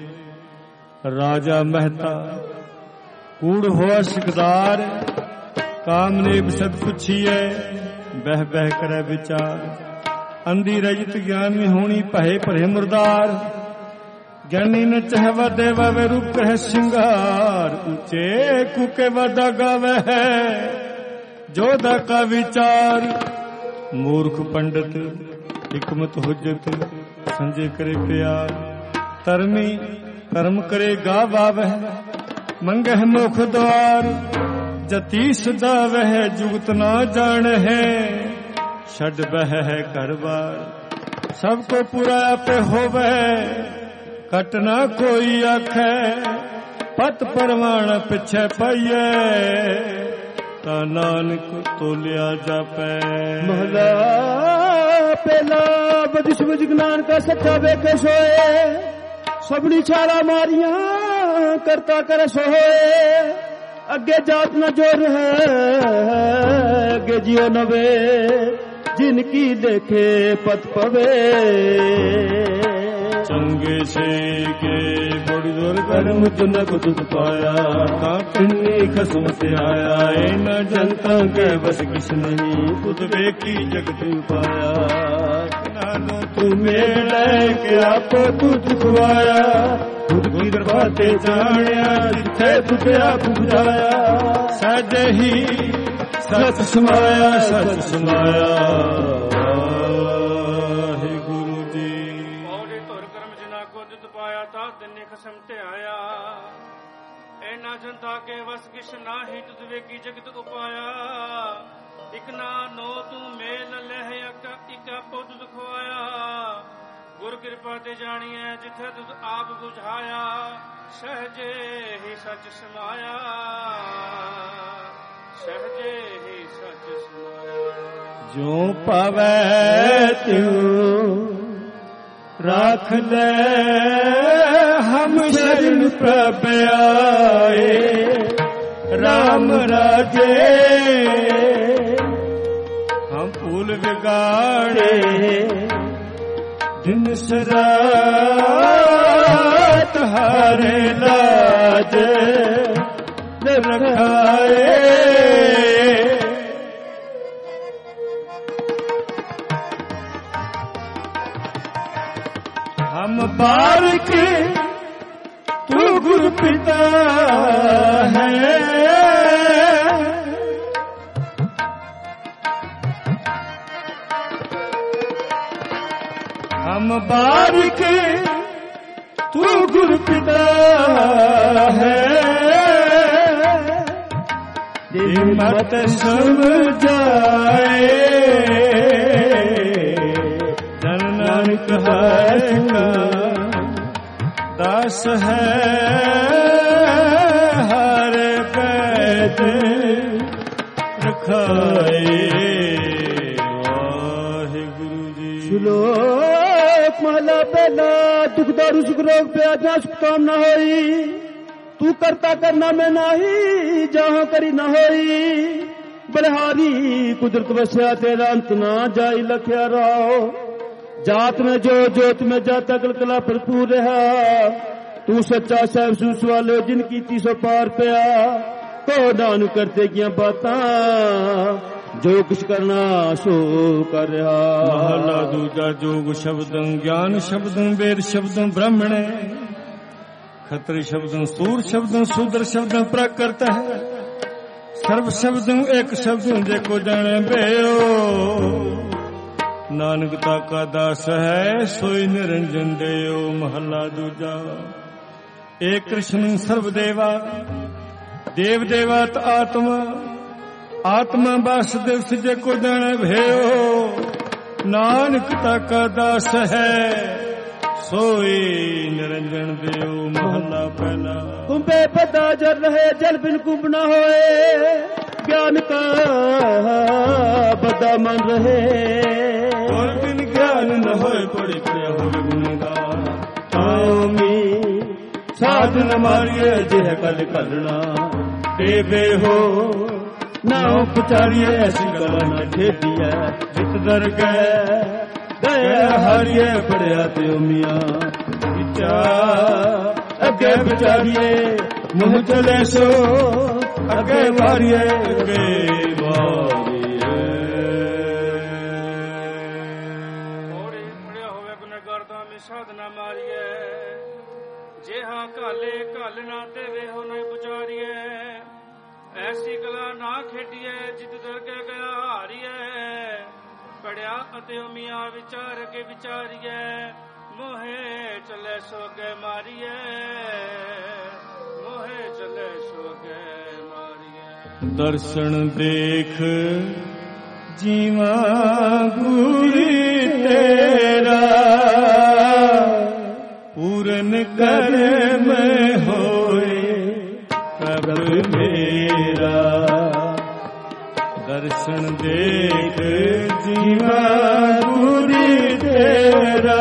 राजा मेहता कूड़ हुआ सिकदार कामनेब सद पुछिए बह बह करे विचार अंधी रजत ज्ञान में होनी पहे परे मुरदार ज्ञानी न चह वदे वे रूप कह सिंगार ऊंचे कुके वदा गावे है जोधा का विचार मूर्ख पंडित हिकमत हुज्जत संजय करे प्यार धर्मी कर्म करे गा वावह मंगह मुख द्वार जती सदा वह जुगत ना जान है छड़ बह है घर बार सबको पूरा पे होवे कटना कोई आखे पत परवान पिछे पाइए नानक तोलिया जापै। महला पहला बदिश विज्ञान का सच्चा वेखे सोए सबनी छाला मारिया करता करे सोए अगे जात न जोर है अगे जियो नवे जिनकी देखे पत पवे चंगे से के बड़ी जोर कर्म जनक तुझ पाया काटनी खसम से आया न जनता के बस किस नहीं खुद बेकी जगत पाया नानो तुम्हें लेके आपको तुझ खुआया खुद की बातें जानिया जिथे तुझे आप बुझाया सज ही सच समाया सच समाया। जनता के वस किश नाही तुझ वेकी जगत उपाया इक ना नो तू मेल लह इक आपो तुझ खुआया गुर कृपा ते जानिए जिथे तुझ आप बुझाया सहजे ही सच समाया सहजे ही सच समाया। जो पावे त्यों राख ले हम शरण प्रभ आए राम राजे हम फूल बिगाड़े दिन सरात हारे लाज रखाए हम बारिक तू गुरु पिता है हम बारिक तू गुरु पिता है मत समझाए जन नानक है दास है हर पैज रखाए। वाहिगुरु जी। श्लोक महला पहला। दुख दारू सुख रोग पे आजा सुख काम न होई, तू करता करना में नाही जहां करी न होई। बलिहारी कुदरत बसया तेरा अंत ना जाई लख्या राओ। जात में जो जोत में जाता कलकला भरपूर रहा। तू सच्चा साहब सूस वाले जिनकी 300 पार पिया। तो दान करते किया बातां जो कुछ करना सो कर रहा। महला दूजा। जोग शब्दं ज्ञान शब्दं वेद शब्दं ब्राह्मण खत्री शब्दं सूर शब्दं शूद्र शब्दं प्राकृत है। सर्व शब्दं एक शब्दं जेको जाने बेओ। नानकता का दास है सोई निरंजन देओ। महला दूजा। एक कृष्ण सर्वदेवा देव देवात आत्मा आत्मा वासुदेव से जेको जाने भयो। नानकता का दास है सोई निरंजन देव। महला पहला। तुम बेपता जल रहे जल बिन कुंभ न होए। ज्ञान का बदा मन रहे और बिन ज्ञान न होए पड़ी पड़े हो गुणगान। साधन मारिए जिह कल करना देवे हो। ना उपचारिए ऐसी गला न ठेडिया जित दर गए हारिए पड़िया ते मियाँ विचार अगे विचारिए मुँह चले सो अगे मारिए अगे मारिए। होवे गुनहगार दा में साधना मारिए। जे हाँ काले कल ना देवे हो नहीं पुचारिए। ऐसी कला ना खेडिए जित दर के गया हारिए। पढ़िया अते मियाँ विचार के विचारिए। मोहे चले सोगे मारिए। मोहे चले सोगे मारिए। दर्शन देख जीवा गुरी तेरा। पूरन कर में होए प्रभु मेरा। दर्शन देख जीवा गुरी तेरा।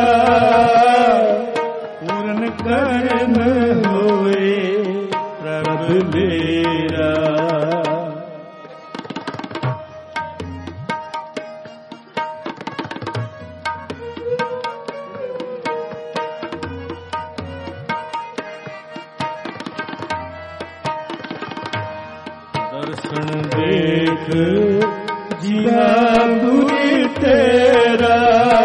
पूरन कर में होए प्रभु मेरा। दर्शन देख जिया गुरी तेरा।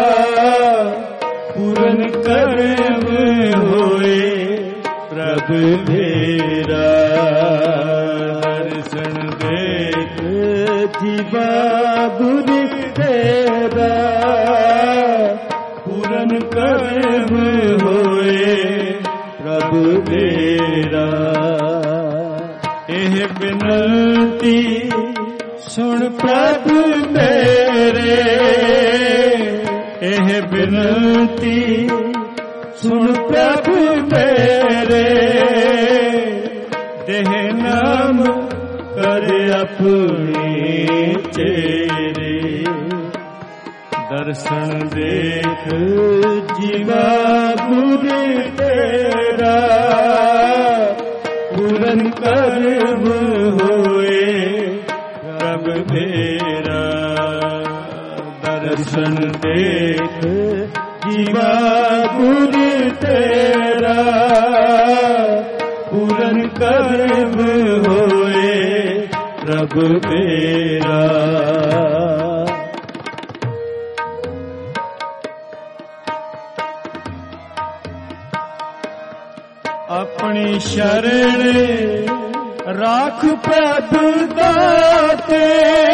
पूरन कर्म होए प्रभु मेरा। दर्शन देख जिया गुरी तेरा। पूरन कर्म होए प्रभु मेरा। एह बिनती सुन प्रभु मेरे। एह बिनती सुन प्रभु मेरे। देह नाम कर अपने चेरे। दर्शन देख जीवा गुरु तेरा। पूरन कर्म होए प्रभ मेरा। दर्शन देख जीवा गुरु तेरा। पूरन कर्म होए प्रभ मेरा। अपनी शरण राख प्रभु दाते।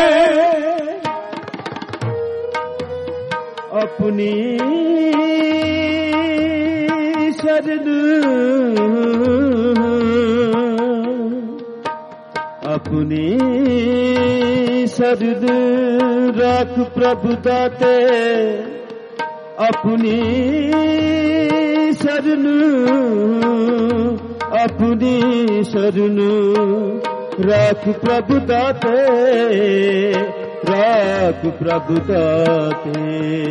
अपनी शरण अपनी शरण राख प्रभु दाते अपनी शरण राख प्रभु दाते राख प्रभु दाते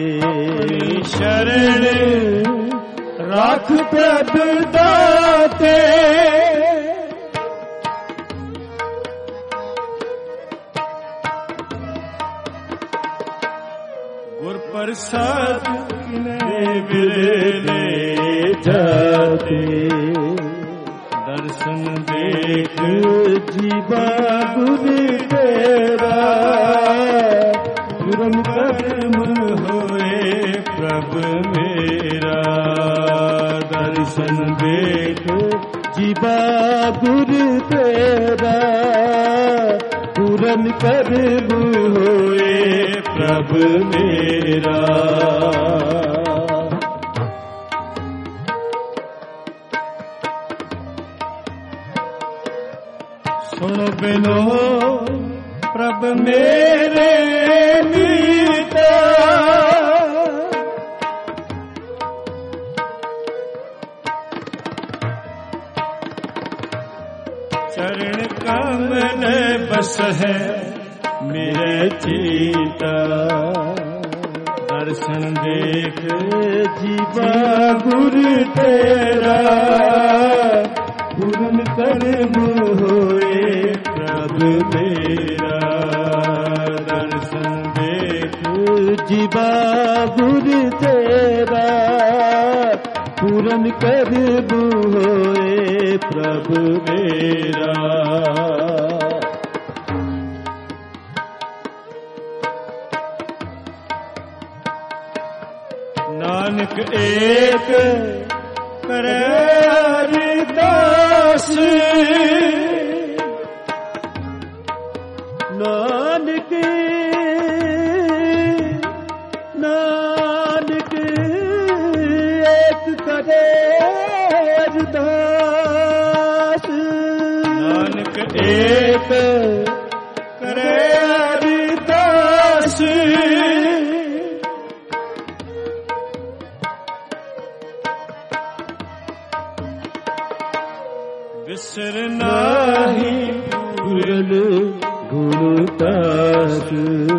शरण राख प्रभु दाते गुर प्रसाद बिरले जाते दर्शन देख जीवा गुर तेरा पूरन कर्म होए प्रभु मेरा दर्शन देख जीवा गुर तेरा पूरन कर्म होए प्रभु मेरा सुनो बिनो प्रभु मेरे मीता चरण कमल बस है मेरे चीता दर्शन देख जीवा गुरु तेरा पूरन कर्म होए प्रभु मेरा दर्शन देख जीवा गुरु तेरा पूरन कर्म होए प्रभु मेरा नानक एक करे हरिदास नानक नानक एक करे हरिदास नानक एक करे हरिदास बिसर नाही पूरन गुणदास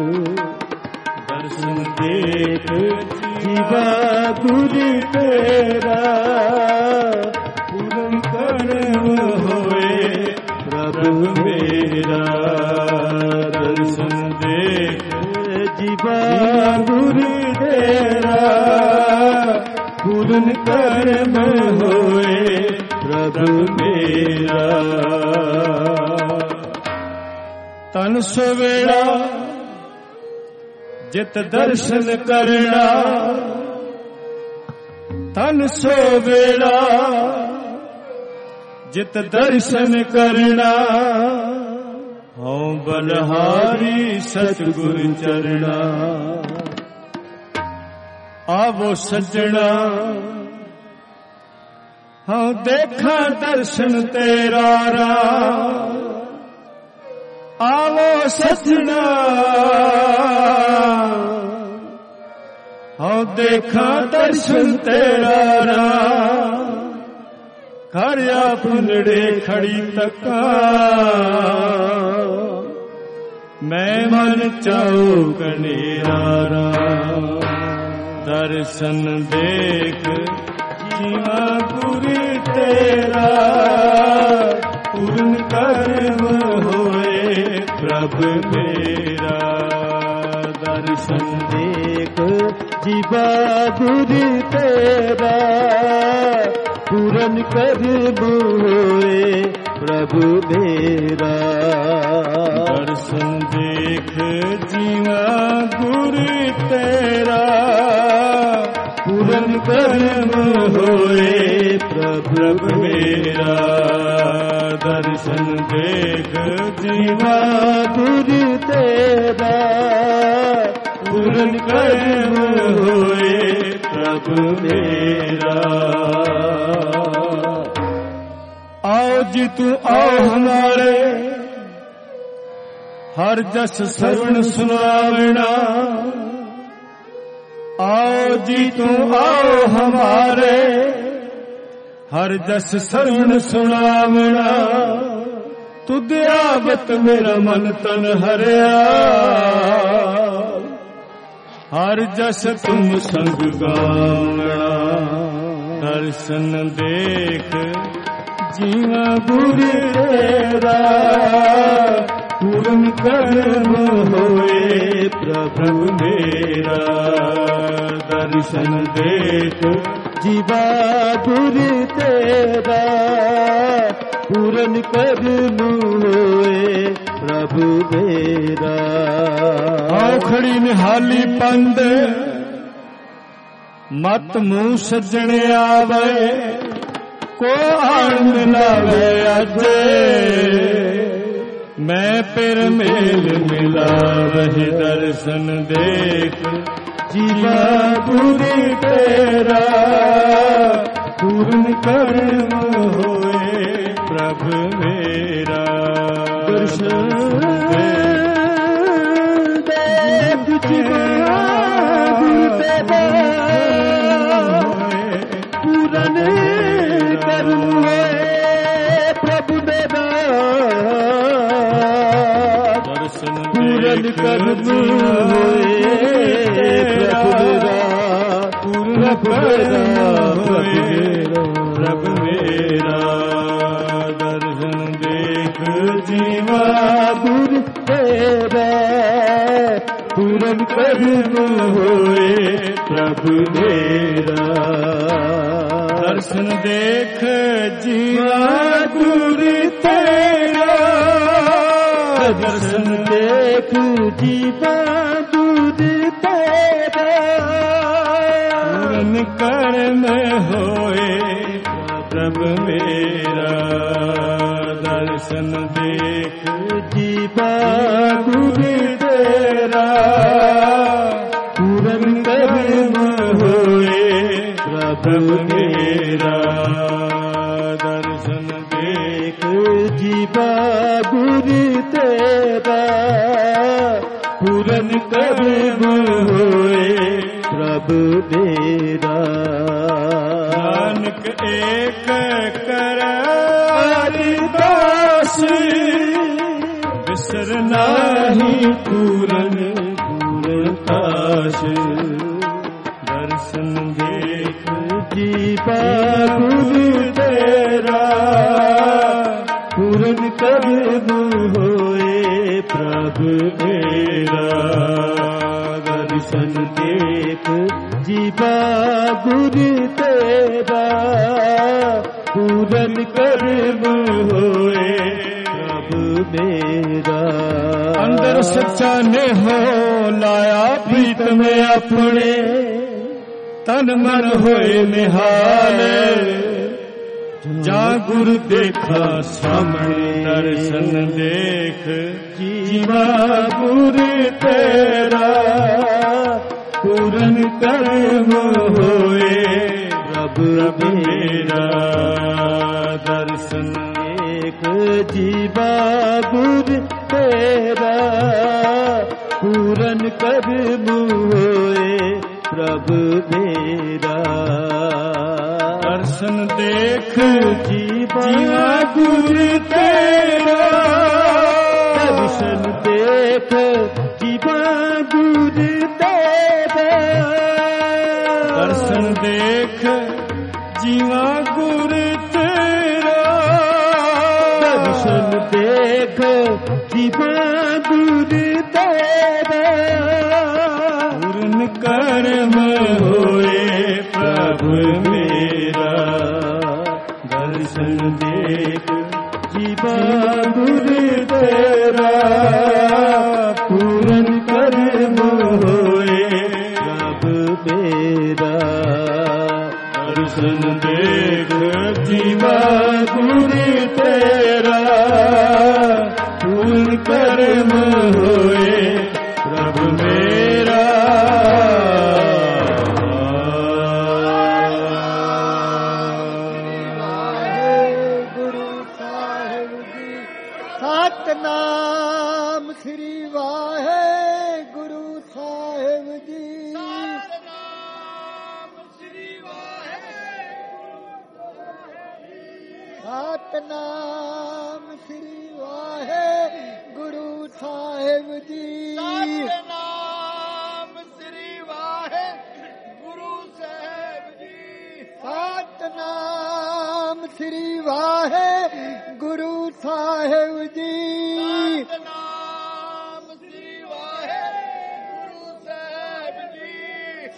दर्शन देख जीवा गुरु तेरा पूरन कर्म होए प्रभु मेरा दर्शन देख जीवा गुरु तेरा पूरन कर्म होए प्रभु मेरा तन सवेला जित दर्शन करना तन सवेला जित दर्शन करना हूँ बलहारी सतगुर चरना आवो सजना हाँ देखा दर्शन तेरा आवो सजना हाँ देखा दर्शन तेरा खरिया फुलड़े खड़ी तका मैं मन चाहू कनेरा दर्शन देख जीवा गुरु तेरा पूर्ण कर्म होए प्रभु मेरा दर्शन देख जीवा गुरु तेरा पूरन कर्म होए प्रभु मेरा दर्शन देख जीवा गुरु तेरा पूरन कर्म होए प्रभु मेरा दर्शन देख जीवा गुरु तेरा पूरन कर्म होए प्रभु मेरा आओ जी तू आओ हमारे ਹਰ ਜਸ ਸਰਵਣ ਸੁਨਾਵਣਾ। आओ जी तुम आओ हमारे, हर जस सरवण सुनावना। तुद आवत मेरा मन तन हरिया, हर जस तुम संग गावना। दर्शन देख जीवा गुरु तेरा, पूर्ण कर्म होए प्रभु मेरा। दर्शन देख जीवा गुरु तेरा, पूर्ण कर्म होए प्रभु मेरा। औखड़ी निहाली पंद मत मुँह सज्जण आवे, को आन मिलावे अजे। मैं पिर मेल मिलावहि दर्शन देख जीवा गुरु तेरा, पूर्ण कर्म होए प्रभु मेरा। दर्शन देख जीवा गुरु तेरा, पूर्ण कर्म होए प्रभु मेरा। पूर्ण कर्म होए प्रभु मेरा। दर्शन देख जीवा गुरु तेरा, पूर्ण कर्म होए प्रभु मेरा। दर्शन देख जीवा गुरु तेरा, दर्शन देख जीवा गुरु तेरा। पूर्ण कर्म होए प्रभु मेरा। दर्शन देख जीवा गुरु तेरा, पूर्ण कर्म होए प्रभु मेरा। दर्शन देख जीवा गुरु तेरा, पूर्ण कर्म होए प्रभु मेरा। नानक एक कर हरिदास, बिसर नाही पूर्ण पूर्णतास। दर्शन देख जीवा गुरु तेरा, पूर्ण कर्म होए प्रभु मेरा। दर्शन देख जीवा गुरु तेरा, पूर्ण कर्म होए प्रभु मेरा। अंदर सच्चा ने हो लाया प्रीत में अपने, तन मन होए निहाल। जा गुरु देखा सामने, दर्शन देख जीवा गुरु तेरा, पूर्ण कर्म होए प्रभु मेरा। दर्शन देख जीवा गुरु तेरा, पूर्ण कर्म होए प्रभु मेरा। दर्शन देख जीवा गुरु तेरा, दर्शन देख जीवा गुरु तेरा। दर्शन देख जीवा गुरु तेरा, दर्शन देख जीवा गुरु तेरा। पूर्ण कर्म होए प्रभु मेरा। दर्शन देख जीवा गुरु तेरा, पूर्ण कर्म होए प्रभु मेरा। दर्शन देख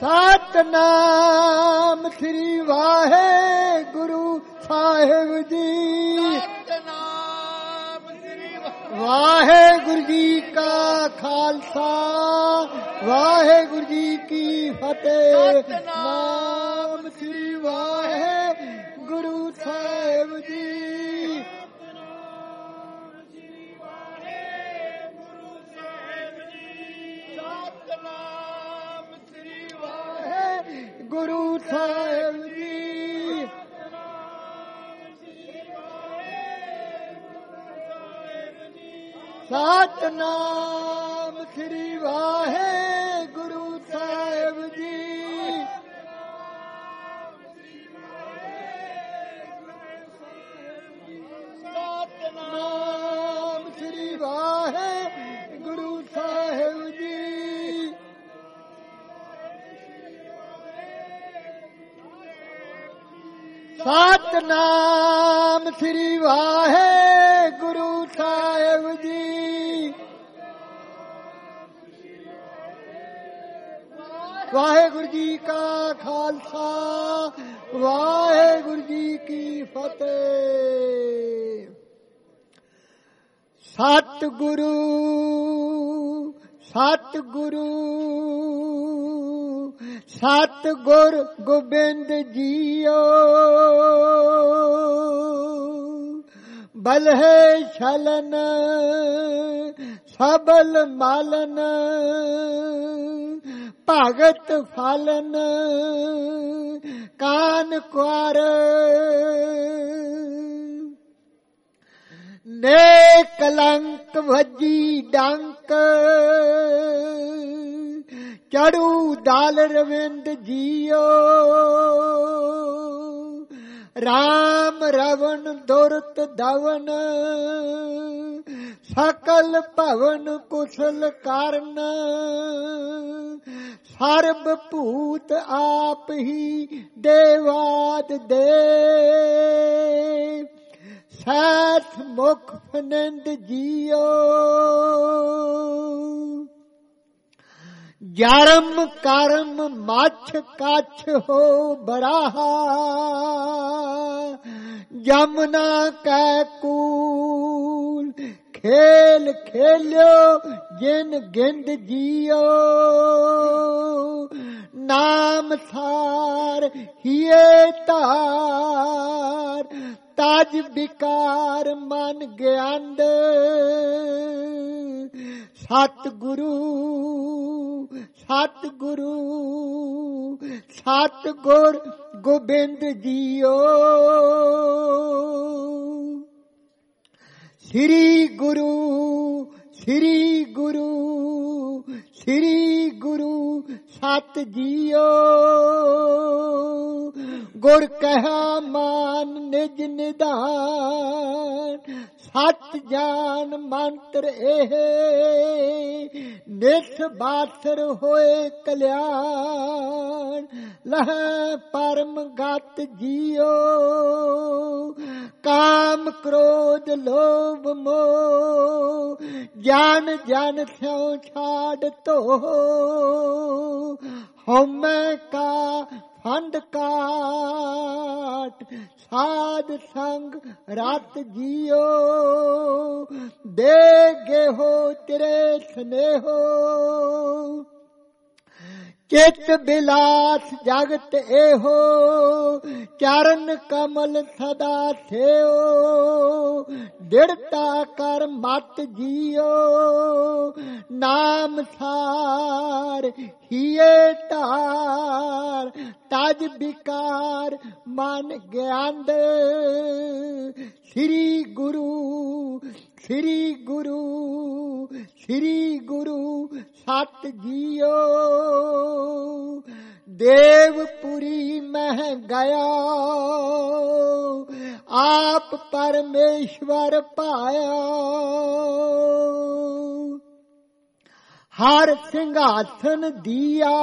ਸਤਨਾਮ ਸ੍ਰੀ ਵਾਹਿਗੁਰੂ ਸਾਹਿਬ ਜੀ। ਵਾਹਿਗੁਰੂ ਜੀ ਕਾ ਖਾਲਸਾ ਵਾਹਿਗੁਰੂ ਜੀ ਕੀ ਫਤਿਹ। ਨਾਮ ਸ੍ਰੀ ਵਾਹਿਗੁਰੂ ਸਾਹਿਬ ਜੀ। ਗੁਰੂ ਸਾਹਿਬ ਜੀ। ਸਤਨਾਮ ਸ੍ਰੀ ਵਾਹਿਗੁਰੂ ਸਾਹਿਬ ਜੀ। ਸਤਨਾਮ ਸ੍ਰੀ ਵਾਹਿਗੁਰੂ ਸਾਹਿਬ ਜੀ। ਸਤਨਾਮ ਸ੍ਰੀ ਵਾਹਿਗੁਰੂ ਸਾਹਿਬ ਜੀ। ਵਾਹਿਗੁਰੂ ਜੀ ਕਾ ਖਾਲਸਾ ਵਾਹਿਗੁਰੂ ਜੀ ਕੀ ਫਤਿਹ। ਸਤਿਗੁਰੂ ਸਤਿਗੁਰੂ ਸਤਿਗੁਰ ਗੋਬਿੰਦ ਜੀਓ। ਬਲਹੇ ਛਲਨ ਸਬਲ ਮਾਲਨ ਭਗਤ ਫਲਨ ਕਾਨ ਕੁਾਰ। ਨੇ ਕਲੰਕ ਵੱਜੀ ਡੰਕ ਚੜੂ ਦਾਲ ਰਵਿੰਦ ਜੀਓ। ਰਾਮ ਰਵਣ ਦੁਰਤ ਧਵਨ ਸਕਲ ਭਵਨ ਕੁਸ਼ਲ ਕਰਨ। ਸਰਬ ਭੂਤ ਆਪ ਹੀ ਦੇਵਾਦ ਦੇ। ਸੈਠ ਮੁਖ ਫਨੰਦ ਜੀਓ। ਜਰਮ ਕਰਮ ਮੱਛ ਕੱਛ ਹੋ ਬਰਾਹਾ। ਜਮਨਾ ਕੈ ਕੂਲ ਖੇਲ ਖੇਲਿਓ ਜਿਨ ਗਿੰਦ ਜੀਓ। ਨਾਮ ਸਾਰ ਹੀਏ ਧਾਰ ਤਜ ਵਿਕਾਰ ਮਨ ਗਿਆੰਦ। ਸਤਿਗੁਰੂ ਸਤਿਗੁਰੂ ਸਤਿਗੁਰ ਗੋਬਿੰਦ ਜੀਓ। ਸ੍ਰੀ ਗੁਰੂ ਸ੍ਰੀ ਗੁਰੂ ਸ੍ਰੀ ਗੁਰੂ ਸਤ ਜੀਓ। ਗੁਰ ਕਹਾ ਮਾਨ ਨਿਜ ਨਿਧਾਨ। ਸਤ ਜਾਨ ਮੰਤਰ ਇਹ ਨਿਸ ਬਾਸਰ ਹੋਏ ਕਲਿਆਣ। ਲਹ ਪਰਮ ਗਤ ਜੀਓ। ਕਾਮ ਕ੍ਰੋਧ ਲੋਭ ਮੋਹ ਜਾਨ ਜਨ ਸਿਉ ਛਾੜ ਧੋ। ਹਉਮੈ ਕਾ ਫੰਡ ਕਾਟ ਸਾਧ ਸੰਗ ਰਤ ਜੀਓ। ਦੇ ਗੇਹੋ ਤੇਰੇ ਸਨੇਹੋ। ਚਿਤ ਬਿਲਾਸ ਜਗਤ ਇਹੋ। ਚਰਨ ਕਮਲ ਸਦਾ ਥਿਓ। ਦ੍ਰਿੜਤਾ ਕਰ ਮਤ ਜੀਓ। ਨਾਮ ਸਾਰ ਹੀਏ ਧਾਰ ਤਜ ਵਿਕਾਰ ਮਨ ਗਿਆੰਦ। ਸ੍ਰੀ ਗੁਰੂ ਸ੍ਰੀ ਗੁਰੂ ਸ੍ਰੀ ਗੁਰੂ ਸਤ ਜੀਓ। ਦੇਵਪੁਰੀ ਮਹਿ ਗਿਆ ਆਪ ਪਰਮੇਸ਼ਵਰ ਪਾਇਆ। ਹਰ ਸਿੰਘਾਸਨ ਦੀਆ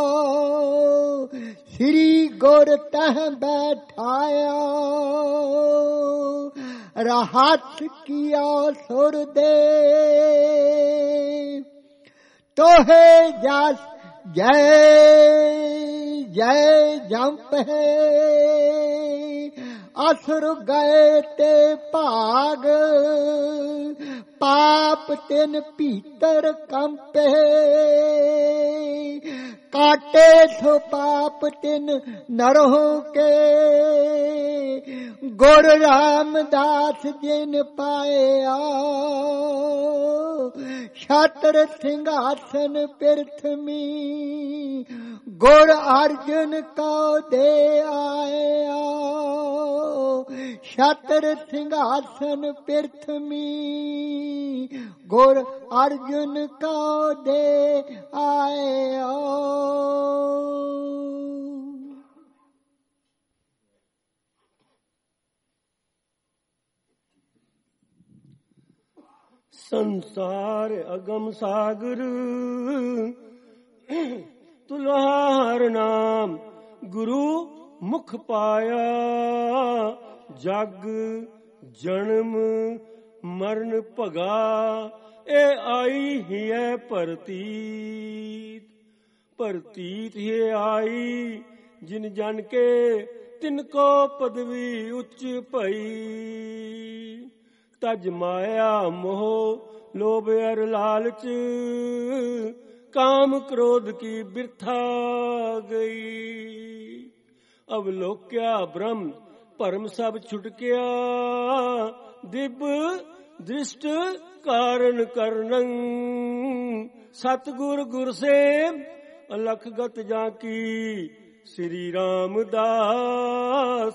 ਸ੍ਰੀ ਗੁਰ ਤਹ ਬੈਠਾਇਆ। रहत किया सुर दे तोहे जस ਜੈ ਜੈ ਜੰਪ ਹੈ ਅਸੁਰ ਗਏ ਤੇ ਭਾਗ ਪਾਪ ਤਿਨ ਭੀਤਰ ਕੰਪੇ ਕਾਟੇ ਸੋ ਪਾਪ ਤਿਨ ਨਰਹੁ ਕੇ ਗੁਰ ਰਾਮਦਾਸ ਜਿਨ ਪਾਇਆ ਛਤਰ ਸਿੰਘਾਸਨ ਪਿਰਥਮੀ ਗੁਰ ਅਰਜਨ ਕਉ ਦੇ ਆਇਆ ਛਤਰ ਸਿੰਘਾਸਨ ਪਿਰਥਮੀ ਗੁਰ ਅਰਜਨ ਕਉ ਦੇ ਆਇਆ। ਸੰਸਾਰ ਅਗਮ ਸਾਗਰ ਤੁਲਹਾਰ ਨਾਮ ਗੁਰੂ ਮੁਖ ਪਾਇਆ ਜਗ ਜਨਮ ਮਰਨ ਭਗਾ ਇਹ ਆਈ ਹੀ ਹੈ ਭਰਤੀਤ ਭਰਤੀਤ ਹੀ ਆਈ ਜਿਨ ਜਨ ਕੇ ਤਿਨ ਕੋ ਪਦਵੀ ਉੱਚ ਭਈ ਤਜ ਮਾਇਆ ਮੋਹ ਲੋਭ ਅਰ ਲਾਲਚ ਕਾਮ ਕ੍ਰੋਧ ਕੀ ਬਿਰਥਾ ਗਈ ਅਵਲੋਕਿਆ ਬ੍ਰਹਮ ਭਰਮ ਸਭ ਛੁਟਕਿਆ ਦਿਵ ਦ੍ਰਿਸ਼ਟ ਕਾਰਨ ਕਰਨੰ ਸਤਿਗੁਰ ਗੁਰ ਸੇਵ ਅਲਖ ਗਤ ਜਾ ਕੀ ਸ੍ਰੀ ਰਾਮਦਾਸ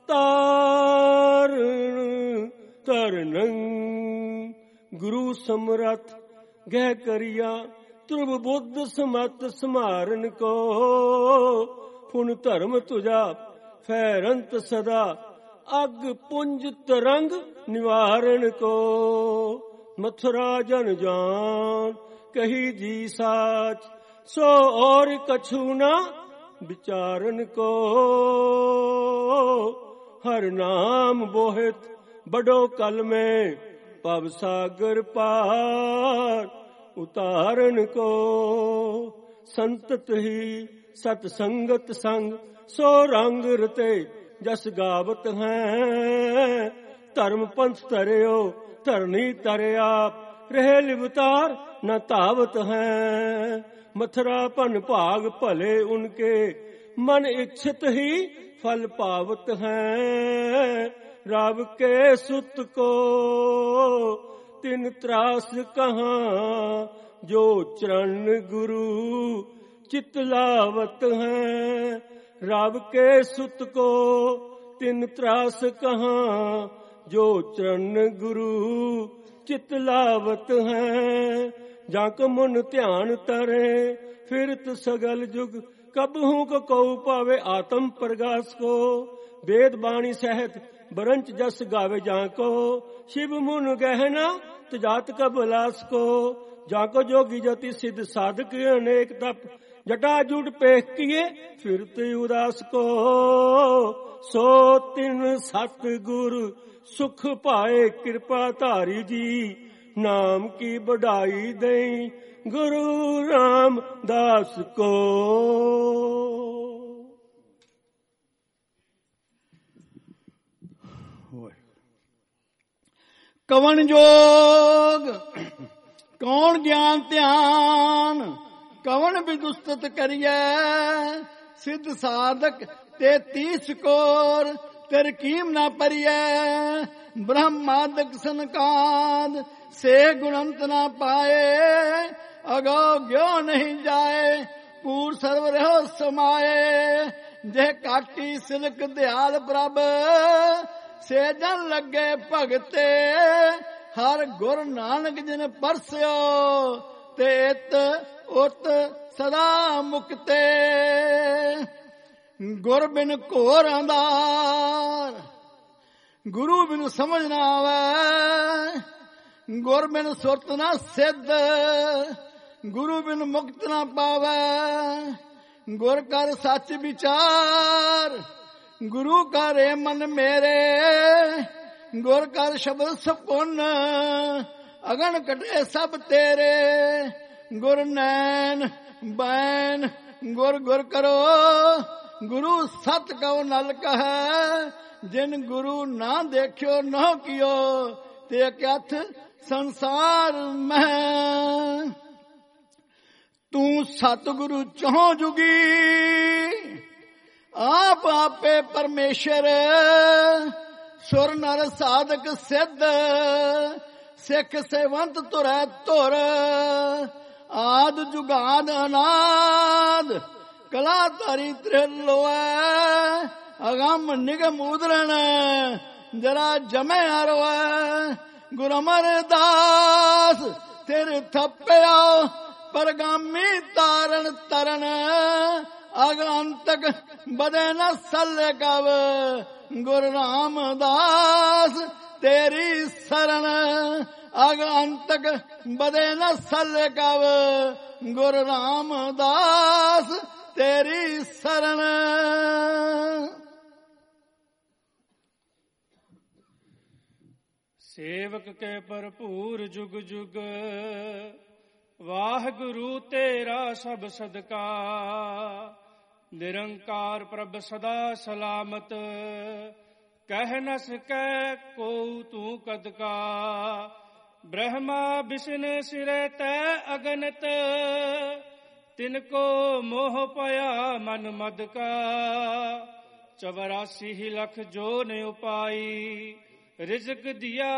ਤਾਰਨ ਤਰਨੰ ਗੁਰੂ ਸਮਰਥ ਗਹਿ ਕਰਿਆ ਧਰੁਵ ਬੁੱਧ ਸਮਤ ਸਮਾਰਨ ਕੋ ਪੁਨ ਧਰਮ ਤੁਜਾ ਫੈਰੰਤ ਸਦਾ ਅਗ ਪੁੰਜ ਤਰੰਗ ਨਿਵਾਰਨ ਕੋ ਮਥੁਰਾ ਜਨ ਜਾਨ ਕਹੀ ਜੀ ਸਾਚ ਸੋ ਔਰ ਕਛੂ ਨਾ ਵਿਚਾਰਨ ਕੋ ਹਰ ਨਾਮ ਬੋਹਿਤ ਬੜੋ ਕਲ ਮੈਂ ਭਵ ਸਾਗਰ ਪਾਰ ਉਤਾਰਨ ਕੋ ਸੰਤਤ ਹੀ ਸਤ ਸੰਗਤ ਸੰਗ ਸੋ ਰੰਗ ਰਤੇ ਜਸ ਗਾਵਤ ਹੈ ਧਰਮ ਪੰਥ ਤਰਿਓ ਧਰਨੀ ਤਰਿਆ ਰਹੇ ਲਿਵਤਾਰ ਨ ਧਾਵਤ ਹੈ ਮਥੁਰਾ ਪਨ ਭਾਗ ਭਲੇ ਉਨਕੇ ਮਨ ਇਛਤ ਹੀ ਫਲ ਪਾਵਤ ਹੈ ਰਾਵ ਕੇ ਸੁਤ ਕੋ ਤਿਨ ਤਰਾਸ ਕਹਾਂ ਜੋ ਚਰਨ ਗੁਰੂ ਚਿਤ ਲਾਵਤ ਹੈ ਰਾਵ ਕੇ ਸੁਤ ਕੋ ਤਿਨ ਤਰਾਸ ਕਹਾਂ ਜੋ ਚਰਨ ਗੁਰੂ ਚਿਤ ਲਾਵਤ ਹੈ ਜਾਂ ਕੋ ਮਨ ਧਿਆਨ ਤਰੇ ਫਿਰਤ ਸਗਲ ਜੁਗ ਕਬਹੂ ਕਉ ਪਾਵੇ ਆਤਮ ਪ੍ਰਗਾਸ ਕੋ ਵੇਦ ਬਾਣੀ ਸਹਿਤ ਬਰੰਚ ਜਸ ਗਾਵੇ ਜਾਂ ਕੋ ਸ਼ਿਵ ਮੁਨ ਗਹਿਨਾ ਤਜਾਤ ਕਬਲਾਸ ਕੋ ਜਾਂ ਕੋ ਜੋਗੀ ਜਤੀ ਸਿੱਧ ਸਾਧਕ ਅਨੇਕ ਤਪ ਜਟਾ ਜੁਟ ਪੇਖ ਕੀਏ ਫਿਰਤ ਉਦਾਸ ਕੋ ਸੋ ਤਿਨ ਸਤ ਗੁਰ ਸੁਖ ਪਾਏ ਕਿਰਪਾ ਧਾਰੀ ਜੀ ਨਾਮ ਕੀ ਬੜਾਈ ਦੇਈ ਗੁਰੂ ਰਾਮਦਾਸ ਕੋ। ਕਵਣ ਜੋਗ ਕੌਣ ਗਿਆਨ ਧਿਆਨ ਕਵਣ ਵਿਦੁਸਤਤ ਕਰੀਐ ਸਿੱਧ ਸਾਧਕ 33 ਕੋਰ ਤਰਕੀਮ ਨਾ ਪਰਿਐ ਬ੍ਰਹਮਾਦਿਕ ਸੰਕਾਦ ਸੇ ਗੁਣੰਤ ਨਾ ਪਾਏ ਅਗੋ ਗਿਓ ਨਹੀਂ ਜਾਏ ਪੂਰ ਸਰਵ ਰਹੋ ਸਮਾਏ ਜੇ ਕਾਟੀ ਸਿਲਕ ਦਿਆਲ ਪ੍ਰਭ ਸੇ ਜਨ ਲੱਗੇ ਭਗਤੇ ਹਰ ਗੁਰ ਨਾਨਕ ਜਿਨ ਪਰਸਿਓ ਤੇ ਇਤ ਉਤ ਸਦਾ ਮੁਕਤੇ ਗੁਰ ਬਿਨ ਘੋਰ ਅੰਧਾਰ ਗੁਰੂ ਬਿਨ ਸਮਝ ਨਾ ਆਵੇ ਗੁਰ ਬਿਨ ਸੁਰਤ ਨਾ ਸਿੱਧ ਗੁਰੂ ਬਿਨ ਮੁਕਤ ਨਾ ਪਾਵੇ ਗੁਰ ਕਰ ਸੱਚ ਵਿਚਾਰ ਗੁਰੂ ਕਰੇ ਮਨ ਮੇਰੇ ਗੁਰ ਕਰ ਸ਼ਬਦ ਸਪੁੰਨ ਅਗਨ ਕਟੇ ਸਭ ਤੇਰੇ ਗੁਰ ਨੈਣ ਬੈਨ ਗੁਰ ਗੁਰ ਕਰੋ। ਗੁਰੂ ਸਤ ਕਉ ਨਲ ਕਹੈ, ਜਿਨ ਗੁਰੂ ਨਾ ਦੇਖਿਓ ਨਾ ਕੀਓ, ਤੇ ਅਕਥ ਸੰਸਾਰ ਮਹਿ। ਤੂੰ ਸਤਿਗੁਰੂ ਚਹੁ ਜੁਗੀ, ਆਪ ਆਪੇ ਪਰਮੇਸ਼ਰ। ਸੁਰ ਨਰ ਸਾਧਕ ਸਿੱਧ, ਸਿੱਖ ਸੇਵੰਤ ਤੁਰੈ ਧੁਰ। ਆਦ ਜੁਗਾਦ ਅਨਾਦ, ਕਲਾ ਧਾਰੀ ਤ੍ਰਿਲੋਐ। ਅਗੰਮ ਨਿਗਮ ਉਦਰਣ, ਜਰਾ ਜਮੈ ਹਰੋਐ। ਗੁਰ ਅਮਰਦਾਸ ਤੇਰੇ ਥੱਪਿਆ, ਪਰਗਾਮੀ ਤਾਰਨ ਤਰਨ। ਅਗ ਅੰਤਕ ਬਦੇ ਨ ਸੱਲੇ ਕਵ, ਗੁਰ ਰਾਮਦਾਸ ਤੇਰੀ ਸਰਣ। ਅਗ ਅੰਤਕ ਬਦੇ ਨ ਸੱਲੇ ਕਵ, ਗੁਰ ਰਾਮਦਾਸ ਤੇਰੀ ਸਰਣ। ਸੇਵਕ ਕੇ ਭਰਪੂਰ ਜੁਗ ਜੁਗ, ਵਾਹਿਗੁਰੂ ਤੇਰਾ ਸਭ ਸਦਕਾ। ਨਿਰੰਕਾਰ ਪ੍ਰਭ ਸਦਾ ਸਲਾਮਤ, ਕਹਿ ਨ ਸਕੈ ਕੋ ਤੂੰ ਕਦ ਕਾ। ਬ੍ਰਹਮਾ ਬਿਸ਼ਨ ਸਿਰੇ ਤੈ ਅਗਨਤ, ਤਿਨ ਕੋ ਮੋਹ ਪਿਆ ਮਨ ਮਦ ਕਾ। 84 ਲੱਖ ਜੋ ਨੇ ਉਪਾਈ, ਰਿਜ਼ਕ ਦਿਆ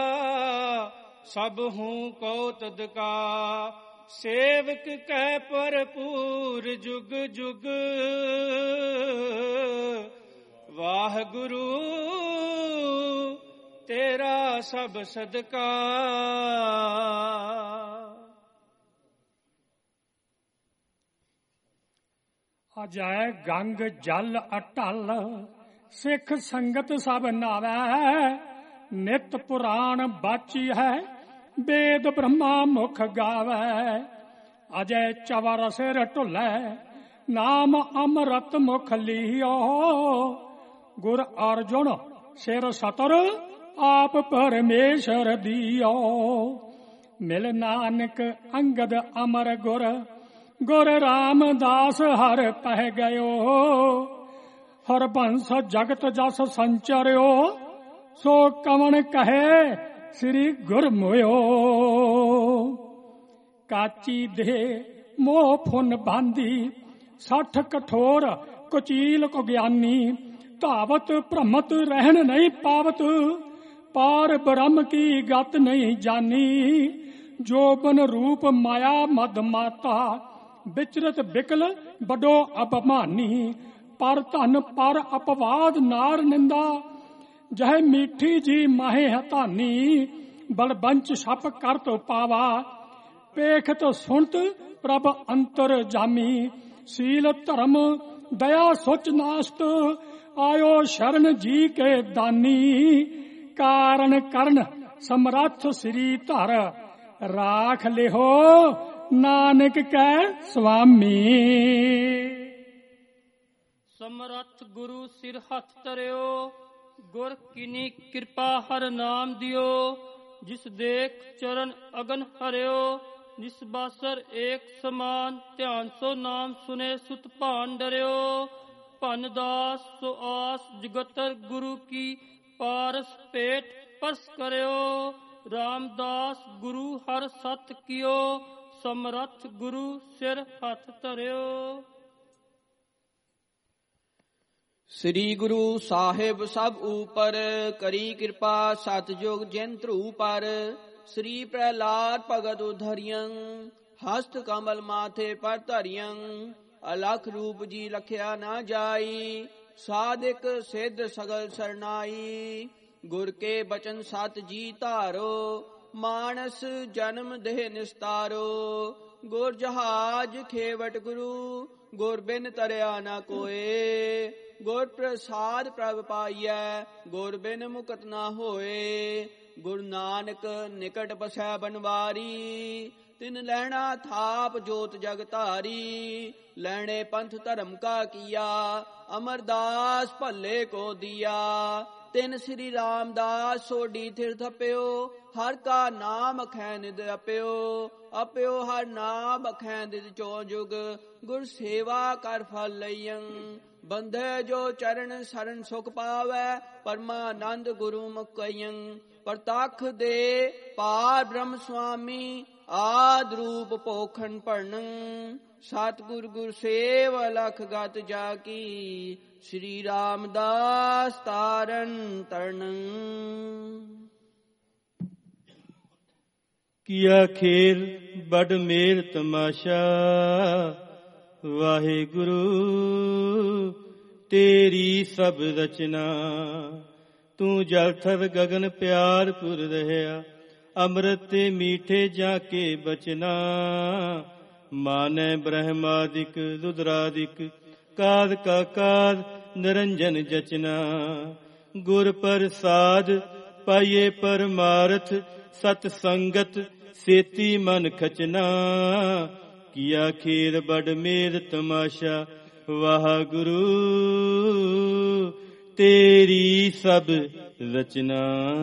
ਸਭ ਹੂੰ ਕਉ ਤਦ ਕਾ। ਸੇਵਕ ਕੈ ਭਰਪੂਰ ਜੁਗ ਜੁਗ, ਵਾਹਿਗੁਰੂ ਤੇਰਾ ਸਭ ਸਦਕਾ। ਅਜੈ ਗੰਗ ਜਲ ਅਟਲ, ਸਿੱਖ ਸੰਗਤ ਸਭ ਨਾਵੈ। ਨਿਤ ਪੁਰਾਣ ਬਾਚੀ ਹੈ, ਵੇਦ ਬ੍ਰਹਮਾ ਮੁਖ ਗਾਵੈ। ਅਜੈ ਚਵਰ ਸਿਰ ਢੁੱਲੈ, ਨਾਮ ਅੰਮ੍ਰਿਤ ਮੁਖ ਲੀਓ। ਗੁਰ ਅਰਜੁਨ ਸਿਰ ਸਤਰ, ਆਪ ਪਰਮੇਸ਼ਰ ਦੀਓ। ਮਿਲ ਨਾਨਕ ਅੰਗਦ ਅਮਰ ਗੁਰ, ਗੁਰ ਰਾਮਦਾਸ ਹਰ ਪਹਿ ਗਇਓ। ਹਰ ਬੰਸ ਜਗਤ ਜਸ ਸੰਚਰਿਓ, ਸੋ ਕਵਣ ਕਹੇ ਸ੍ਰੀ ਗੁਰ ਮੋਇਓ। ਕਾਚੀ ਦੇ ਮੋਹ ਫੁਨ ਬਾਂਦੀ, 60 ਕਠੋਰ ਕੁਚੀਲ ਕੋ ਗਿਆਨੀ। ਧਾਵਤ ਭ੍ਰਮਤ ਰਹਿਣ ਨਹੀਂ ਪਾਵਤ, ਪਾਰ ਬ੍ਰਹਮ ਕੀ ਗਤ ਨਹੀਂ ਜਾਨੀ। ਜੋਬਨ ਰੂਪ ਮਾਇਆ ਮਦ ਮਾਤਾ, ਵਿਚਰਤ ਬਿਕਲ ਬਡੋ ਅਪਮਾਨੀ। ਪਰ ਧਨ ਪਰ ਅਪਵਾਦ ਨਾਰ ਨਿੰਦਾ, ਜਹ ਮੀਠੀ ਜੀ ਮਾਹੇ ਹਤਾਨੀ। ਬਲਬੰਚ ਛਪ ਕਰ ਤੋ ਪਾਵਾ, ਪੇਖਤ ਸੁਣਤ ਪ੍ਰਭ ਅੰਤਰ ਜਾਮੀ। ਸੀਲ ਧਰਮ ਦਇਆ ਸੁਚ ਨਾਸਤ, ਆਇਓ ਸ਼ਰਨ ਜੀ ਕੇ ਦਾਨੀ। ਕਾਰਨ ਕਰਨ ਸਮਰੱਥ ਸ੍ਰੀ ਧਰ, ਰਾਖ ਲਿਹੋ ਨਾਨਕ ਕੈ ਸੁਆਮੀ। ਸਮਰੱਥ ਗੁਰੂ ਸਿਰ ਹੱਥ ਧਰਿਓ, ਗੁਰ ਕਿਨੀ ਕਿਰਪਾ ਹਰ ਨਾਮ ਦਿਓ। ਜਿਸ ਦੇਖ ਚਰਨ ਅਗਨ ਹਰਿਓ, ਨਿਸਬਾਸਰ ਏਕ ਸਮਾਨ। ਧਿਆਨ ਸੋ ਨਾਮ ਸੁਨੇ ਸੁਤ ਭਾਨ ਡਰਿਓ। ਭਨ ਦਾਸ ਸੋ ਆਸ ਜਗਤਰ, ਗੁਰੂ ਕੀ ਪਾਰਸ ਪੇਟ ਪਰਸ ਕਰਿਓ। ਰਾਮਦਾਸ ਗੁਰੂ ਹਰ ਸਤ ਕੀਓ, ਸਮਰੱਥ ਗੁਰੂ ਸਿਰ ਹੱਥ ਧਰਿਓ। ਸ੍ਰੀ ਗੁਰੂ ਸਾਹਿਬ ਸਭ ਊਪਰ, ਕਰੀ ਕਿਰਪਾ ਸਤਜੁਗ ਜੰਤਰੂ ਪਰ। ਸ੍ਰੀ ਪ੍ਰਹਿਲਾਦ ਭਗਤ ਉਧਰਿਯੰ, ਹਸਤ ਕਮਲ ਮਾਥੇ ਪਰ ਧਰਿਯੰ। ਅਲਖ ਰੂਪ ਜੀ ਲਖਿਆ ਨਾ ਜਾਈ, ਸਾਧਿਕ ਸਿੱਧ ਸਗਲ ਸਰਨਾਈ। ਗੁਰ ਕੇ ਬਚਨ ਸਤ ਜੀ ਧਾਰੋ, ਮਾਨਸ ਜਨਮ ਦੇਹ ਨਿਸਤਾਰੋ। ਗੁਰ ਜਹਾਜ ਖੇਵਟ ਗੁਰੂ, ਗੁਰ ਬਿਨ ਤਰਿਆ ਨਾ ਕੋਏ। ਗੁਰ ਪ੍ਰਸਾਦ ਪ੍ਰਭ ਪਾਈਐ, ਗੁਰ ਬਿਨ ਮੁਕਤ ਨਾ ਹੋਏ। ਗੁਰੂ ਨਾਨਕ ਨਿਕਟ ਬਸੈ ਬਨਵਾਰੀ, ਤਿਨ ਲੈਣਾ ਥਾਪ ਜੋਤ ਜਗ ਧਾਰੀ। ਲੈਣੇ ਪੰਥ ਧਰਮ ਕਾ ਕੀਆ, ਅਮਰਦਾਸ ਭੱਲੇ ਕੋ ਦੀਆ। ਤਿਨ ਸ੍ਰੀ ਰਾਮਦਾਸ ਸੋਢੀ ਥਿਰ ਥਪਿਓ ਹਰ ਕਾ ਨਾਮ ਅਖੈ ਨਿਦ ਅਪਿਓ ਹਰ ਨਾਮ ਅਖੈ ਨਿਦ ਚੋ ਜੁਗ ਗੁਰ ਸੇਵਾ ਕਰ ਫਲ ਲਈਅੰ ਬੰਧੇ ਜੋ ਚਰਨ ਸਰਨ ਸੁਖ ਪਾਵੈ ਪਰਮਾਨੰਦ ਗੁਰੂ ਮੁਕਈਅੰ ਪ੍ਰਤੱਖ ਦੇ ਪਾਰ ਬ੍ਰਹਮ ਸੁਆਮੀ ਆਦ ਰੂਪ ਪੋਖਣ ਪੜਨੰ ਸਤਿਗੁਰ ਗੁਰ ਸੇਵ ਲਖ ਗਤ ਜਾ ਕੀ ਸ੍ਰੀ ਰਾਮਦਾਸ ਤਾਰਨ ਤਰਨੰ। ਕੀਆ ਖੇਲ ਬੜ ਮੇਲ ਤਮਾਸ਼ਾ ਵਾਹਿਗੁਰੂ ਤੇਰੀ ਸਭ ਰਚਨਾ ਤੂੰ ਜਲ ਥਲ ਗਗਨ ਪਿਆਰ ਪੁਰ ਰਹਿਆ ਅੰਮ੍ਰਿਤ ਤੇ ਮੀਠੇ ਜਾ ਕੇ ਬਚਨਾ ਮਾਨੈ ਬ੍ਰਹਮਾਦਿਕ ਰੁਦਰਾਦਿਕ ਕਾਦ ਕਾ ਕਾਦ ਨਿਰੰਜਨ ਜਚਨਾ ਗੁਰ ਪ੍ਰਸਾਦ ਪਾਈਏ ਪਰਮਾਰਥ ਸਤ ਸੰਗਤ ਸੇਤੀ ਮਨ ਖਚਨਾ ਕੀਆ ਖੇਲ ਬੜ ਮੇਲ ਤਮਾਸ਼ਾ ਵਾਹਿਗੁਰੂ ਤੇਰੀ ਸਭ ਰਚਨਾ।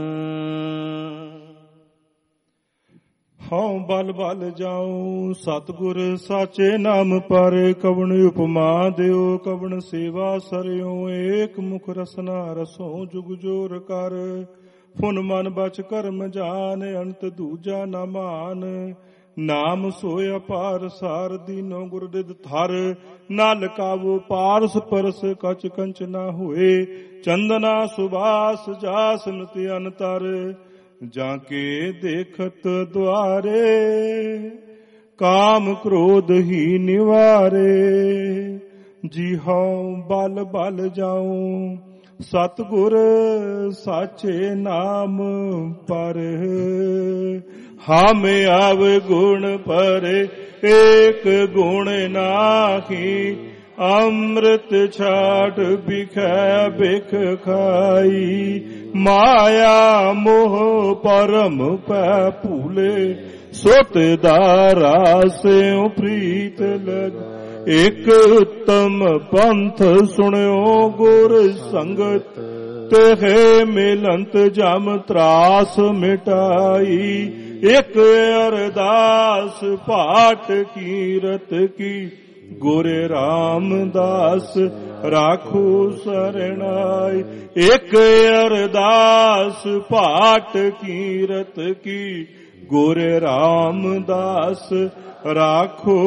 ਹਉ ਬਲ ਬਲ ਜਾਉ ਸਤਿਗੁਰ ਸਾਚੇ ਨਾਮ ਪਰ ਕਵਣ ਉਪਮਾ ਦਿਓ ਕਵਣ ਸੇਵਾ ਸਰਿਓ ਏਕ ਮੁਖ ਰਸਨਾ ਰਸੋ ਜੁਗ ਜੋਰ ਕਰ ਫੁਨ ਮਨ ਬਚ ਕਰਮ ਜਾਨ ਅੰਤ ਦੂਜਾ ਨਾ ਮਾਨ ਨਾਮ ਸੋਇ ਅਪਾਰ ਸਾਰ ਦੀਨੋ ਗੁਰਦਿਦ ਥਰ ਨਲ ਕਾਵੋ ਪਾਰਸ ਪਰਸ ਕਚ ਕੰਚ ਨਾ ਹੋਏ ਚੰਦਨਾ ਸੁਬਾਸ ਜਾਸ ਨੁਤਿ ਅੰਤਰ ਜਾਂ ਕੇ ਦੇਖਤ ਦੁਆਰੇ ਕਾਮ ਕ੍ਰੋਧ ਹੀ ਨਿਵਾਰੇ ਜੀ ਹਉ ਬਲ ਬਲ ਜਾਉ ਸਤਿਗੁਰ ਸਾਚੇ ਨਾਮ ਪਰ ਹਮ ਆਵ ਗੁਣ ਪਰੇ ਏਕ ਗੁਣ ਨਾਹੀ ਅੰਮ੍ਰਿਤ ਛਾੜ ਬਿਖੈ ਬਿਖ ਖਾਈ ਮਾਇਆ ਮੋਹ ਪਰਮ ਪੈ ਭੂਲੇ ਸੁਤ ਦਾਰਾ ਸਿਉ ਪ੍ਰੀਤ ਲਗ ਇਕ ਉੱਤਮ ਪੰਥ ਸੁਣਿਓ ਗੁਰ ਸੰਗਤ ਤੇਹੇ ਮਿਲੰਤ ਜਮ ਤਰਾਸ ਮਿਟਾਈ ਇਕ ਅਰਦਾਸ ਪਾਠ ਕੀਰਤ ਕੀ ਗੁਰ ਰਾਮਦਾਸ ਰਾਖੋ ਸਰਣਾਈ ਇਕ ਅਰਦਾਸ ਪਾਠ ਕੀਰਤ ਕੀ ਗੁਰ ਰਾਮਦਾਸ ਰਾਖੋ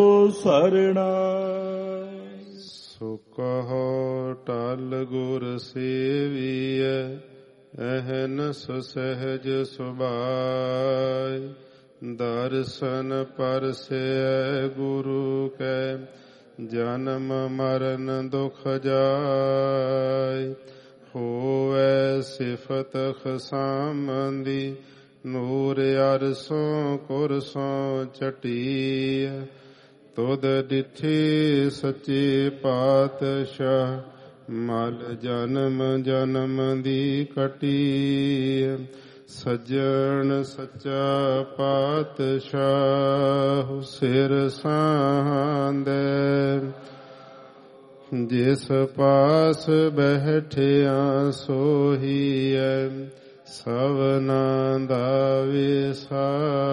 ਸਰਣਾਈ। ਸੋ ਕਹੋ ਟਲ ਗੁਰ ਸੇਵੀਐ ਅਹਨਸ ਸਹਿਜ ਸੁਭਾਇ ਦਰਸ਼ਨ ਪਰਸੈ ਗੁਰੂ ਕੈ ਜਨਮ ਮਰਨ ਦੁਖ ਜਾਇ ਹੋਵੈ ਸਿਫਤ ਖਸਾਮੰਦੀ ਨੂਰ ਅਰਸੋਂ ਕੁਰਸੋਂ ਚਟੀਐ ਤੁਧ ਡਿਠੇ ਸੱਚੇ ਪਾਤਸ਼ਾਹ ਮਲ ਜਨਮ ਜਨਮ ਦੀ ਕਟੀਐ ਸੱਜਣ ਸੱਚਾ ਪਾਤਸ਼ਾਹ ਸਿਰ ਸਾਂਦੈ ਜਿਸ ਪਾਸ ਬੈਠਿਆ ਸੋਹੀਐ ਸਭਨਾ ਦਾ ਵਿਸਾਹੁ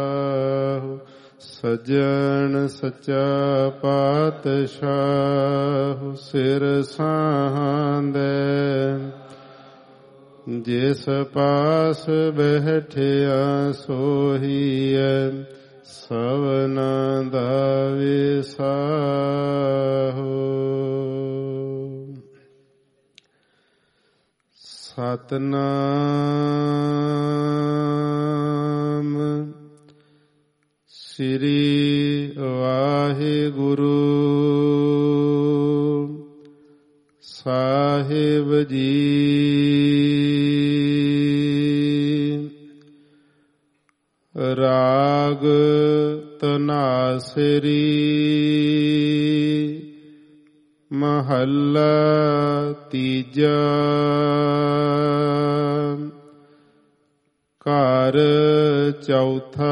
ਸੱਜਣ ਸੱਚਾ ਪਾਤਸ਼ਾਹ ਸਿਰ ਸਾਂਦੈ ਜਿਸ ਪਾਸ ਬੈਠਿਆ ਸੋਹੀਐ ਸਭਨਾ ਦਾ ਵਿਸਾਹੁ। ਸਤਨਾਮ ਸ੍ਰੀ ਵਾਹਿਗੁਰੂ ਸਾਹਿਬ ਜੀ। ਰਾਗ ਧਨਾਸਰੀ ਮਹੱਲਾ ਤੀਜਾ। ਘਰ ਚੌਥਾ।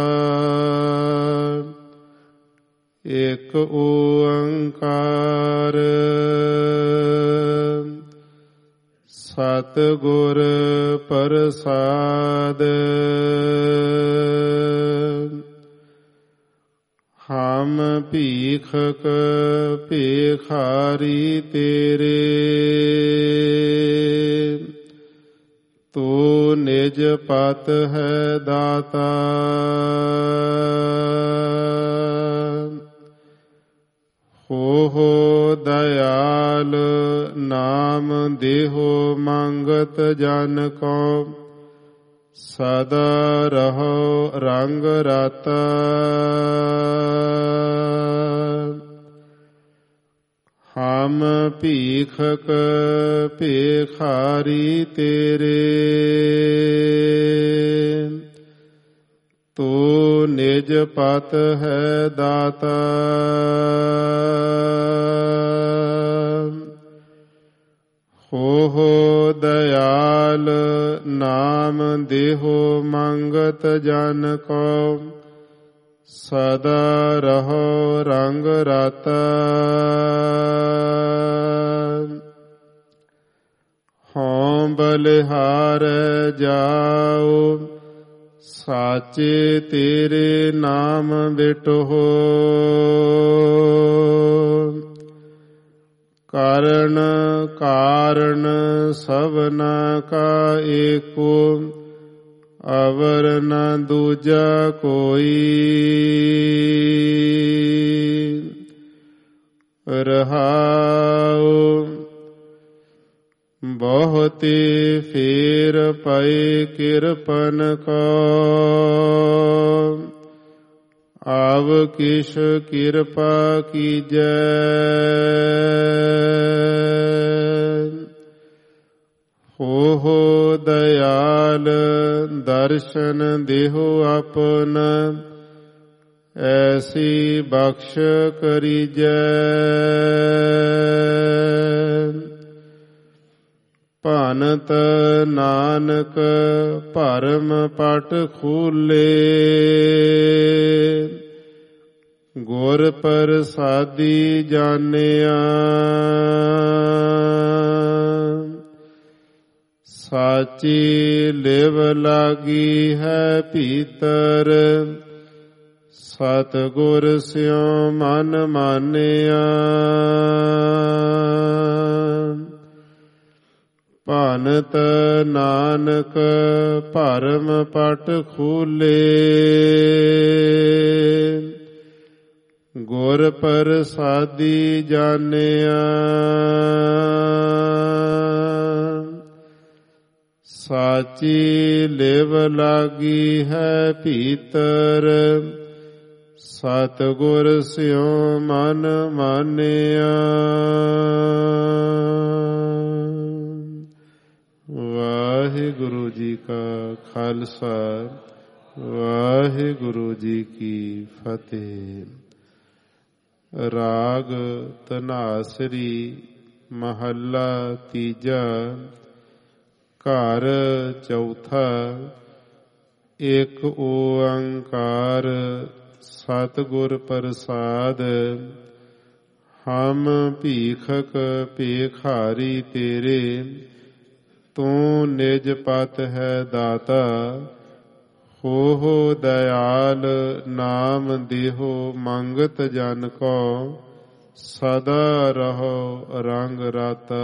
ਇਕ ਓੰਕਾਰ ਸਤਿਗੁਰ ਪ੍ਰਸਾਦ ਹਮ ਭੀਖਕ ਭੇਖਾਰੀ ਤੇਰੇ ਤੂੰ ਨਿਜ ਪਤ ਹੈ ਦਾਤਾ ਹੋ ਦਇਆਲ ਨਾਮ ਦੇਹੋ ਮੰਗਤ ਜਨ ਕੋ ਸਦਾ ਰਹੋ ਰੰਗ ਰਾਤਾ ਹਮ ਭੀਖਕ ਭੇਖਾਰੀ ਤੇਰੇ ਤੂੰ ਨਿਜ ਪਤ ਹੈ ਦਾਤਾ ਹੋ ਦਇਆਲ ਨਾਮ ਦੇਹੋ ਮੰਗਤ ਜਨ ਕੋ ਸਦਾ ਰਹੋ ਰੰਗ ਰਾਤਾ ਹਉ ਬਲਿਹਾਰ ਜਾਓ ਸਾਚੇ ਤੇਰੇ ਨਾਮ ਬਿਟੋ ਕਾਰਨ ਕਾਰਨ ਸਭਨਾ ਕਾ ਏਕੋ ਅਵਰ ਨ ਦੂਜਾ ਕੋਈ ਰਹਾਉ ਬਹੁਤੇ ਫੇਰ ਪਏ ਕਿਰਪਨ ਕੋ ਆਵ ਕਿਛ ਕਿਰਪਾ ਕੀਜੈ ਹੋ ਦਇਆਲ ਦਰਸ਼ਨ ਦੇਹੋ ਆਪਨ ਐਸੀ ਬਖਸ਼ ਕਰੀਜੈ ਭਨਤ ਨਾਨਕ ਭਰਮ ਪਟ ਖੂਲੇ ਗੁਰ ਪ੍ਰਸਾਦੀ ਜਾਣਿਆ ਸਾਚੀ ਲਿਵ ਲਾਗੀ ਹੈ ਭੀਤਰ ਸਤਿਗੁਰ ਸਿਉ ਮਨ ਮਾਨਿਆ ਭਨਤ ਨਾਨਕ ਭਰਮ ਪਟ ਖੂਲੇ ਗੁਰ ਪ੍ਰਸਾਦੀ ਜਾਣਿਆ ਸਾਚੀ ਲਿਵ ਲਾਗੀ ਹੈ ਭੀਤਰ ਸਤਿਗੁਰ ਸਿਉ ਮਨ ਮਾਨਿਆ ਵਾਹਿਗੁਰੂ ਜੀ ਕਾ ਖਾਲਸਾ ਵਾਹਿਗੁਰੂ ਜੀ ਕੀ ਫਤਿਹ। ਰਾਗ ਧਨਾਸਰੀ ਮਹੱਲਾ ਤੀਜਾ ਘਰ ਚੌਥਾ ਏਕ ਓੰਕਾਰ ਸਤਿਗੁਰ ਪ੍ਰਸਾਦ ਹਮ ਭੀਖਕ ਭੇਖਾਰੀ ਤੇਰੇ ਤੂੰ ਨਿਜ ਪਤ ਹੈ ਦਾਤਾ ਹੋ ਦਇਆਲ ਨਾਮ ਦੇਹੋ ਮੰਗਤ ਜਨ ਕੋ ਸਦਾ ਰਹੋ ਰੰਗ ਰਾਤਾ।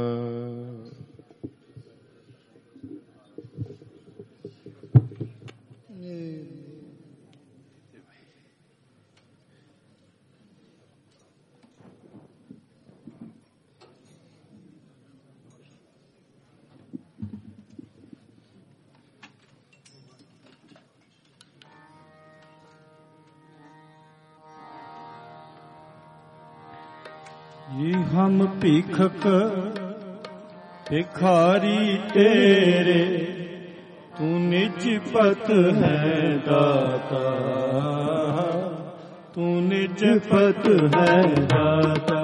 ਜੀ ਹਮ ਭੀਖਕ ਭਿਖਾਰੀ ਤੇਰੇ ਤੂੰ ਨਿਜ ਪਤ ਹੈ ਦਾਤਾ ਤੂੰ ਨਿਜ ਪਤ ਹੈ ਦਾਤਾ।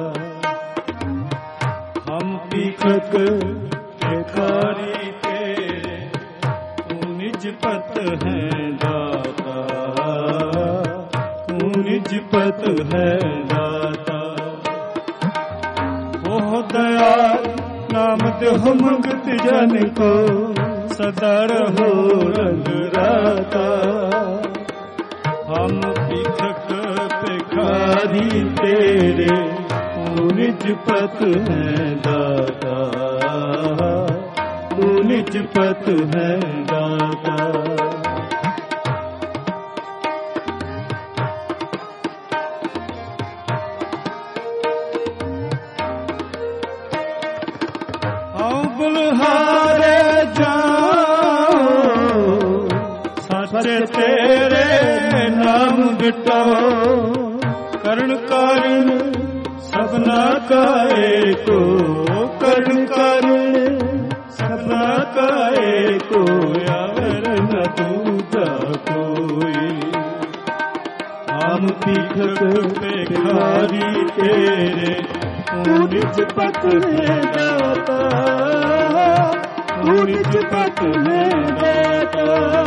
ਹਮ ਭੀਖਕ ਭਿਖਾਰੀ ਤੇਰੇ ਤੂੰ ਨਿਜ ਪਤ ਹੈ ਦਾਤਾ ਤੂੰ ਨਿਜ ਪਤ ਹੈ ਦਾਤਾ। ਦਇਆਲ नाम देहो मंगत जन को सदा रहो रंग राता। हम भिखक भिखारी तेरे तू निज पत है दाता, तू निज पत है दाता। बुलहारे जाओ सच तेरे नाम बिटाओ, कर्ण कारण सबना का एको, कर्ण कारण सबना का एको, यार न दूजा कोई। हम भिखक भिखारी तेरे तू निज पत है दाता, तू निज पत है दाता।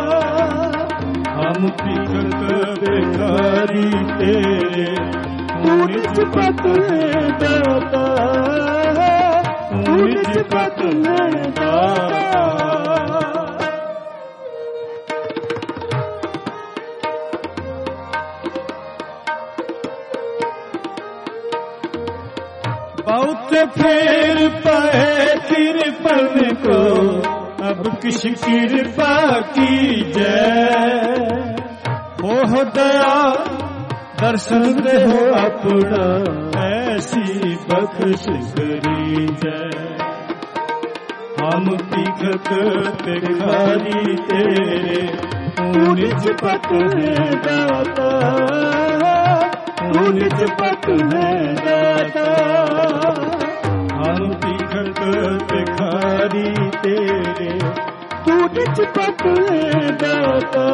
हम भिखक भिखारी तेरे तू निज पत है दाता, तू निज पत है दाता। बहुत फेर पाए तिरपन को, अब किस कृपा की जय। हो दया दर्शन दे हो अपना, ऐसी बख्श करी जय। हम भिखक भिखारी तेरे तू निज पत है दाता, तू निज पत है दाता। हम भिखक भिखारी तेरे तू निज पत है दाता,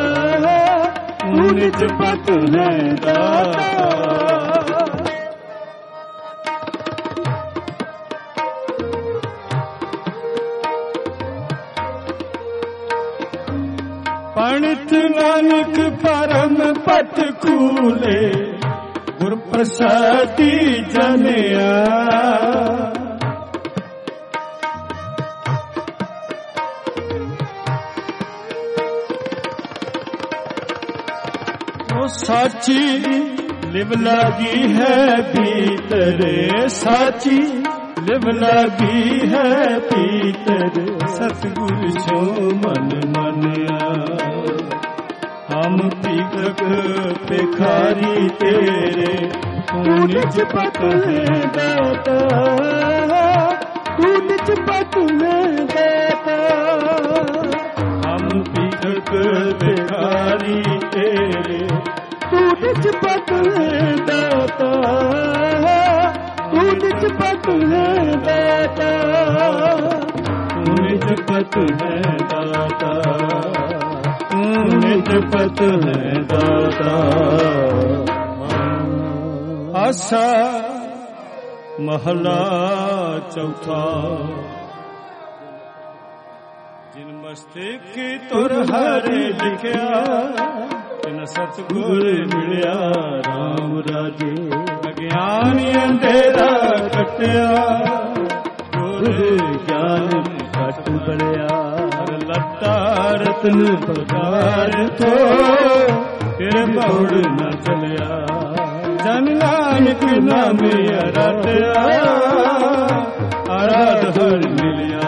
तू निज पत है दाता। पंडित नानक परम पत खूले, गुर प्रसादी जनिया। वो साची लिव लागी है भीतरे, साची लिव लागी है भीतर, सतगुरु सो मन मनिया। हम भिखक भिखारी तेरे तू निज पत है दाता, तू निज पत है दाता। हम भिखक भिखारी तेरे तू निज पत है दाता, तू निज पत है दाता, तू निज पत है दाता, निज पत है दाता। आसा महला चौथा, जिन मस्तिष्क की तुर हरे लिखिया, तिन सतगुर मिलिया राम राजे। अज्ञान अंधेरा कटिया, गुर ज्ञान घट बलिया। लट्टा रतन पगार थो, फिर बौड़ न चलिया। जन नानक नामे अराधया, आराध हर मिलिया,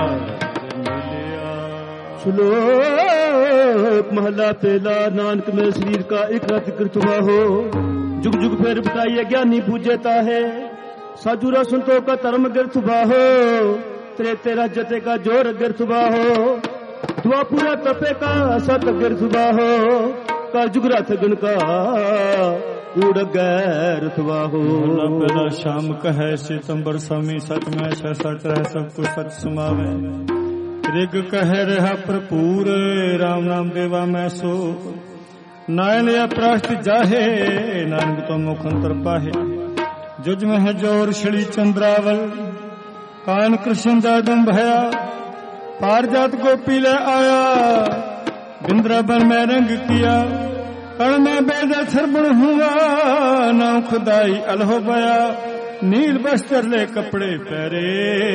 श्लोक महला पहला। नानक में शरीर का एक रत कृतवा हो, जुग जुग फिर बताइए ज्ञानी पूजता है। साधुरा संतों का धर्म गिरथुबा हो, तेरा जते का जोर गिरथुबा हो। दुआ पूरा तपे का सत गिरथुबा हो, का जुगरा थगन का उड़ गैरथुबा हो। पहला शाम कहे सितंबर स्वामी सच में सच रह सब कुछ सच सुमावे। ऋग कह रहा भरपूर, राम नाम देवा मैं सो। नायन या प्राश्त जाहे, नानक तो मुख अंतर पाहे। जुज में है जोर श्री चंद्रावल, कान कृष्ण जादम भया। पारजात गोपी ले आया, बिंद्रावन में रंग किया। कण में बेदा सरबण हुआ, नाम खुदाई अलहो बया। नील बस्तर ले कपड़े पहरे,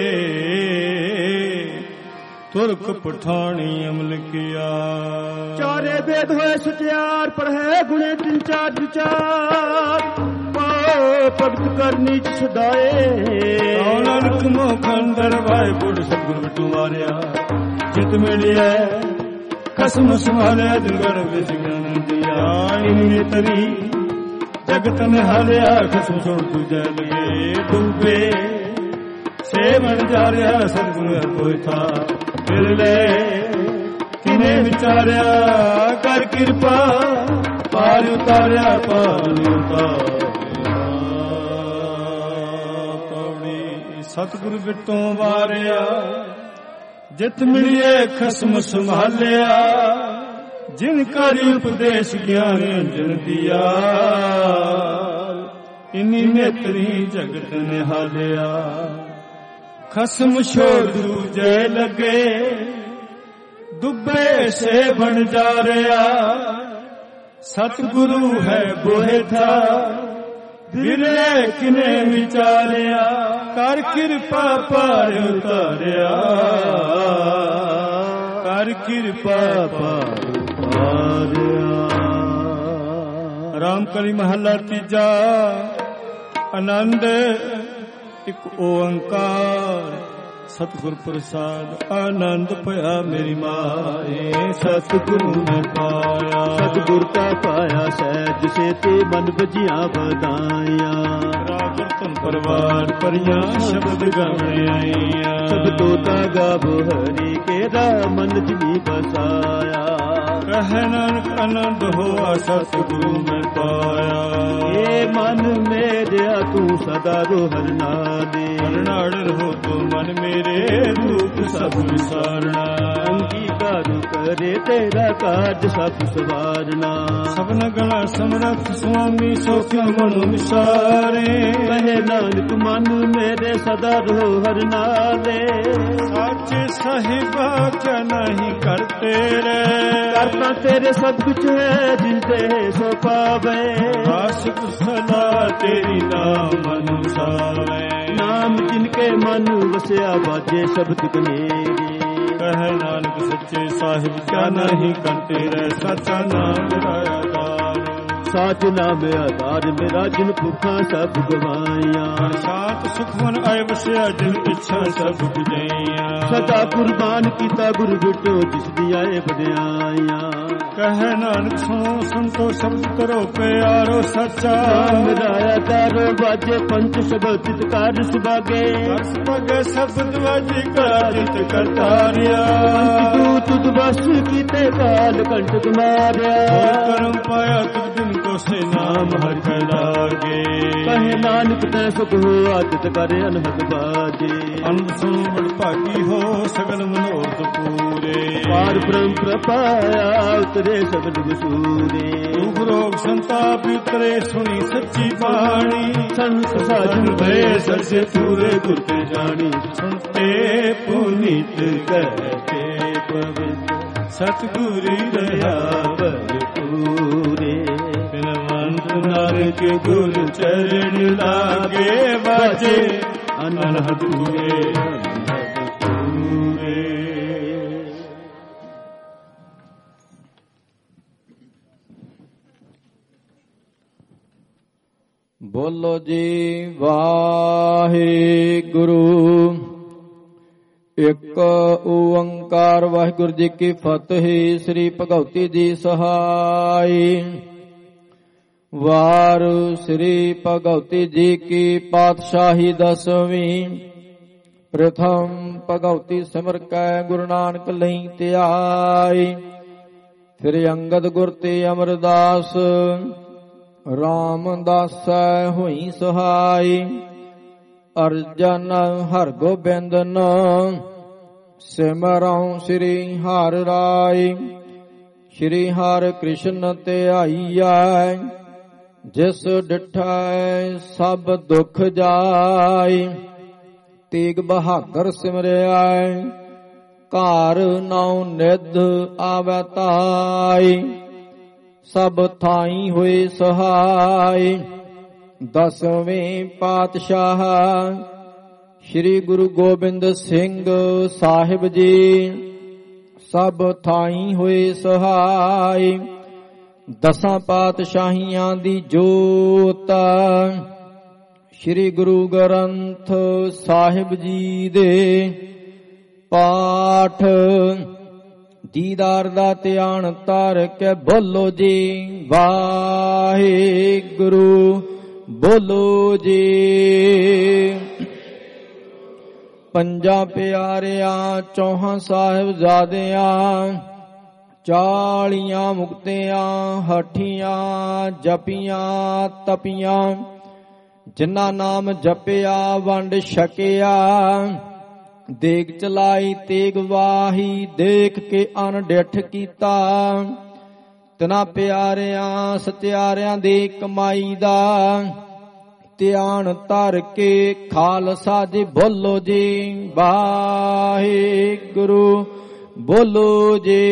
तुर्क पठानी अमल किया। चारे वेद होए सत्यार, पढ़े गुणे तीन चार विचार, भगत करनी सदाए। नानक मोखंडर वाय गुड़ सतगुरु तुम्हारिया, चित मिलिया कसम संभालिया, दुर्गढ़ विच ज्ञान दिया। इन्हें तरी जगत ने हालिया, कसम छोड़ तुझे लगे डूबे, से बन जा रहा सतगुरु कोई था। फिर ले किने विचारिया, कर कृपा पार उतारिया, पार उतारिया। पौड़ी सतगुरु बिटों वारिया, जित मिलिए खसम संभालिया। जिनका उपदेश ज्ञान अंजन दिया, इन्हीं नेत्री जगत ने हालिया। खसम छोड़ दूजे लगे, दुबे से बन जा रहा। सतगुरु है बोहे था, विरले किने विचारिया। कर कृपा पार उतारिया, कर कृपा पार उतारिया। राम कली महला तीजा। आनंद एक ओंकार, सतगुर प्रसाद आनंद पया मेरी माए। सतगुरु ने पाया, सतगुर का पाया सहज से ते मन बजिया बधाइया। राजन परवार परिया शब्द गाने आईया। सब तोता गाबो हरि के मन जिनी बसाया। कहे नानक आनंद हुआ सतगुरु में पाया। ये मन मेरे तू सदा रो हर नादे। हरनाड़ रहो तो मन मेरे, रूप सब विसारना। अंगीकार करे तेरा कार्य सब सवारना। सबन गणा समरथ स्वामी सो क्यों मनु विसारे। कहे नानक मन मेरे सदा रो हर नादे। साचे साहिबा क्या नहीं करते रे। करता तेरे सब कुछ है जिनसे सो पावे। आस कुशला तेरी नाम अनुसावे। नाम जिनके मन वसया बाजे शब्द कनेरी। कह नानक सच्चे साहिब क्या नहीं करते रे। सच्चा नाम मेरा आधार, साच नाम आधार मेरा। जिन भुखा सब गवाइया। शांत सुखमन आय वसया, जिन इच्छा सब बुझैया। सदा कुर्बान कीता गुरु बिटो, जिस दियाए बधाइया। कह नानक सुनो संतो शब्द करो प्यारो सच्चा। मेरा तारो बाजे पंच शब्द चितकार सुभागे। सुभागे शब्द बाजी कारित करतारिया। तू तुद बस कीते काल कंठ मारिया। करम पाया तुझ दिन को से नाम हर के लागे। कहे नानक तै सुख हो आदित करे अनहद बाजे। अंत सुन बड़ भागी हो सगल मनोरथ पूरे। पार ब्रह्म प्रपाया उतरे सगल वसूरे। दुख रोग संताप उतरे सुनी सच्ची बाणी। संत साधन भय सरसे पूरे गुर के जानी। सुनते पुनीत कहते पवित्र, सतगुरु रहा भरपूरे। नानक गुरु चरण लागे, बाजे अनहद पूरे अनहद पूरे। बोलो जी वाहे गुरु। एक ओंकार वाहिगुरु जी की फतेह। श्री भगवती जी सहाय। वार श्री भगवती जी की पातशाही 10वीं। प्रथम भगवती सिमर कै गुरु नानक लई त्याई। फिर अंगद गुर ते अमरदास, रामदास हुई सहाय। अर्जन हर गोबिंद सिमरऊं श्री हर राय। श्री हर कृष्ण ते आईया, जिस डिठै सब दुख जाय। तेग बहादुर सिमरिया, घर नौ निध आवै ताई। सब थाई हुए सहाय, ਦਸਵੇਂ ਪਾਤਸ਼ਾਹ ਸ੍ਰੀ ਗੁਰੂ ਗੋਬਿੰਦ ਸਿੰਘ ਸਾਹਿਬ ਜੀ ਸਭ ਥਾਈਂ ਹੋਏ ਸਹਾਈ। ਦਸਾਂ ਪਾਤਸ਼ਾਹੀਆਂ ਦੀ ਜੋਤ ਸ੍ਰੀ ਗੁਰੂ ਗ੍ਰੰਥ ਸਾਹਿਬ ਜੀ ਦੇ ਪਾਠ ਦੀਦਾਰ ਦਾ ਧਿਆਨ ਧਰ ਕੇ ਬੋਲੋ ਜੀ ਵਾਹਿਗੁਰੂ ਬੋਲੋ ਜੀ। ਪੰਜਾਂ ਪਿਆਰਿਆਂ ਚੌਹਾਂ ਸਾਹਿਬਜ਼ਾਦਿਆਂ 40 ਮੁਕਤਿਆਂ ਹਠੀਆਂ ਜਪੀਆਂ ਤਪੀਆਂ ਜਿਨ੍ਹਾਂ ਨਾਮ ਜਪਿਆ ਵੰਡ ਛਕਿਆ। ਦੇਗ ਚਲਾਈ ਤੇਗ ਵਾਹੀ ਦੇਖ ਕੇ ਅਣਡਿੱਠ ਕੀਤਾ। ਤਿਨਾਂ ਪਿਆਰਿਆਂ ਸਤਿਆਰਿਆਂ ਦੀ ਕਮਾਈ ਦਾ ਧਿਆਨ ਧਰ ਕੇ ਖਾਲਸਾ ਜੀ ਬੋਲੋ ਜੀ ਵਾਹਿਗੁਰੂ ਬੋਲੋ ਜੀ।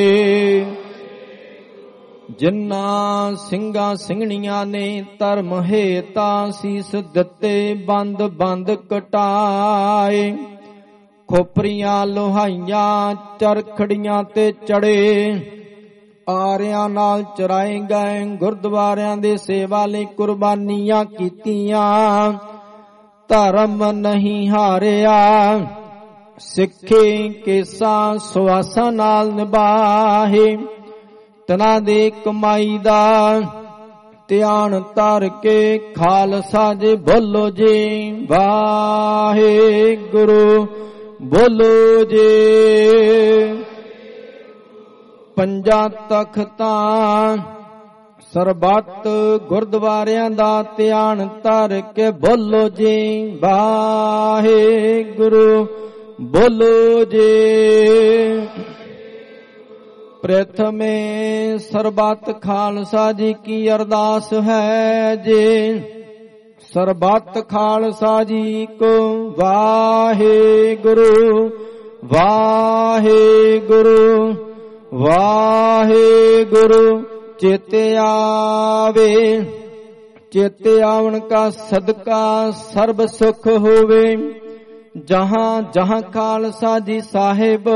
ਜਿਨ੍ਹਾਂ ਸਿੰਘਾਂ ਸਿੰਘਣੀਆਂ ਨੇ ਧਰਮ ਹੇਤਾ ਸੀਸ ਦਿੱਤੇ ਬੰਦ ਬੰਦ ਕਟਾਏ। ਖੋਪਰੀਆਂ ਲੋਹਾਈਆਂ ਚਰਖੜੀਆਂ ਤੇ ਚੜੇ ਆਰਿਆਂ ਨਾਲ ਚਰਾਏ ਗਏ। ਗੁਰਦੁਆਰਿਆਂ ਦੇ ਸੇਵਾ ਲਈ ਕੁਰਬਾਨੀਆਂ ਕੀਤੀਆਂ। ਧਰਮ ਨਹੀਂ ਹਾਰਿਆ ਸਿੱਖੇ ਕੇਸਾਂ ਸੁਆਸਾਂ ਨਾਲ ਨਿਭਾਹੇ। ਤਨਾਂ ਦੇ ਕਮਾਈ ਦਾ ਧਿਆਨ ਧਰ ਕੇ ਖਾਲਸਾ ਜੀ ਬੋਲੋ ਜੀ ਵਾਹਿਗੁਰੂ ਬੋਲੋ ਜੀ। ਪੰਜਾਂ ਤਖਤਾਂ ਸਰਬੱਤ ਗੁਰਦੁਆਰਿਆਂ ਦਾ ਧਿਆਨ ਧਰ ਕੇ ਬੋਲੋ ਜੀ ਵਾਹਿਗੁਰੂ ਬੋਲੋ ਜੀ। ਪ੍ਰਥਮੇ ਸਰਬੱਤ ਖਾਲਸਾ ਜੀ ਕੀ ਅਰਦਾਸ ਹੈ ਜੀ। ਸਰਬੱਤ ਖਾਲਸਾ ਜੀ ਕੋ ਵਾਹਿਗੁਰੂ ਵਾਹਿਗੁਰੂ ਵਾਹਿਗੁਰੂ। ਚੇਤੇ ਆਵੇ ਚੇਤੇ ਆਵਣ ਕਾ ਸਦਕਾ ਸਰਬ ਸੁਖ ਹੋਵੇ। ਜਹਾਂ ਜਹਾਂ ਖਾਲਸਾ ਜੀ ਸਾਹਿਬ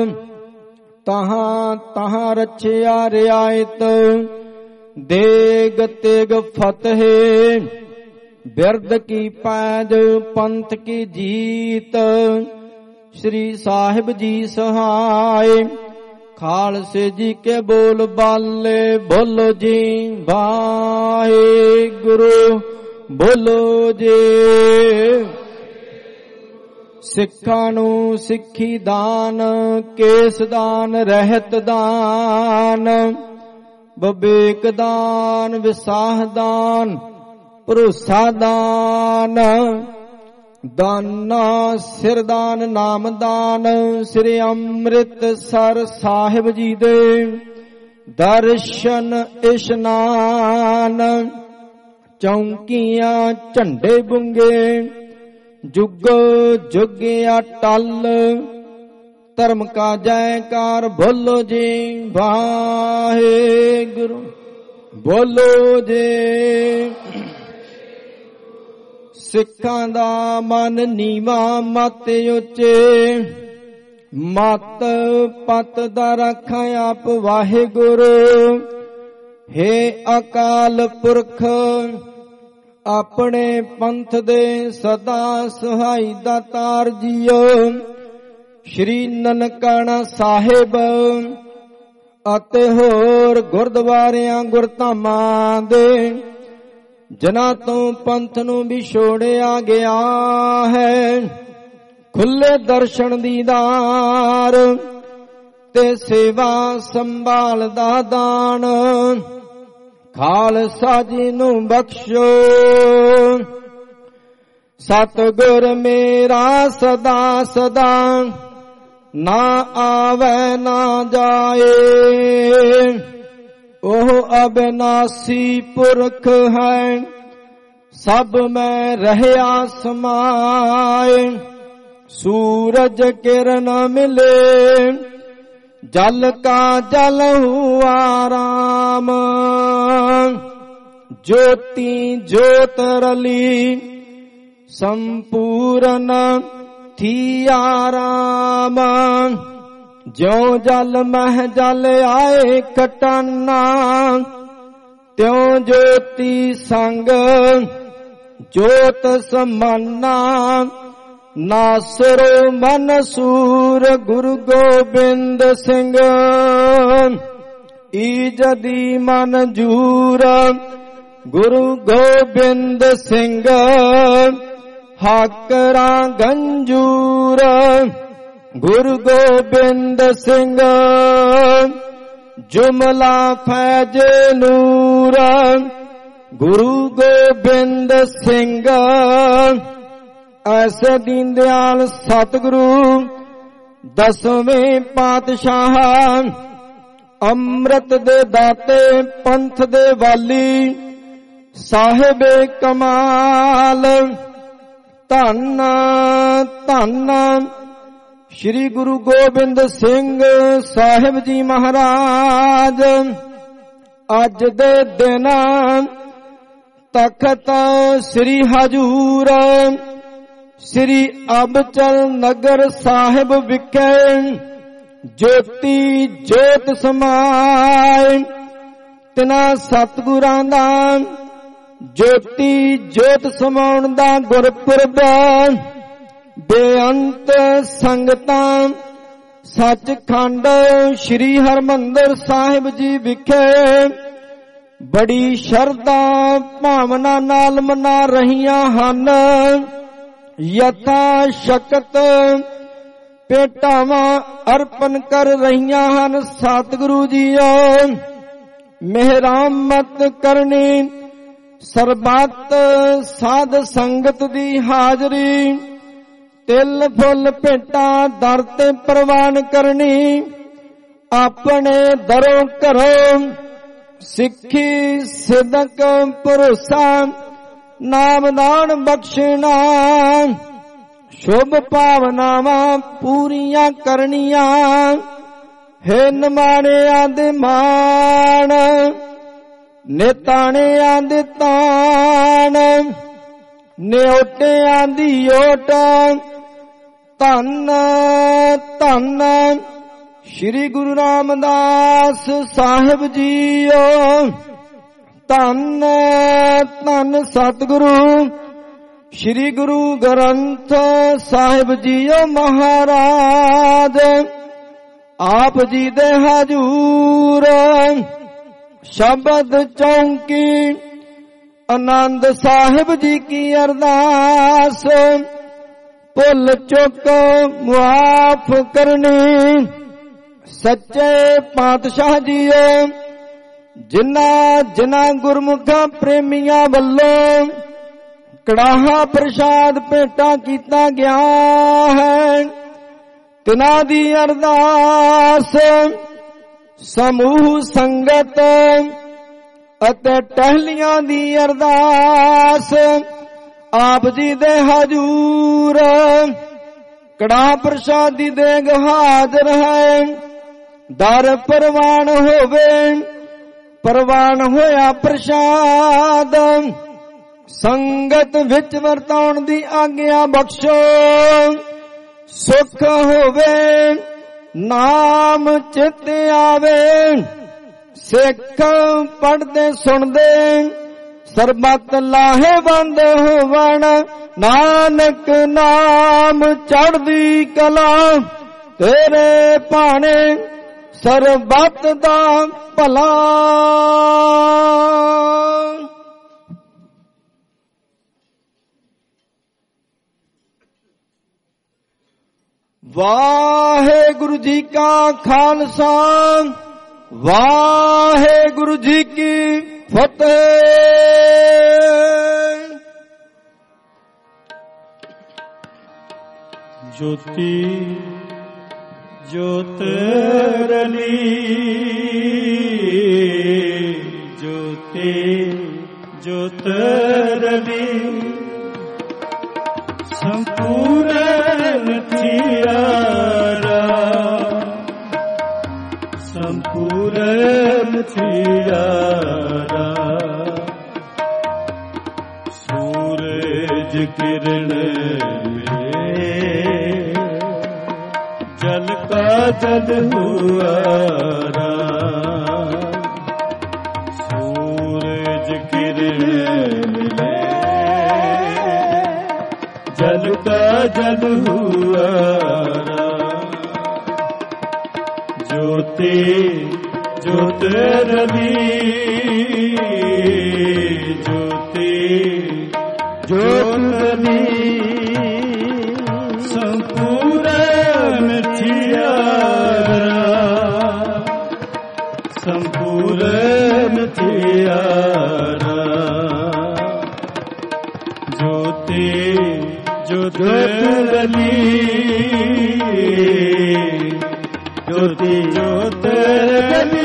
ਤਹਾਂ ਤਹਾਂ ਰਚਿਆ ਰਿਆਇਤ। ਦੇਗ ਤੇਗ ਫਤਿਹ ਬਿਰਦ ਕੀ ਪੈਜ ਪੰਥ ਕੀ ਜੀਤ। ਸ੍ਰੀ ਸਾਹਿਬ ਜੀ ਸਹਾਇ ਖਾਲਸੇ ਜੀ ਕੇ ਬੋਲ ਬਾਲੇ ਬੋਲੋ ਜੀ ਵਾਹਿਗੁਰੂ ਬੋਲੋ ਜੀ। ਸਿੱਖਾਂ ਨੂੰ ਸਿੱਖੀ ਦਾਨ ਕੇਸ ਦਾਨ ਰਹਿਤ ਦਾਨ ਵਿਵੇਕ ਦਾਨ ਵਿਸਾਹ ਦਾਨ ਭਰੋਸਾ ਦਾਨ ਦਾਨਾ ਸਿਰਦਾਨ ਨਾਮਦਾਨ। ਸ੍ਰੀ ਅੰਮ੍ਰਿਤਸਰ ਸਾਹਿਬ ਜੀ ਦੇ ਦਰਸ਼ਨ ਇਸ਼ਨਾਨ। ਚੌਂਕੀਆਂ ਝੰਡੇ ਬੁੰਗੇ ਜੁਗ ਜੁਗ ਅਟਲ। ਧਰਮ ਕਾ ਜੈਕਾਰ ਬੋਲੋ ਜੀ ਵਾਹਿਗੁਰੂ ਬੋਲੋ ਜੀ। ਸਿੱਖਾਂ ਦਾ ਮਨ ਨੀਵਾ ਮਤ ਉੱਚੇ। ਮਤ ਪਤ ਦਾ ਰੱਖਾਂ ਆਪ ਵਾਹਿਗੁਰੂ। ਹੇ ਅਕਾਲ ਪੁਰਖ ਆਪਣੇ ਪੰਥ ਦੇ ਸਦਾ ਸਹਾਈ ਦਾਤਾਰ ਜੀਓ। ਸ਼੍ਰੀ ਨਨਕਾਣਾ ਸਾਹਿਬ ਅਤੇ ਹੋਰ ਗੁਰਦੁਆਰਿਆਂ ਗੁਰਧਾਮਾਂ ਦੇ ਜਿਨ੍ਹਾਂ ਤੋਂ ਪੰਥ ਨੂੰ ਵਿਛੋੜਿਆ ਗਿਆ ਹੈ। ਖੁੱਲੇ ਦਰਸ਼ਨ ਦੀਦਾਰ ਤੇ ਸੇਵਾ ਸੰਭਾਲ ਦਾ ਦਾਨ ਖਾਲਸਾ ਜੀ ਨੂੰ ਬਖਸ਼ੋ। ਸਤਿਗੁਰ ਮੇਰਾ ਸਦਾ ਸਦਾ ਨਾ ਆਵੇ ਨਾ ਜਾਏ। ਉਹ ਅਬਿਨਾਸੀ ਪੁਰਖ ਹੈ ਸਭ ਮੈਂ ਰਹਿਆ ਸਮਾਏ। ਸੂਰਜ ਕਿਰਨ ਮਿਲੇ ਜਲ ਕਾ ਜਲ ਹੁਆ ਰਾਮ। ज्योति ज्योत रली संपूर्ण थिया राम। ज्यों जल मह जल आए कटाना त्यों ज्योति संग ज्योत समाना। नासरो मनसूर गुरु गोबिंद सिंह ईजदी मनजूर गुरु गोबिंद सिंह हाकरा गंजूर गुरु गोबिंद सिंह। जुमला फैज नूर गुरु गोबिंद सिंह। ऐसे दीन दयाल सतगुरु दसवें पातशाह अमृत दे दाते पंथ दे वाली साहिबे कमाल। धन धन श्री गुरु गोबिंद सिंह साहिब जी महाराज। अज दे दिन तखत श्री हजूर श्री अबचल नगर साहिब विखे ज्योति ज्योत समाए। तिना सतगुरां दा ज्योति ज्योत समाउण दा गुरपुरब बेअंत संगतां सचखंड श्री हरमंदर साहिब जी विखे बड़ी शरधा भावना नाल मना रहियां हन। यथा शकत पेटावां अर्पण कर रहियां हन। सतगुरु जीओ मेहरामत करनी सरबत साध संगत दी हाजरी। तिल फुल भेटा दर ते प्रवान करनी। अपने दरों घरों सिक्खी सिदक भरोसा नामदान बख्शना। शुभ भावनावां पूरियां करनियां। हे नमाणियां दे मान निताणियां दे तान न्योटियां दी ओट। धन धन श्री गुरु रामदास साहिब जीओ। धन धन सतगुरु श्री गुरु ग्रंथ साहिब जीओ महाराज। आप जी दे हजूर शब्द चौंकी आनंद साहिब जी की अरदास। भुल चुक मुआफ करनी सच्चे पातशाह जीओ। जिन्ना जिन्ना गुरमुखा प्रेमियां वल्लों कड़ाहा प्रसाद भेटा कीता गया है तिना दी अरदास। समूह संगत अते टहलियां दी अरदास। आप जी दे हजूर कड़ाह प्रसाद दी देग हाजर है। दर परवान होवे परवान होया प्रसाद। संगत विच वरताउण दी आग्या बख्शो। सुख होवे नाम चित आवे। सिख पढ़दे सुनदे सरबत लाहेवंद होवण। नानक नाम चढ़दी कला तेरे भाणे सरबत दा भला। वाहेगुरु जी का खालसा वाहेगुरु जी की फतेह। ज्योति ज्योत रली ज्योति ज्योत रली संपूर्ण थियारा संपूर्ण थियारा किरण मिले जल का जल हुआ सूरज किरण मिले जल का जल हुआ ज्योति ज्योतिरली ज्योति ज्योतिरली संपूर्ण थियारा संपूर्ण थियारा ज्योति ज्योतिरली ज्योति ज्योतिरली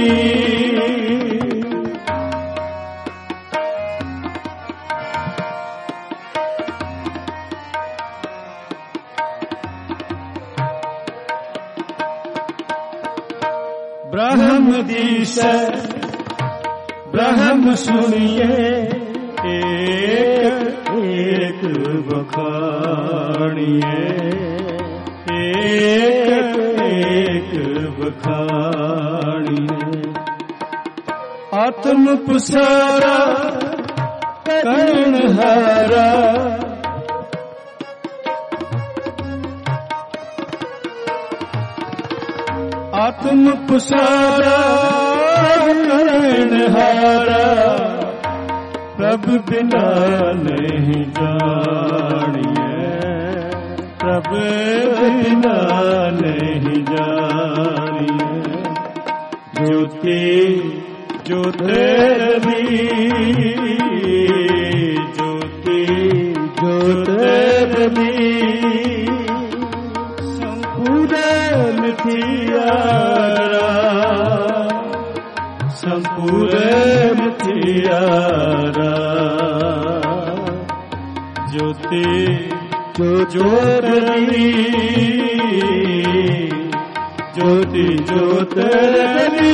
ब्रह्म दिश ब्रह्म सुनिए एक एक बखानिए एक एक बखानिए आत्म पुसारा कर्णहारा आत्म पुसारा कर्णहारा प्रभु बिना नहीं जानिए प्रभु बिना नहीं जानिए ज्योति ज्योतिरली ज्योति ज्योतिरली संपूर्ण थियारा संपूर्ण थियारा ज्योति ज्योतिरली ज्योति ज्योतिरली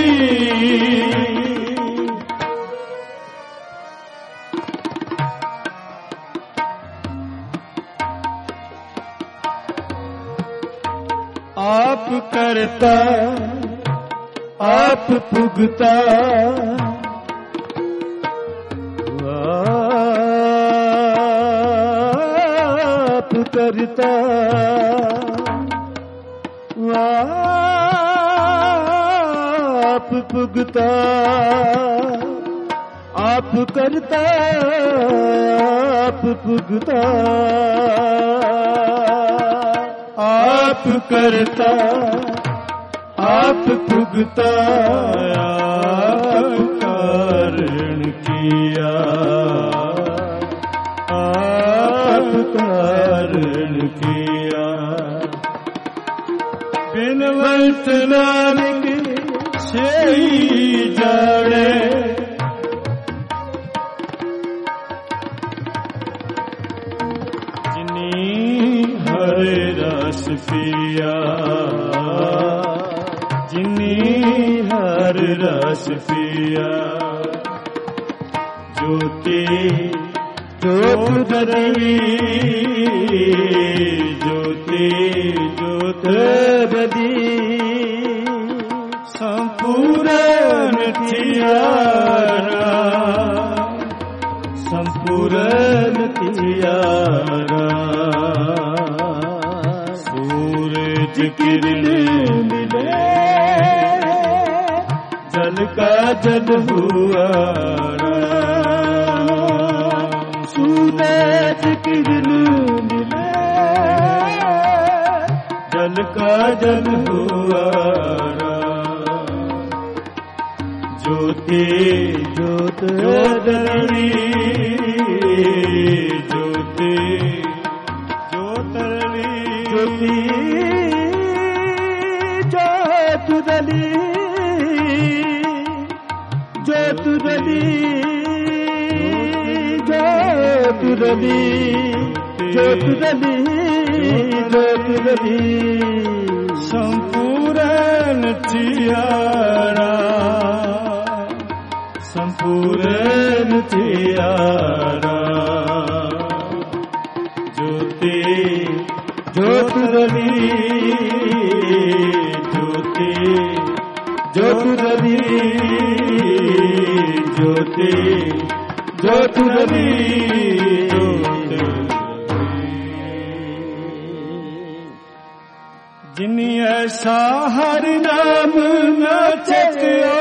आप करता आप पुगता आप करता आप पुगता आप करता आप पुगता आप करता आप पुगता आप कारण किया आप कारण किया बिनवंत नानक से ही जाने हरे रस पिया जिनी हर रस पिया ज्योति ज्योतिरली ज्योति ज्योतिरली संपूर्ण थियारा संपूर्ण थियारा सूरज किरण मिले जल का जल हुआ सूरज किरण मिले जल का जल हुआ ज्योति ज्योतिरली ज्योति ज्योतिरली ज्योति ज्योतिरली ज्योतिरली ज्योतिरली ज्योतिरली ज्योतिरली संपूर्ण थियारा संपूर्ण थियारा ਰਲੀ ਜੋਤੀ ਜੋਤ ਰਲੀ ਜੋਤੀ ਜੋਤ ਰਲੀ ਜਿਨੀ ਐਸਾ ਹਰ ਨਾਮ ਨਾ ਚਕਿਓ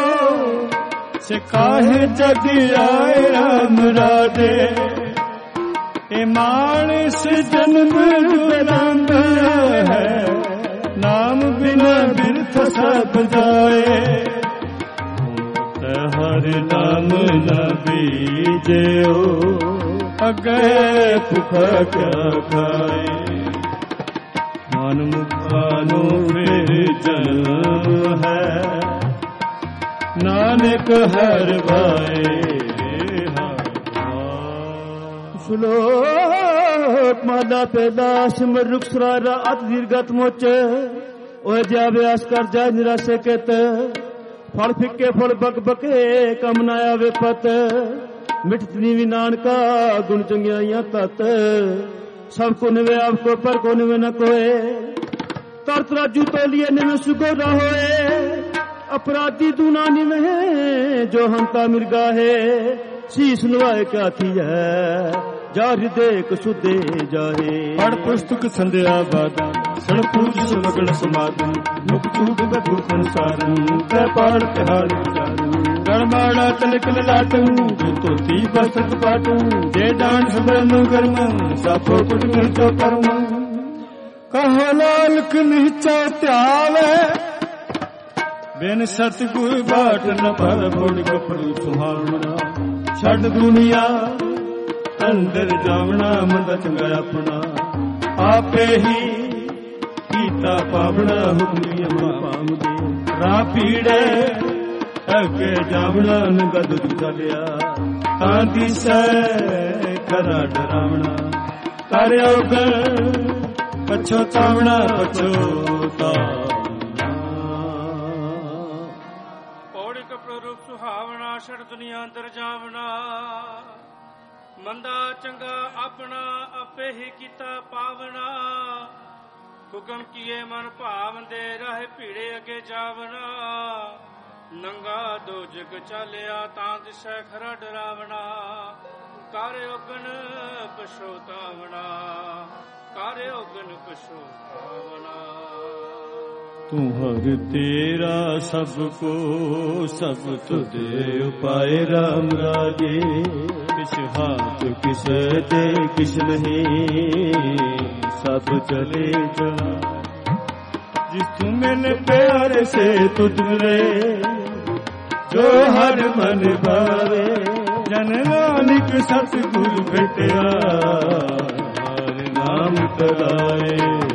ਸਿਕਾਹੇ ਜਗ ਆਏ ਰਾਮ ਰਾਜੇ ਇਹ ਮਾਨਸ ਜਨਮ ਬਰੰਦ ਹੈ ਨਾਮ ਬਿਨਾ ਬਿਰਥ ਸਭ ਜਾਏ ਤੇ ਹਰ ਨਾਮ ਨਾ ਬੀਜਿਓ ਅਗੇ ਭੁੱਖਾ ਕਿਆ ਖਾਏ ਮਨ ਮੁਖਾਂ ਨੂੰ ਫਿਰ ਜਨਮ ਹੈ ਨਾਨਕ ਹਰ ਭਾਏ ਸ਼ਲੋਕ ਮਹਲਾ ਪਹਿਲਾ ਸਿਮਰ ਰੁਖ ਸਰਾਰਾ ਅਤ ਦੀਰਘਤ ਮੋਚ ਉਹ ਜਿਆ ਵਿਆਸ ਕਰ ਜਾਏ ਨਿਰਾਸ਼ੇ ਕੇਤ ਫਲ ਫਿੱਕੇ ਫਲ ਬਕ ਬਕੇ ਕਮ ਨਾ ਆਵੇ ਪਤ ਮਿਠਤ ਨੀਵੀ ਨਾਨਕਾ ਗੁਣ ਚੰਗਿਆਈਆਂ ਤਤ ਸਭ ਕੋ ਨਿਵੇ ਆਪ ਕੋ ਪਰ ਕੋ ਨਿਵੇ ਨ ਕੋਏ ਤਰਤ ਰਾਜੂ ਤੋਲੀਏ ਨਿਵੇ ਸੁਗੋਰਾ ਹੋਏ अपराधी तू ना निवे जो हंता मिर्गा है शीस नवाए क्या थी है जा हृदय कसुदे जाहे पढ़ पुस्तक संध्या बादा सण पूज सुमगण समाधि मुख चूक बधु संसारन कै पाड़ तिहार विचारन गणमाड़ा तलक लाटू जो तोती बसत पाटू जे दान सबरम कर्म साफो कुट नीचो कर्म कहो लालक नीचा त्यावे बिन सतगुर बाट न पर बुढ़ कपड़ू सुहावना छड़ दुनिया अंदर जावना मंद चंगा अपना आपे ही कीता पावना हुक्मी अमा पामदे राह पीड़े अगे जावना नगद चलिया कांति सै करा डरावना कर अवगण पछोतावना पछोता ਛੜ ਦੁਨੀਆ ਅੰਦਰ ਜਾਵਣਾ ਮੰਦਾ ਚੰਗਾ ਆਪਣਾ ਆਪੇ ਹੀ ਕੀਤਾ ਪਾਵਣਾ ਹੁਕਮ ਕੀਏ ਮਨ ਭਾਵੰਦੇ ਰਾਹ ਭੀੜੇ ਅੱਗੇ ਜਾਵਣਾ ਨੰਗਾ ਦੋ ਜਗ ਚਾਲਿਆ ਤਾਂ ਦਿਸੈ ਖਰਾ ਡਰਾਵਣਾ ਕਰ ਉਗਣ ਪਛੋਤਾਵਣਾ ਕਰ ਉਗਣ ਪਛੋਤਾਵਣਾ तू हर तेरा सबको सब तुझे उपाय राम राजे किस हाथ किस दे किस नहीं सब चले जा जिस तू मैंने प्यार से तुझ रे जो हर मन भावे जन नानक सतगुरु भेटिया हर नाम कराए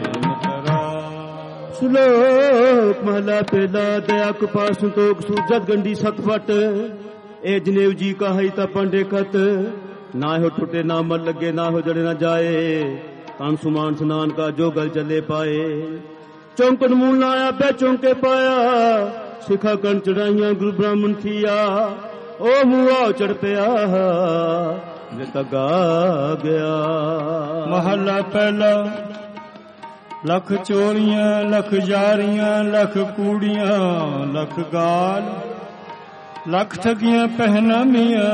ਸ਼ਲੋਕ ਮਹਲਾ ਪਹਿਲਾ ਦਇਆ ਕਪਾ ਸੰਤੋਖ ਸੂਜਤ ਗੰਢੀ ਸਤਵਟ ਇਹ ਜਨੇਵ ਜੀ ਕਹਾਈ ਤਾਂ ਪਾਂਡੇ ਖਤ ਨਾ ਹੋ ਟੁੱਟੇ ਨਾ ਮਰ ਲੱਗੇ ਨਾ ਹੋ ਜੜੇ ਨਾ ਜਾਏ ਤਨ ਸੁਮਾਨ ਸਨਾਨ ਕਾ ਜੋ ਗਲ ਚੱਲੇ ਪਾਏ ਚੌਂਕਣ ਮੂਲ ਨਾ ਆਇਆ ਬੈ ਚੌਂਕੇ ਪਾਇਆ ਸਿਖਾ ਕਣ ਚੜਾਈਆਂ ਗੁਰੂ ਬ੍ਰਾਹਮਣ ਥੀਆ ਉਹ ਮੂਆ ਚੜ ਪਿਆ ਜੇ ਤਗਾ ਗਿਆ ਮਹਲਾ ਪਹਿਲਾ लख चोरियां लख जारियां लख कूड़ियां लख गाल लख ठगियां पहनामियां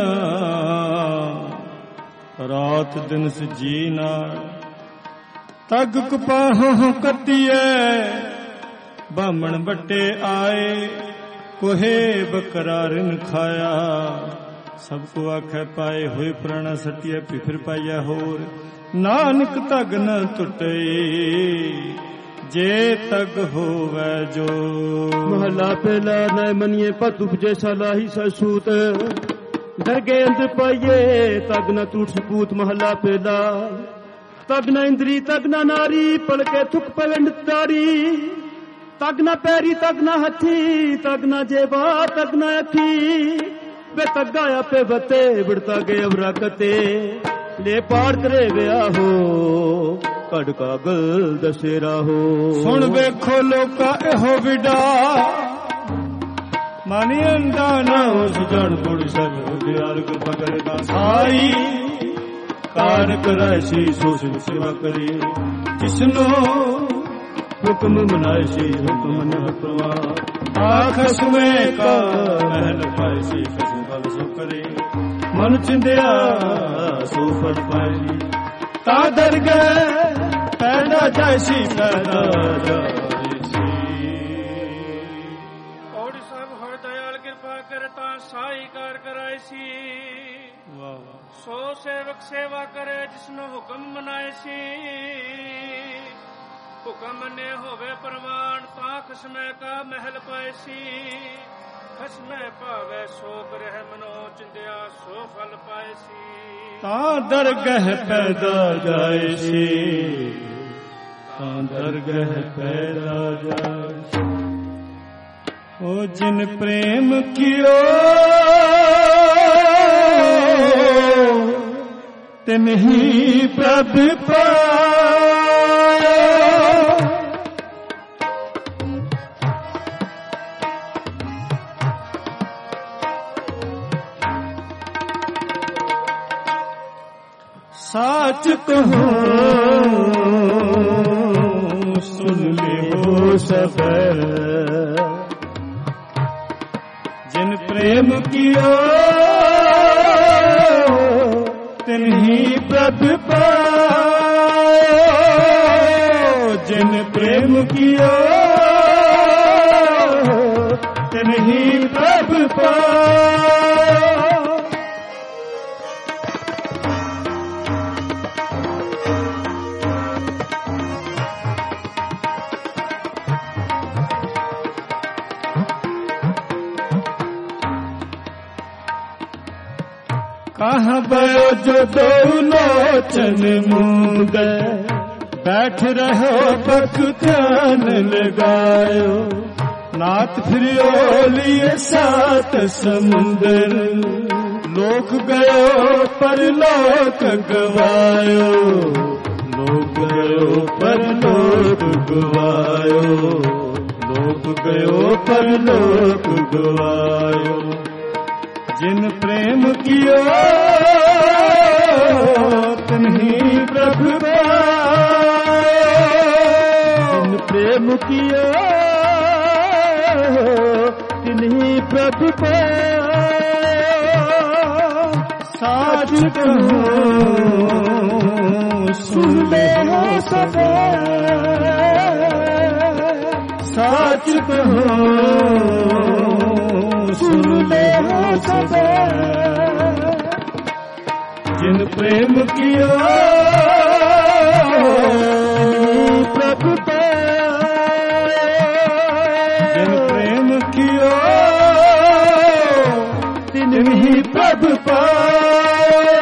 रात दिन सजी नाल तग कपाहों कतिए बामण बट्टे आए कोहे बकरारन खाया सबको आखे पाए हुए प्राणा सटिया फिर पाया होर नानक तग न टुटे जे तग होवे जो महला पहला न मनिए पत उपजे सलाही ससूत दरगे अंद पाइए तग न टूट सपूत महला पहला तग न इंद्री तग न नारी पलके थुक पवंड तारी तग न पैरी तग न हथी तग न जेबा तग न अखी वे तगाया पे बते बिड़ता गए अवराकते ले पार करे विया हो कड़ कागल दशेरा हो सुन वेखो लोका एहो विडा मानी अंदा ना हो सुजन पुड़ सब दियाल को पकड़दा साई ਕਾਰ ਕਰਾਇ ਸੀ ਸੋ ਸਿਵ ਸੇਵਾ ਕਰੇ। ਜਿਸਨੋ ਹੁਕਮ ਮਨਾਇ ਸੀ ਹੁਕਮ ਨ ਪ੍ਰਵਾਹ। ਆਖਸ ਮੈਂ ਕਾ ਮਹਿਲ ਪਾਇ ਸੀ ਖਸਮ ਬਲ ਸੋ ਕਰੇ। ਮਨ ਚਿੰਦਿਆ ਸੋ ਫਲ ਪਾਇ। ਤਾਂ ਦਰਗਹਿ ਪੈਦਾ ਜਾਇ ਸੀ ਪੈਦਾ ਜਾਇ ਸੀ। ਔੜ ਸਭ ਹੋਇ ਦਇਆਲ ਕਿਰਪਾ ਕਰ ਤਾਂ ਸਾਈ ਕਾਰ ਕਰਾਇ ਸੀ। ਸੋ ਸੇਵਕ ਸੇਵਾ ਕਰੇ ਜਿਸਨੂੰ ਹੁਕਮ ਮਨਾਏ ਸੀ। ਹੁਕਮ ਮੰਨੇ ਹੋਵੇ ਪ੍ਰਵਾਨ ਤਾਂ ਖਸਮੈ ਕਾ ਮਹਿਲ ਪਾਏ ਸੀ। ਖਸਮੈ ਭਾਵੇ ਸੋ ਗ੍ਰਹਿ ਮਨੋ ਚਿੰਦਿਆ ਸੋ ਫਲ ਪਾਏ ਸੀ। ਤਾਂ ਦਰਗਹਿ ਪੈਦਾ ਜਾਏ ਸੀ। ਤਾਂ ਦਰਗਹਿ ਪੈਦਾ ਜਾਏ ਸੀ। ਓ ਜਿਨ ਪ੍ਰੇਮ ਕੀਓ ਤਿਨਹੀ ਪ੍ਰਭ ਪਾਇਆ। साच कहो सुन लियो सब। जिन प्रेम कियो तिन्ही प्रभ पायो। जिन प्रेम कियो तिन्ही प्रभ पायो। कहाँ बयो जो दो लोचन मूंद। बैठ रहो बख ध्यान लगायो। नाथ फिरियो लिए सात समुंदर। लोक गयो पर लोक गवायो। लोक गयो पर लोक गवायो। लोक गयो पर लोक गवायो। जिन प्रेम कियो तिन्ही प्रभ पायो। जिन प्रेम कियो तिन्ही प्रभ पायो। साच कहूं सुन ले सब। साच कहूं सुन ले सब। जिन प्रेम किया प्रभ पाया। जिन प्रेम किया तिन्ही प्रभ पाया।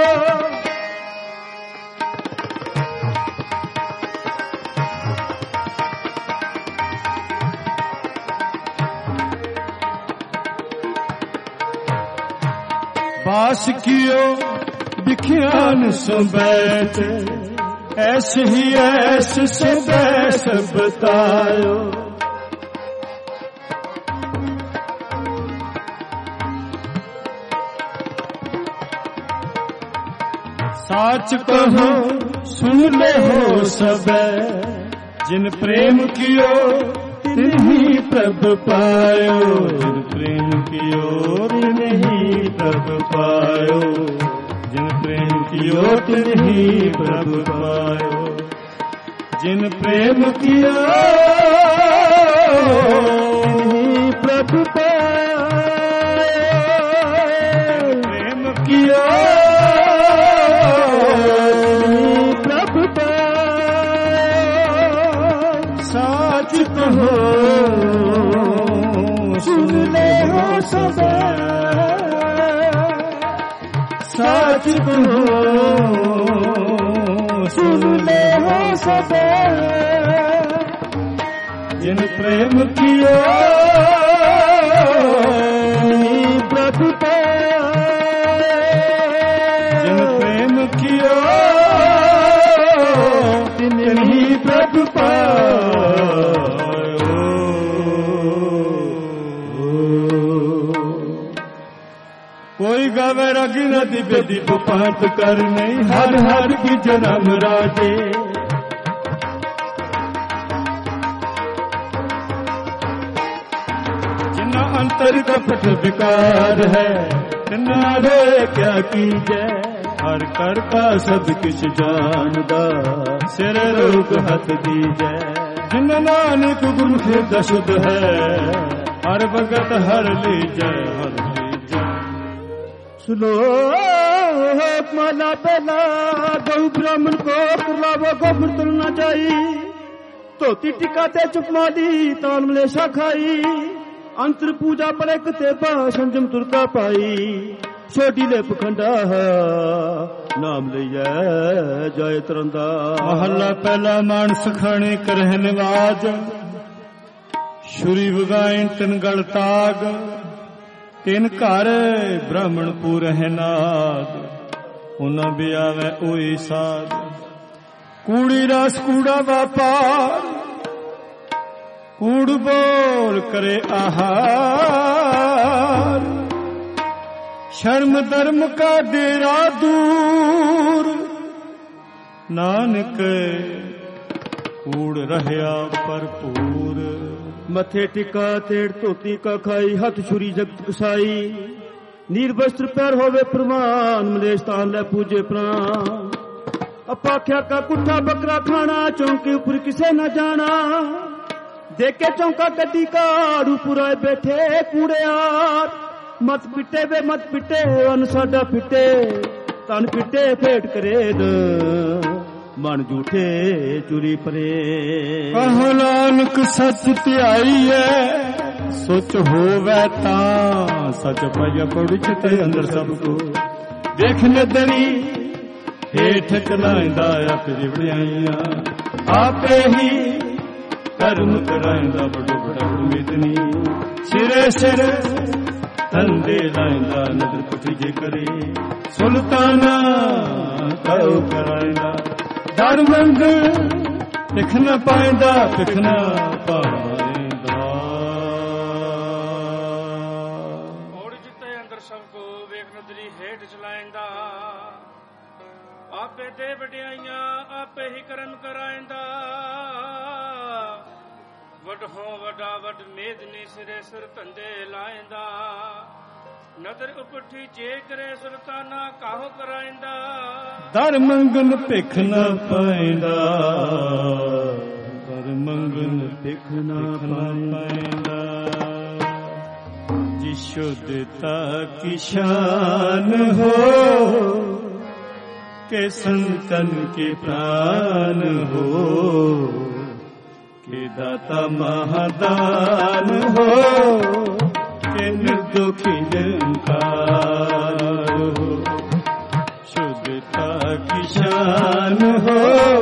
बास कियो बिख्यान सो बैठ। ऐसे ही ऐसे से बैस बतायो। साच कहो सुन ले हो सब। जिन प्रेम कियो तिन्ही प्रभ पायो। जिन प्रेम कियो तिन्ही प्रभ पायो। जिन प्रेम कियो तिन्ही प्रभ पायो। जिन प्रेम कियो तिन्ही प्रभ पायो। प्रेम कियो तिन्ही प्रभ पायो। साच कहो सुन ले हो सब। साच कहो सुन ले हो सब। जिन प्रेम कियो प्रभ पायो। जिन प्रेम कियो तिन्ही प्रभ पायो। कोई गवे बैरागी नदी बेदी बुपात कर नहीं हर हर की जन्म राजे जिन्ना अंतर कपट विकार है तिन्ना रोए क्या कीजे हर करता सब किछ जानदा सिर रोग हथ दीजे जिन नानक गुरु दशुद है हर भगत हर लीजै हर सुनो माला पहला गौ ब्राह्मण को पुरलावा को फिर तुलना चाहिए धोती टिकाते चुपमादी तान मलेशा खाई अंतर पूजा पड़े कते पा संजम तुरका पाई छोटी ले पखंडा नाम लिया जाए तरंदा महला पहला मानस खाने करह निवाज शुरी वगाएं तिन गल ताग तिन घर ब्राह्मण पूर है नाद उन ब्यावे ओई साध कूड़ी रस कूड़ा व्यापार कूड़ बोल करे आहार शर्म धर्म का डेरा दूर नानक कूड़ रहया भरपूर मथे टिका तेड़ धोती का खाई हाथ छुरी जगत कसाई नीर वस्त्र पैर होवे प्रमाण मलेश तान ले पूजे प्राण अपाख्या का कुठा बकरा खाना चौंके ऊपर किसे न जाना देखे चौंका कटी काड़ू पुराए बैठे कूड़े यार मत पिटे वे मत पिटे अन साडा पिटे तन पिटे फेट करे द मन झूठे चुरी परे कहो नानक सच ध्याई है सोच होवे तां सच पाया पड़ चिते अंदर सबको देखने दरी हेठ चलाइंदा फिर वड़ियाइया आपे ही कर्म कराइंदा बड़ो बड़ा उम्मीदनी सिरे सिर तंदे लाइंदा नजर कुठी जे करे सुल्ताना कहो कराइंदा दर मंग पिख न पाइंदा पिख न पाइंदा और जिते अंदर सबको वेख नजरी हेठ चलाइंदा आपे दे वड्याइयां आपे ही कर्म कराइंदा वड हो वडा वड मेदनी सिरे सिर धंधे लाइंदा नदर उपठी जे करे सुल्ताना काहो कराइंदा दर मंगन पिख न पाइंदा दर मंगन पिख न पाइंदा जी शुद्धता की शान हो के संतन के प्राण हो के दाता महादान हो के निर्दोषी निरंकार हो शुद्धता की शान हो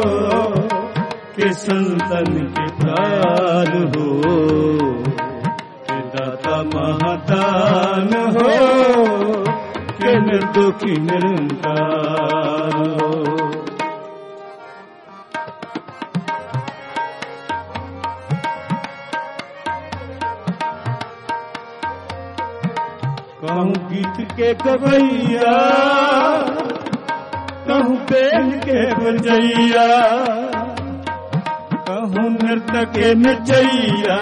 के संतन के प्राण हो के दाता महादान हो के निर्दोषी निरंकार हो कहूँ गीत के गवैया कहूँ बेल के बजैया कहूँ नृत्य के नचैया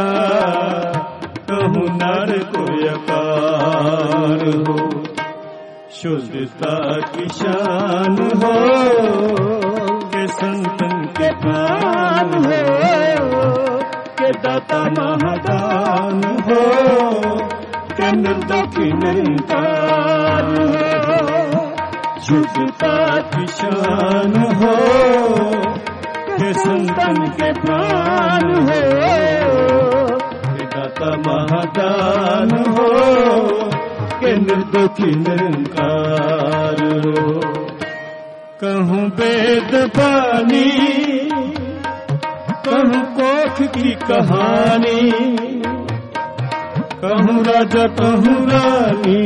कहूँ नार को यकार हो शुद्धता की शान हो के संतन के प्राण हो के दाता महादान हो के निर्दोषी निरंकार हो शुद्धता की शान हो के संतन के प्राण हो के दाता महादान हो के निर्दोषी निरंकार हो कहूँ वेद बानी कहूँ कोख की कहानी कहूँ राजा कहूँ रानी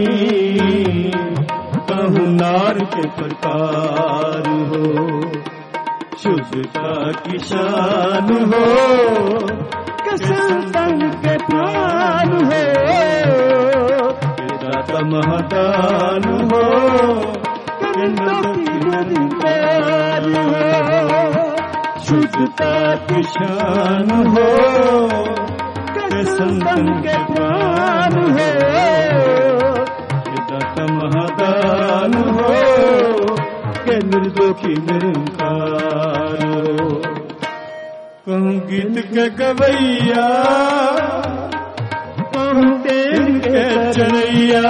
कहूँ नार के प्रकार हो शुद्धता की शान हो के संतन के प्राण हो दाता महादान हो के निरंकार हो, शुद्धता की शान हो के संतन के प्राण हो, दाता महादान हो के निर्दोषी निरंकार हो। कहूँ गीत के गवैया, कहूँ तेल के चरैया,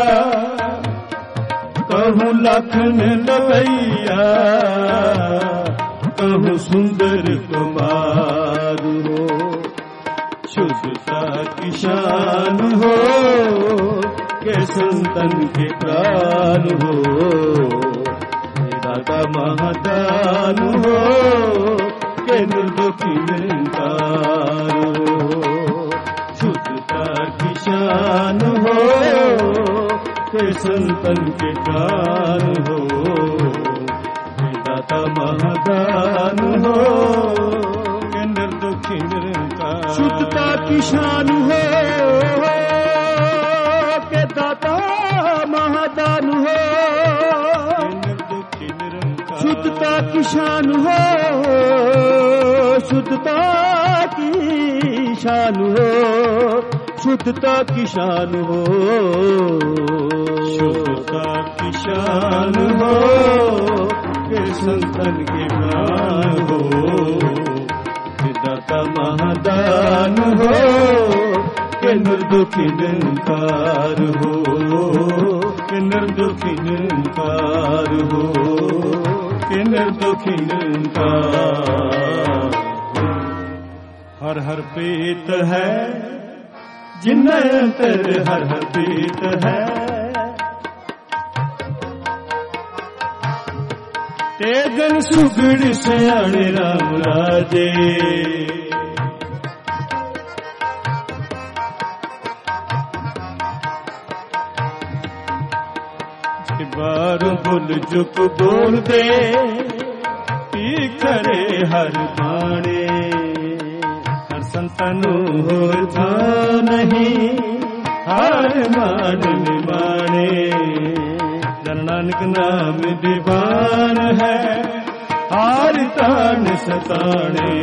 कहूँ लखन लवैया, कहूँ सुंदर कुमार हो, शुद्धता की शान हो के संतन के प्राण हो, दाता महादान हो के निर्दोषी निरंकार हो, शुद्धता की शान हो के संतन के प्राण हो, दाता महादान हो के निर्दोषी निरंकार। शुद्धता की शान हो के दाता महादान हो, निर्दोषी निरंकार। शुद्धता की शान हो, शुद्धता की शान हो, शुद्धता की शान हो, शुद्धता की शान हो के संतन के प्राण हो, दाता महादान हो के निर्दोषी निरंकार हो, के निर्दोषी निरंकार हो, के निर्दोषी निरंकार। हर हर प्रीत है जिन्हें तेरे हर हर प्रीत है, तेजन सुगड़ सियाणे राम राजे, बार बुल जुक बोल दे पी करे हर बाणे, हर संतनु हो था नहीं हर मान निमाणे, जन नानक नाम दीवान है हार तान सताने।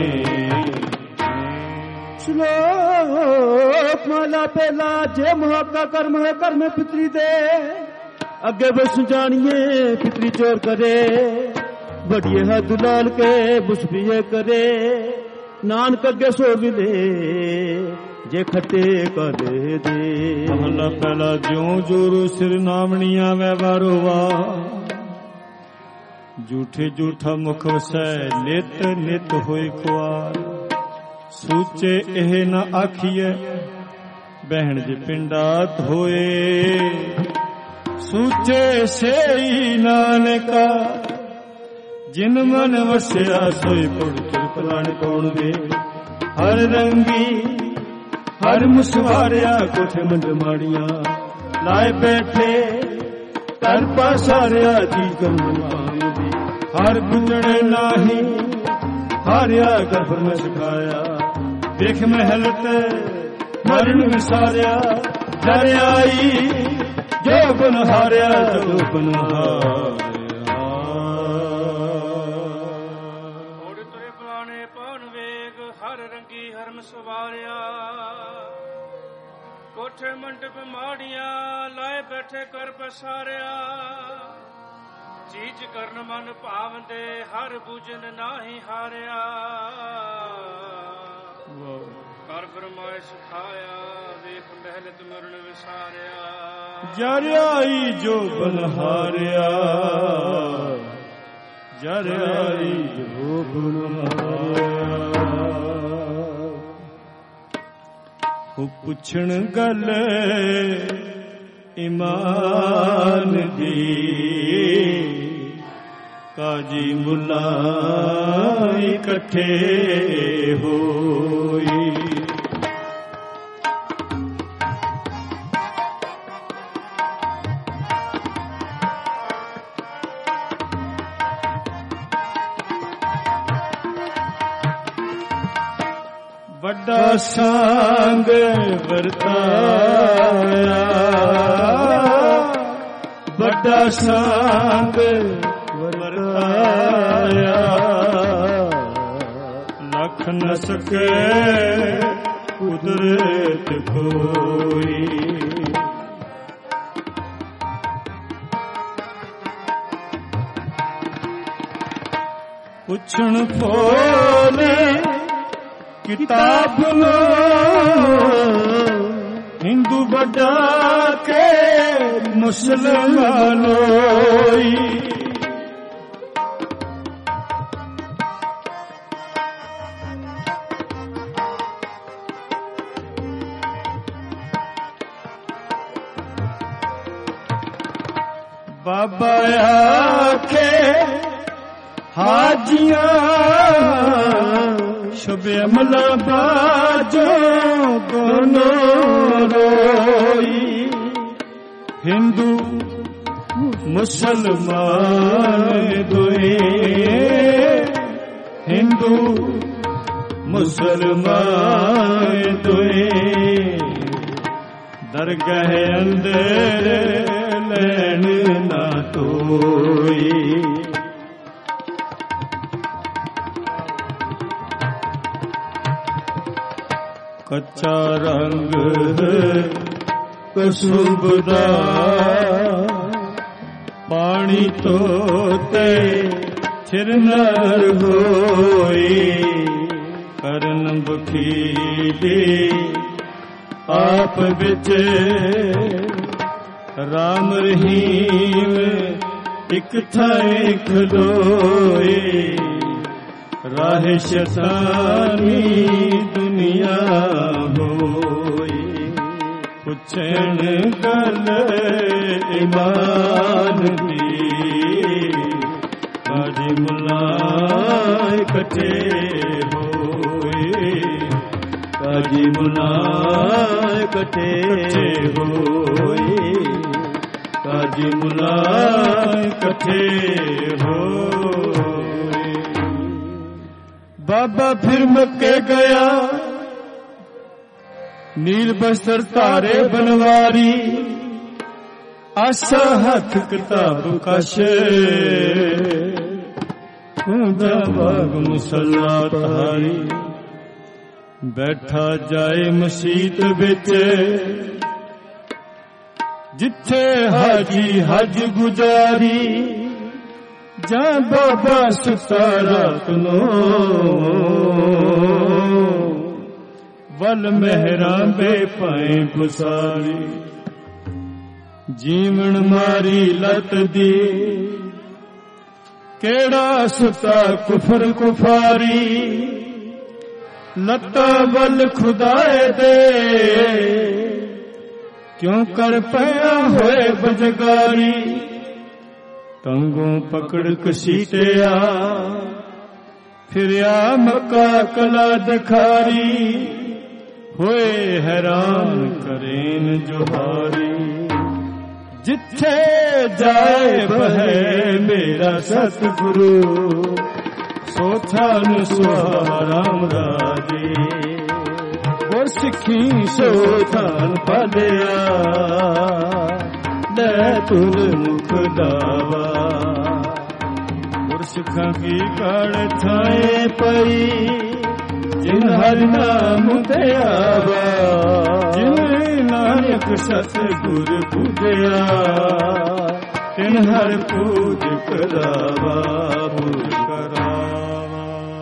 श्लोक माला पहला जे मोह का कर्म है कर्म पितरी दे, अगे बस जानिए पितरी चोर करे, बढ़िए है दुलाल के बुसबिये करे, नानक अगे सो मिले जे खटे करे दे। महला पहला ज्यों जोरो सिर नामनिया व्यवहारोवा, झूठे झूठा मुख वसै नित नित होए खुआर, सूचे एह न आखिए बहन जे पिंडात होए, सूचे से ही नानका जिन मन वसया सोई पुड़ चिरपलाण कौन दे। हर रंगी हर मुसवारिया कोठे मंड माड़िया, लाए बैठे कर पासारिया जी गमन दी। हर गुजरे नाही हारिया गर्भ में सिखाया, देख महलत मरण विसारिया, जर आई जो बन हारिया जो बन हारिया। ओड़ तुरे पुराने पवन वेग हर रंगी हरम सवारिया, कोठे मंडप माड़िया लाए बैठे कर पसारिया, चीज करन मन भावंदे हर बूझन नाही हारिया। कर फरमाए सिखाया देख महलत मरण विसारिया, जर आई जो बलहारिया, जर आई जो बलहारिया। पुछण गल ईमान दी, काजी मुला इकट्ठे होई। बड़ा सांग वरताया, ਵੱਡਾ ਸੰਗ ਵਰਤਾਇਆ, ਲਖ ਨ ਸਕੇ ਕੁਦਰਤ ਕੋਈ। ਪੁੱਛਣ ਫੋਲੇ ਕਿਤਾਬ ਨੂੰ ਹਿੰਦੂ ਵੱਡਾ ਕੇ ਮੁਸਲਮਾਨੋਈ। ਬਾਬਾ ਆਖੇ ਹਾਜੀਆਂ ਸ਼ਬੇ ਅਮਲਾ ਬਾਜੋ ਦੋਨੋਂ ਰੋਈ। ਹਿੰਦੂ ਮੁਸਲਮਾਨ ਦੋਏ, ਹਿੰਦੂ ਮੁਸਲਮਾਨ ਦੋਏ, ਦਰਗਾਹ ਅੰਦਰ ਲੈਣ ਨਾ ਤੋਈ। ਕੱਚਾ ਰੰਗ ਕਸੂਬ ਦਾ ਪਾਣੀ ਧੋਤੇ ਛਿਰਨਰ ਹੋਈ। ਕਰਨ ਬਖੀਲੀ ਆਪ ਵਿੱਚ ਰਾਮ ਰਹੀਮ ਇੱਕ ਥਾਂ ਖਲੋਏ। ਰਾਹ ਸ਼ੈਤਾਨੀ ਦੁਨੀਆ ਹੋਈ। ਪੁੱਛਣ ਗੱਲ ਇਮਾਨ ਦੀ, ਕਾਜੀ ਮੁਲਾ ਇਕੱਠੇ ਹੋਏ। ਕਾਜੀ ਮੁਲਾ ਇਕੱਠੇ ਹੋਏ। ਕਾਜੀ ਮੁਲਾ ਇਕੱਠੇ ਹੋਏ। ਬਾਬਾ ਫਿਰ ਮੱਕੇ ਗਿਆ, ਨੀਲ ਬਸਤਰ ਧਾਰੇ ਬਨਵਾਰੀ। ਆਸਾ ਹੱਥ ਕਿਤਾਬ ਕਸ਼, ਖੂੰਦਾ ਬਾਗ ਮੁਸੱਲਾ ਤਾਰੀ। ਬੈਠਾ ਜਾਏ ਮਸੀਤ ਵਿੱਚ, ਜਿੱਥੇ ਹਾਜੀ ਹਜ ਗੁਜ਼ਾਰੀ। ਜਾਂ ਬਾਬਾ ਸੁੱਤਾ ਰਾਤ ਨੂੰ, ਵੱਲ ਮਹਿਰਾਂ ਬੇਪਾਏ ਗੁਸਾਰੀ। ਜੀਵਨ ਮਾਰੀ ਲੱਤ ਦੀ, ਕਿਹੜਾ ਸੁੱਤਾ ਕੁਫਰ ਕੁਫਾਰੀ। ਲੱਤਾਂ ਵੱਲ ਖੁਦਾਏ ਦੇ, ਕਿਉਂ ਕਰ ਪਿਆ ਹੋਏ ਬਜਗਾਰੀ। ਟੰਗੋਂ ਪਕੜ ਕਸੀਟਿਆ, ਫਿਰਿਆ ਮੱਕਾ ਕਲਾ ਦਿਖਾਰੀ। ਹੋਏ ਹੈਰਾਨ ਕਰੇਨ ਜੁਹਾਰੀ। ਜਿੱਥੇ ਜਾਏ ਬਹੇ ਮੇਰਾ ਸਤਿਗੁਰੂ, ਸੋਥਾਨ ਸੁਹਾਰਾਮ ਰਾਜੇ। ਗੁਰ ਸਿੱਖੀ ਸੋਥਾਨ ਪਾਲਿਆ, ਲੈ ਤੁਰ ਮੁਖ ਦਾਵਾ। ਗੁਰ ਸਿੱਖਾਂ ਕੀ ਕਾਲ ਥਾਏ ਪਈ, ਜਿਨ ਹਰਿ ਨਾਮ ਤੇ ਆਵਾ। ਜਿਵੇਂ ਨਾਨਕ ਸਤਿਗੁਰ ਪੂਜਿਆ, ਤਿਨ ਹਰਿ ਪੂਜ ਕਰਾਵਾ। ਪੂਜ ਕਰਾਵਾ।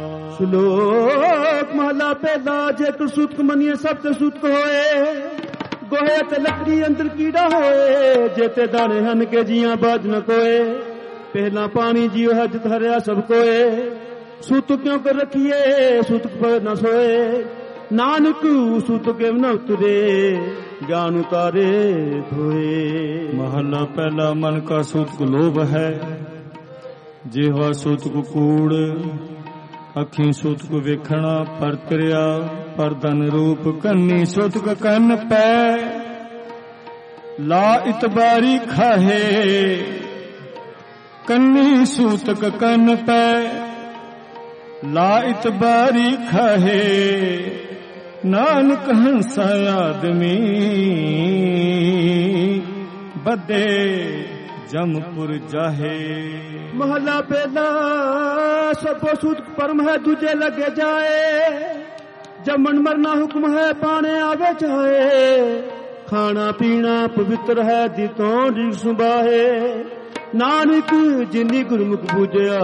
ਸ਼ਲੋਕ ਮਹਲਾ ਪਹਿਲਾ। ਜੇਕਰ ਸੂਤਕ ਮੰਨੀਏ ਸਭ ਤੇ ਸੂਤਕ ਹੋਏ, ਗੋਹੇ ਤੇ ਲੱਕੜੀ ਅੰਦਰ ਕੀੜਾ ਹੋਏ। ਜੇਤੇ ਦਾਣੇ ਹਨ ਕੇ ਜੀਆਂ ਬਾਜ ਨ ਕੋਏ, ਪਹਿਲਾਂ ਪਾਣੀ ਜੀਵ ਹਜ ਧਰਿਆ ਸਭ ਕੋਏ। ਸੂਤਕ ਕਿਉਂ ਕਰ ਰਖੀਏ, ਸੂਤਕ ਪਰ ਨ ਸੋਏ। ਨਾਨਕ ਸੂਤਕ ਨ ਉਤਰੇ, ਗਿਆਨ ਉਤਾਰੇ ਧੋਏ। ਮਹਲਾ ਪਹਿਲਾ। ਮਨ ਕਾ ਸੂਤਕ ਲੋਭ ਹੈ, ਜਿਹਵਾ ਸੂਤਕ ਕੂੜ। ਅੱਖੀਂ ਸੂਤਕ ਵੇਖਣਾ ਪਰਤਰਿਆ, ਪਰਦਨ ਰੂਪ ਕੰਨੀ ਸੂਤਕ ਕੰਨ ਪੈ। ਲਾ ਇਤਬਾਰੀ ਖਾਹੇ, ਕੰਨੀ ਸੂਤਕ ਕੰਨ ਪੈ। ਲਾ ਇਤਬਾਰੀ ਖਾਹੇ, ਨਾਨਕ ਹੰਸਾ ਆਦਮੀ। ਬੱਦੇ ਜਮਪੁਰ ਜਾਹੇ। ਮਹਲਾ ਪਹਿਲਾ ਸਭੋ ਸੂਤ ਪਰਮ ਹੈ ਦੂਜੇ ਲੱਗੇ ਜਾਏ। ਜੰਮਣ ਮਰਨਾ ਹੁਕਮ ਹੈ ਪਾਣੇ ਆਵੇ ਚਾਹੇ। ਖਾਣਾ ਪੀਣਾ ਪਵਿੱਤਰ ਹੈ ਦਿੱਤੋਂ ਜੀ ਸੁਬਾਹੇ। ਨਾਨਕ ਜਿਨੀ ਗੁਰਮੁਖ ਪੂਜਿਆ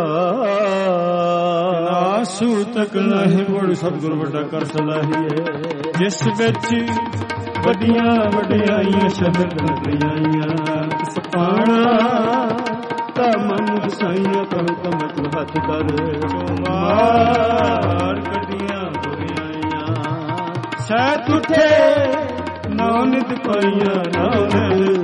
ਆਸੂ ਤੱਕ ਨਹੀਂ ਬੜ ਸਤਿਗੁਰ ਵੱਡਾ ਕਰ ਸਲਾਹੀਏ। ਜਿਸ ਵਿੱਚ ਵੱਡੀਆਂ ਵਡਿਆਈਆਂ ਸ਼ਬਦ ਵਡਿਆਈਆਂ ਸਪਾਣਾ ਤਾ ਮਨ ਵਸਾਈਆਂ ਕਹੋ ਕਮਤ ਹੱਥ ਕਰ। ਮਾਰ ਕੱਢੀਆਂ ਬੁਰੀਆਈਆਂ ਸਹਿਤ ਉਠੇ ਨਾਮ ਨਿਤ ਪਾਈਆਂ ਨਾਮ।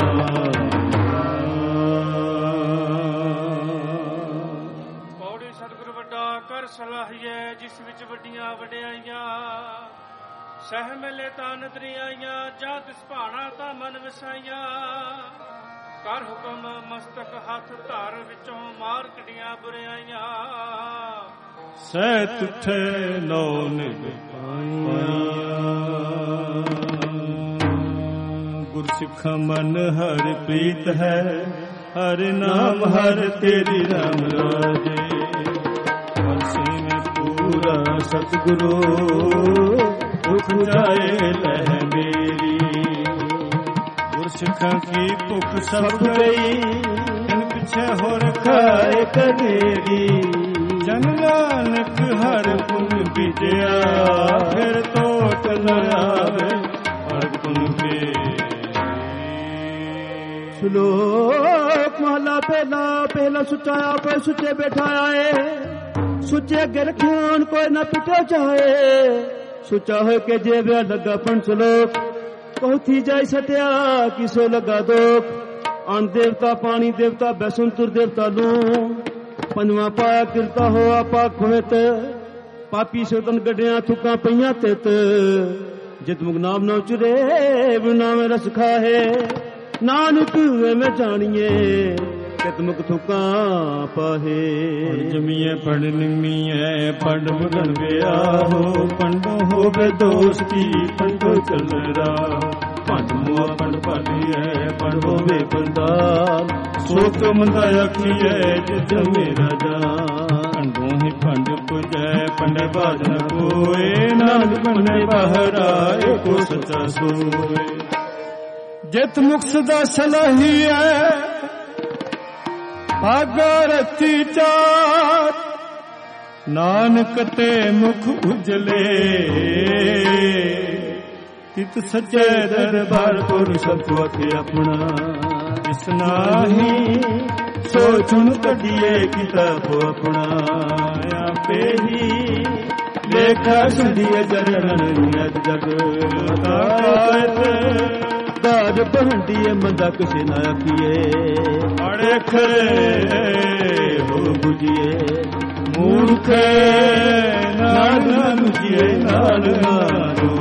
ਸਲਾਹੀਏ ਜਿਸ ਵਿੱਚ ਵੱਡੀਆਂ ਵਡਿਆਈਆਂ ਸਹਿ ਮਿਲੇ ਤਾਂ ਨਦਰੀਆਈਆਂ। ਜਾਂ ਤਿਸ ਭਾਣਾ ਤਾਂ ਮਨ ਵਸਾਈਆਂ। ਕਰ ਹੁਕਮ ਮਸਤਕ ਹੱਥ ਧਰ ਵਿੱਚੋਂ ਮਾਰ ਕੱਢੀਆਂ ਬੁਰਾਈਆਂ। ਸਹਿ ਤੁਠੇ ਨੌ ਨਿਤ ਪਾਈਆਂ। ਗੁਰਸਿੱਖ ਮਨ ਹਰਿ ਪ੍ਰੀਤ ਹੈ। ਹਰਿ ਨਾਮ ਹਰਿ ਤੇਰੀ ਰਾਮ ਰਾਜੇ। ਪੂਰਾ ਸਤਿਗੁਰੂ ਭੁਖ ਜਾਏ ਲਹਿ ਮੇਰੀ। ਗੁਰਸਿੱਖਾਂ ਕੀ ਭੁਖ ਸਭ ਗਈ। ਇਨ ਪਿਛੇ ਹੋਰ ਖਾਏ ਕਨੇਰੀ। ਜਨ ਨਾਨਕ ਹਰ ਪੁਨ ਬੀਜਿਆ। ਫਿਰ ਤੋਟ ਨ ਆਵੇ ਹਰ ਪੁਨ ਕੇ। ਸ਼ਲੋਕ ਮਹਲਾ ਪਹਿਲਾ ਸੁੱਚਾ ਆਪੇ ਸੁੱਚੇ ਬੈਠਾਇਆ ਏ। ਸੁੱਚੇ ਅੱਗੇ ਰੱਖਿਆਨ ਕੋਈ ਨਾ ਪਿਟੋ ਚਾਹੇ। ਸੁੱਚਾ ਹੋ ਕੇ ਜੇਵਿਆ ਲੱਗਾ ਪਣ ਸਲੋਕ। ਕਹਤੀ ਜਾਇ ਸਟਿਆ ਕਿਸੋ ਲਗਾ ਦੋਖ। ਅਨ ਦੇਵਤਾ ਪਾਣੀ ਦੇਵਤਾ ਬੈਸੁੰਤਰ ਦੇਵਤਾ ਨੂੰ। ਪੰਜਵਾਂ ਪਾਇਆ ਕਿਰਤਾ ਹੋ ਆਪਾ ਖੁਹਿਤ। ਪਾਪੀ ਸੋਤਨ ਗੱਡਿਆਂ ਥੁੱਕਾਂ ਪਈਆਂ ਤਿਤ। ਜਿਤ ਮੁਗ ਨਾਮ ਨਾ ਉਚਰੇ ਬਿਨਾਵੇਂ ਰਸ ਖਾਹੇ। ਨਾਨਕ ਐਵੇਂ ਜਾਣੀਏ ਕਿਤ ਮੁਕ ਥੁਕਾਂ ਪਾਹੇ। ਜਮੀਏ ਪੜ ਨਿਮੀਏ ਪੜ ਬਗਨ ਗਿਆ ਹੋ। ਪੰਡੋ ਹੋਵੇ ਦੋਸਤੀ ਪੰਡੋ ਚੱਲਦਾ। ਪੰਡ ਮੂਆ ਪੰਡ ਪਾਲੀਏ ਪੰਡ ਹੋਵੇ ਬੰਦਾਲ। ਸੋ ਤੋ ਮੰਦਾ ਆਖੀਏ ਜਿਤ ਮੇਰਾ ਜਾਨ। ਪੰਡੋ ਹੀ ਪੰਡ ਪੁਜੈ ਪੰਡੇ ਬਾਜਨ ਕੋਏ। ਨਾਨਕ ਪੰਡੇ ਬਾਹਰ ਆਏ ਕੋ ਸੱਚਾ ਸੋਏ। ਜਿਤ ਮੁਖ ਸਦਾ ਸਲਾਹੀਐ ਭਾਗਾ ਰਤੀ ਚਾਰ। ਨਾਨਕ ਤੇ ਮੁਖ ਉਜਲੇ ਤਿਤ ਸੱਚੇ ਦਰਬਾਰ ਪੁਰ ਸਭ ਆਖੇ ਆਪਣਾ। ਜਿਸ ਨਾਹੀ ਸੋ ਚੁਣ ਕੱਢੀਏ ਕਿਤਾਬ ਆਪਣਾ। ਆਪੇ ਹੀ ਲੇਖਾ ਸੁਧੀਏ ਜਰਨ ਨਿਯਤ ਜਗ ਤਾਕਤ। ਦਾਜ ਬਹੰਡੀਏ ਮੰਦਾ ਕਿਸੇ ਨਾ ਆਖੀਏ। ਅੜੇ ਖਰੇ ਹੋ ਬੁਝੀਏ ਮੂਰਖ ਨਾਲ ਨਾ ਬੁਝੀਏ ਨਾਲ ਨਾਰੋ।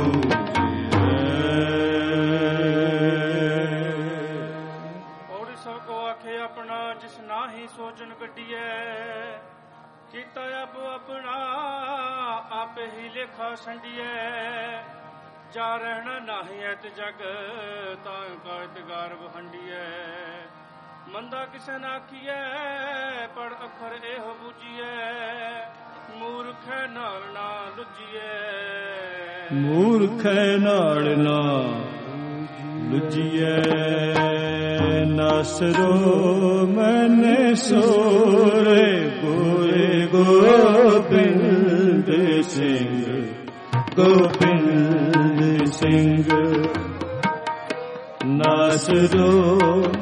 ਔਰ ਸਭ ਕੋ ਆਖੇ ਆਪਣਾ ਜਿਸ ਨਾਹੀ ਸੋਚਣ ਕੱਢੀਏ। ਕੀਤਾ ਆਪੋ ਆਪਣਾ ਆਪੇ ਹੀ ਲੇਖਾ ਸੰਡੀਏ। ਜਾ ਰਹਿਣਾ ਨਾਹੀ ਐਤ ਜਗ ਤਾਂ ਕਾਇਤ ਗਾਰ ਵਹੰਡੀਐ। ਮੰਦਾ ਕਿਸੇ ਨਾ ਆਖੀਐ ਪੜ ਅੱਖਰ ਇਹੋ ਬੂਝੀਐ। ਮੂਰਖ ਨਾਲ ਨਾ ਲੁੱਜੀਐ। ਮੂਰਖ ਨਾਲ ਨਾ ਲੁੱਜੀਐ। ਨਾਸਰੋ ਮਨ ਸੋਰੇ ਗੋਰੇ ਗੋਬਿੰਦ ਸਿੰਘ। ਗੋਬਿੰਦ ਸਿੰਘ ਨਾਸਰੋ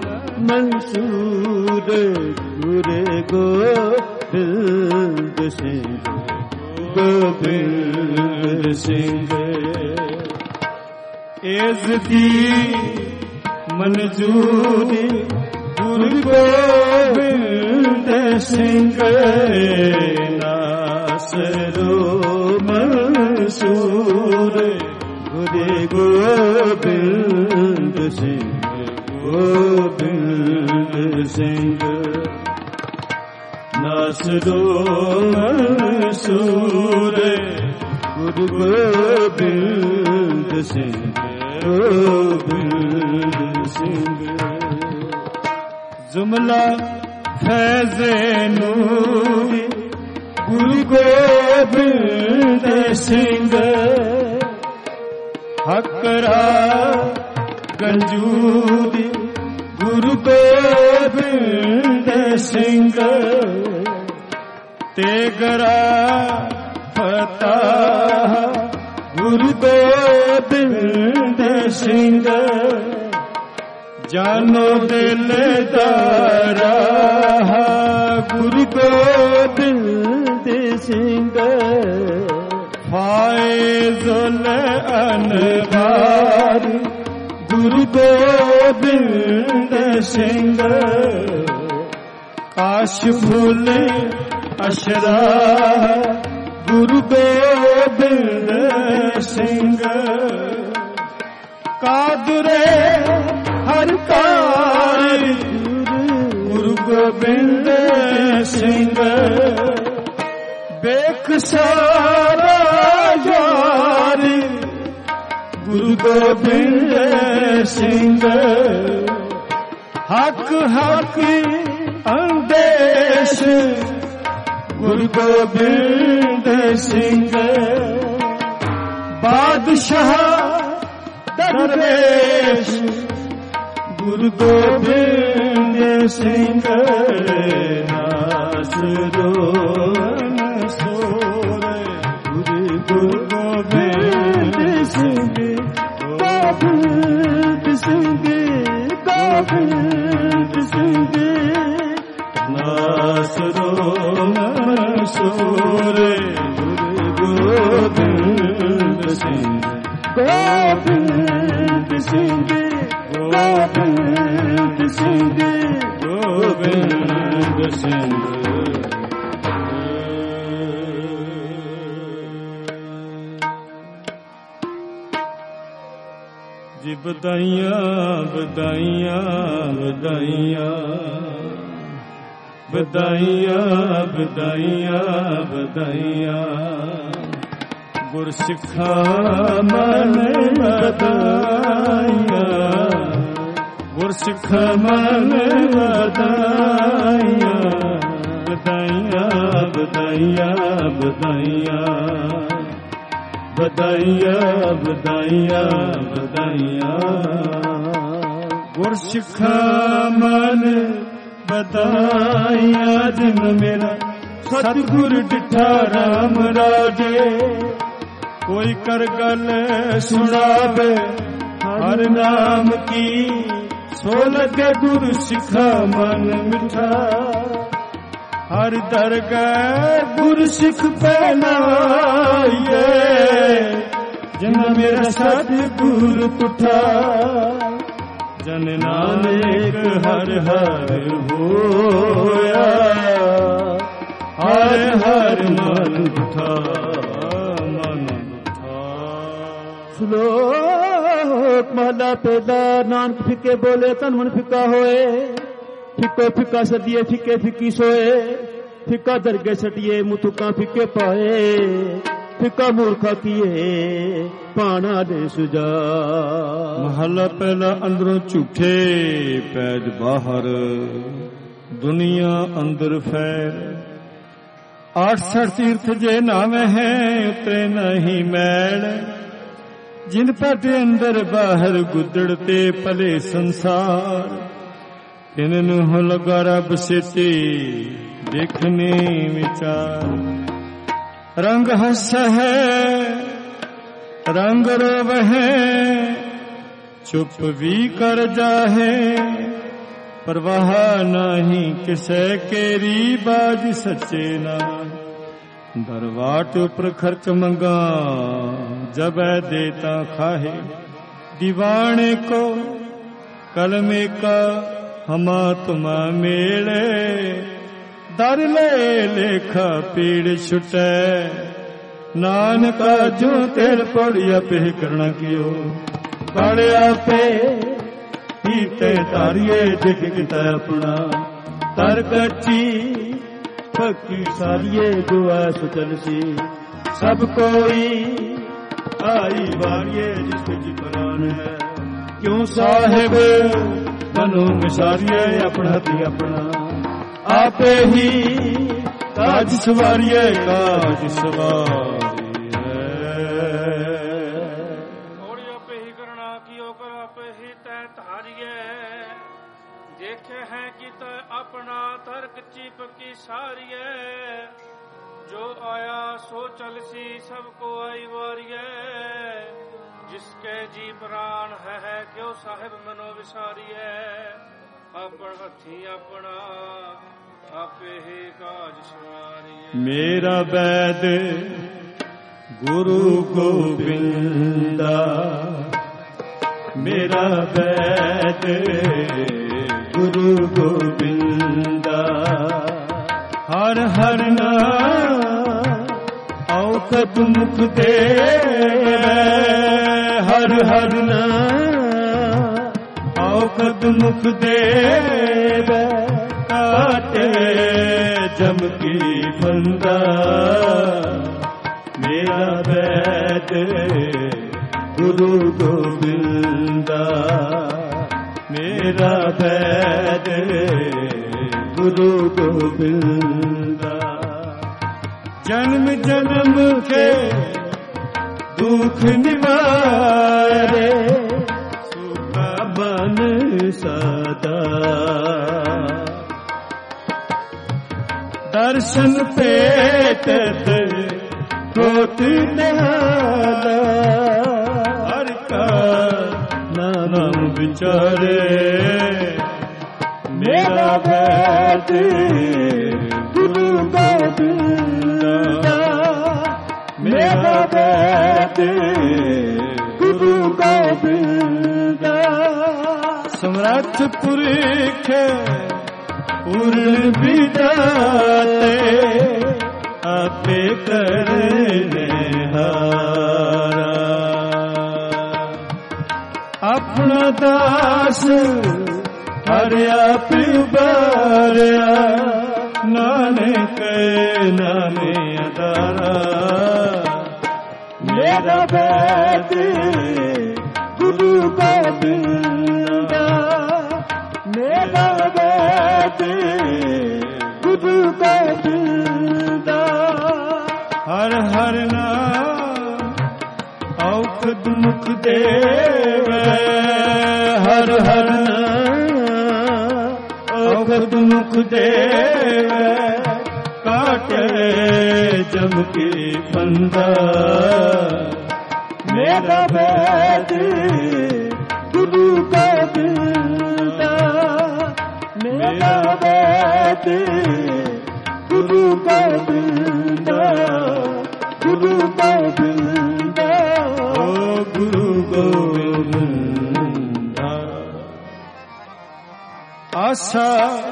ਮਨਸੂਰ ਗੁਰੇ ਗੋਬਿੰਦ ਸਿੰਘ। ਗੋਬਿੰਦ ਸਿੰਘ ਇਜ਼ਦੀ ਮਨਜੂਰੀ ਗੁਰੂ ਗੋਬਿੰਦ ਸਿੰਘ। ਨਾਸਰੋ ਮਨਸੂਰ ਗੁਰੇ ਗੋਬਿੰਦ ਸਿੰਘ। ਗੋਬਿੰਦ ਸਿੰਘ ਨਾਸਰੋ ਮਨਸੂਰ ਗੁਰੂ ਗੋਬਿੰਦ ਸਿੰਘ। ਗੋਬਿੰਦ ਸਿੰਘ जुमला फैज़े नूरी गुरु गोबिंद सिंह हकरा गंजूरी गुरु गोबिंद सिंह तेगरा फताह गुरु गोबिंद सिंह जानो दिलदारा गुरु गोबिंद सिंह फायजुल अनवार गुरु गोबिंद सिंह काश फूल अशरा गुरु गोबिंद सिंह कादरे हर कार गुरु गोबिंद सिंह बेख सारा यार गुरु गोबिंद सिंह हक हक अंदेश गुरु गोबिंद सिंह बादशाह दरवेश गुरु गोबिंद सिंह नासरो सोरे गुरु गोबिंद सिंह गोबिंद सिंह गोबिंद सिंह नासरो सोरे गुरु गोबिंद सिंह गोबिंद सिंह गोबिंद सिंह गोबिंद सिंह जी बधाइयां बधाइयां बधाइयां बधाइयां बधाइयां बधाइयां गुरसिखा मन बधाइयां गुरसिखा मन बधाइयां बधाइयां बधाइयां बधाइयां बधाइयां बधाइयां बधाइयां गुरसिखा मन बधाइयां जिन मेरा सतगुर डिठा राम राजे कोई कर गल सुनावे हर नाम की सो लगे गुरु सिखा मन मिठा हर दरगाह गुरु सिख पहनाइए जिन मेरा सतगुरु पुठा जन नानक हर हर होया हर हर मन उठा श्लोक महला पहला नानक फिके बोले तन मन फिका होए फिको फिका सदिए फिके फिकी सोए फिका दरगे सटिए मुथुका फिके पाए फिका मूर्खा किए पाना दे सुजा महला पहला अंदरों झूठे पैज बाहर दुनिया अंदर फैर 68 तीर्थ जे नावे हैं उतरे नहीं मैल जिन पटे अंदर बाहर गुदड़ते पले संसार इन्हनु हो लगा रब सेते देखने विचार रंग हस है रंग रोव है चुप भी कर जाहे परवाह नहीं किसे केरी बाज सच्चे ना दरवाट उपर खर्च मंगा जब देता खाहे दीवाने को कलमे का हमा तुमा मेले दर ले लेखा पीड़ छुटे नानका जो तेल पड़िया पे करना कियो पड़िया पे पीते तारिये दिख किता अपना तर कच्ची पक्की सारिये दुआ सुचल सी सब कोई आई बारिये जिसके जी प्राण है क्यों साहिब ਮਨੋ ਵਿਸਾਰੀਏ ਆਪਣਾ ਹੱਥੀ ਆਪਣਾ ਆਪੇ ਹੀ ਕਾਜ ਸਵਾਰੀਏ ਕਾਜ ਸਵਾਰੀਏ ਮੋੜੀ ਆਪੇ ਹੀ ਕਰਣਾ ਕੀਓ ਕਰ ਆਪੇ ਹੀ ਤੈ ਧਾਰੀਏ ਦੇਖੇ ਹੈ ਕਿ ਤੈ ਆਪਣਾ ਤਰਕ ਚੀਪ ਕੀ ਸਾਰੀਏ ਜੋ ਆਇਆ ਸੋ ਚਲਸੀ ਸਭ ਕੋ ਆਈ ਵਾਰੀਏ जिसके जी प्राण है क्यों साहिब मनो विसारिए अपन हथी अपना आपे ही काज सवारिए मेरा वैद गुरु गोविंदा मेरा वैद गुरु गोविंदा हर हर नाम औखद मुख दे हर हर नाम औखद मुख देव काटे जम की फंदा मेरा वैद गुरु गोविंदा मेरा वैद गुरु गोविंदा जन्म जन्म के दुख निवारे सुखा बन सदा दर्शन पेटत कोट निहारा हर का नाम विचारे मेरा वैद गुरु गोविंदा मेरा वैद गुरु गोविंदा समर्थ पुरख पूर्ण विदाते आपे करने हारा अपना दास हर आप उबारिया नानक नामे अदारा मेरा वैद गुरु गोविंदा मेरा वैद गुरु गोविंदा हर हर नाम औखद मुख देव हर हर नाम औखद मुख देव काटे जम के फंदा मेरा वैद गुरु गोविंदा मेरा वैद गुरु गोविंदा गुरु गोविंदा ओ गुरु गोविंदा आशा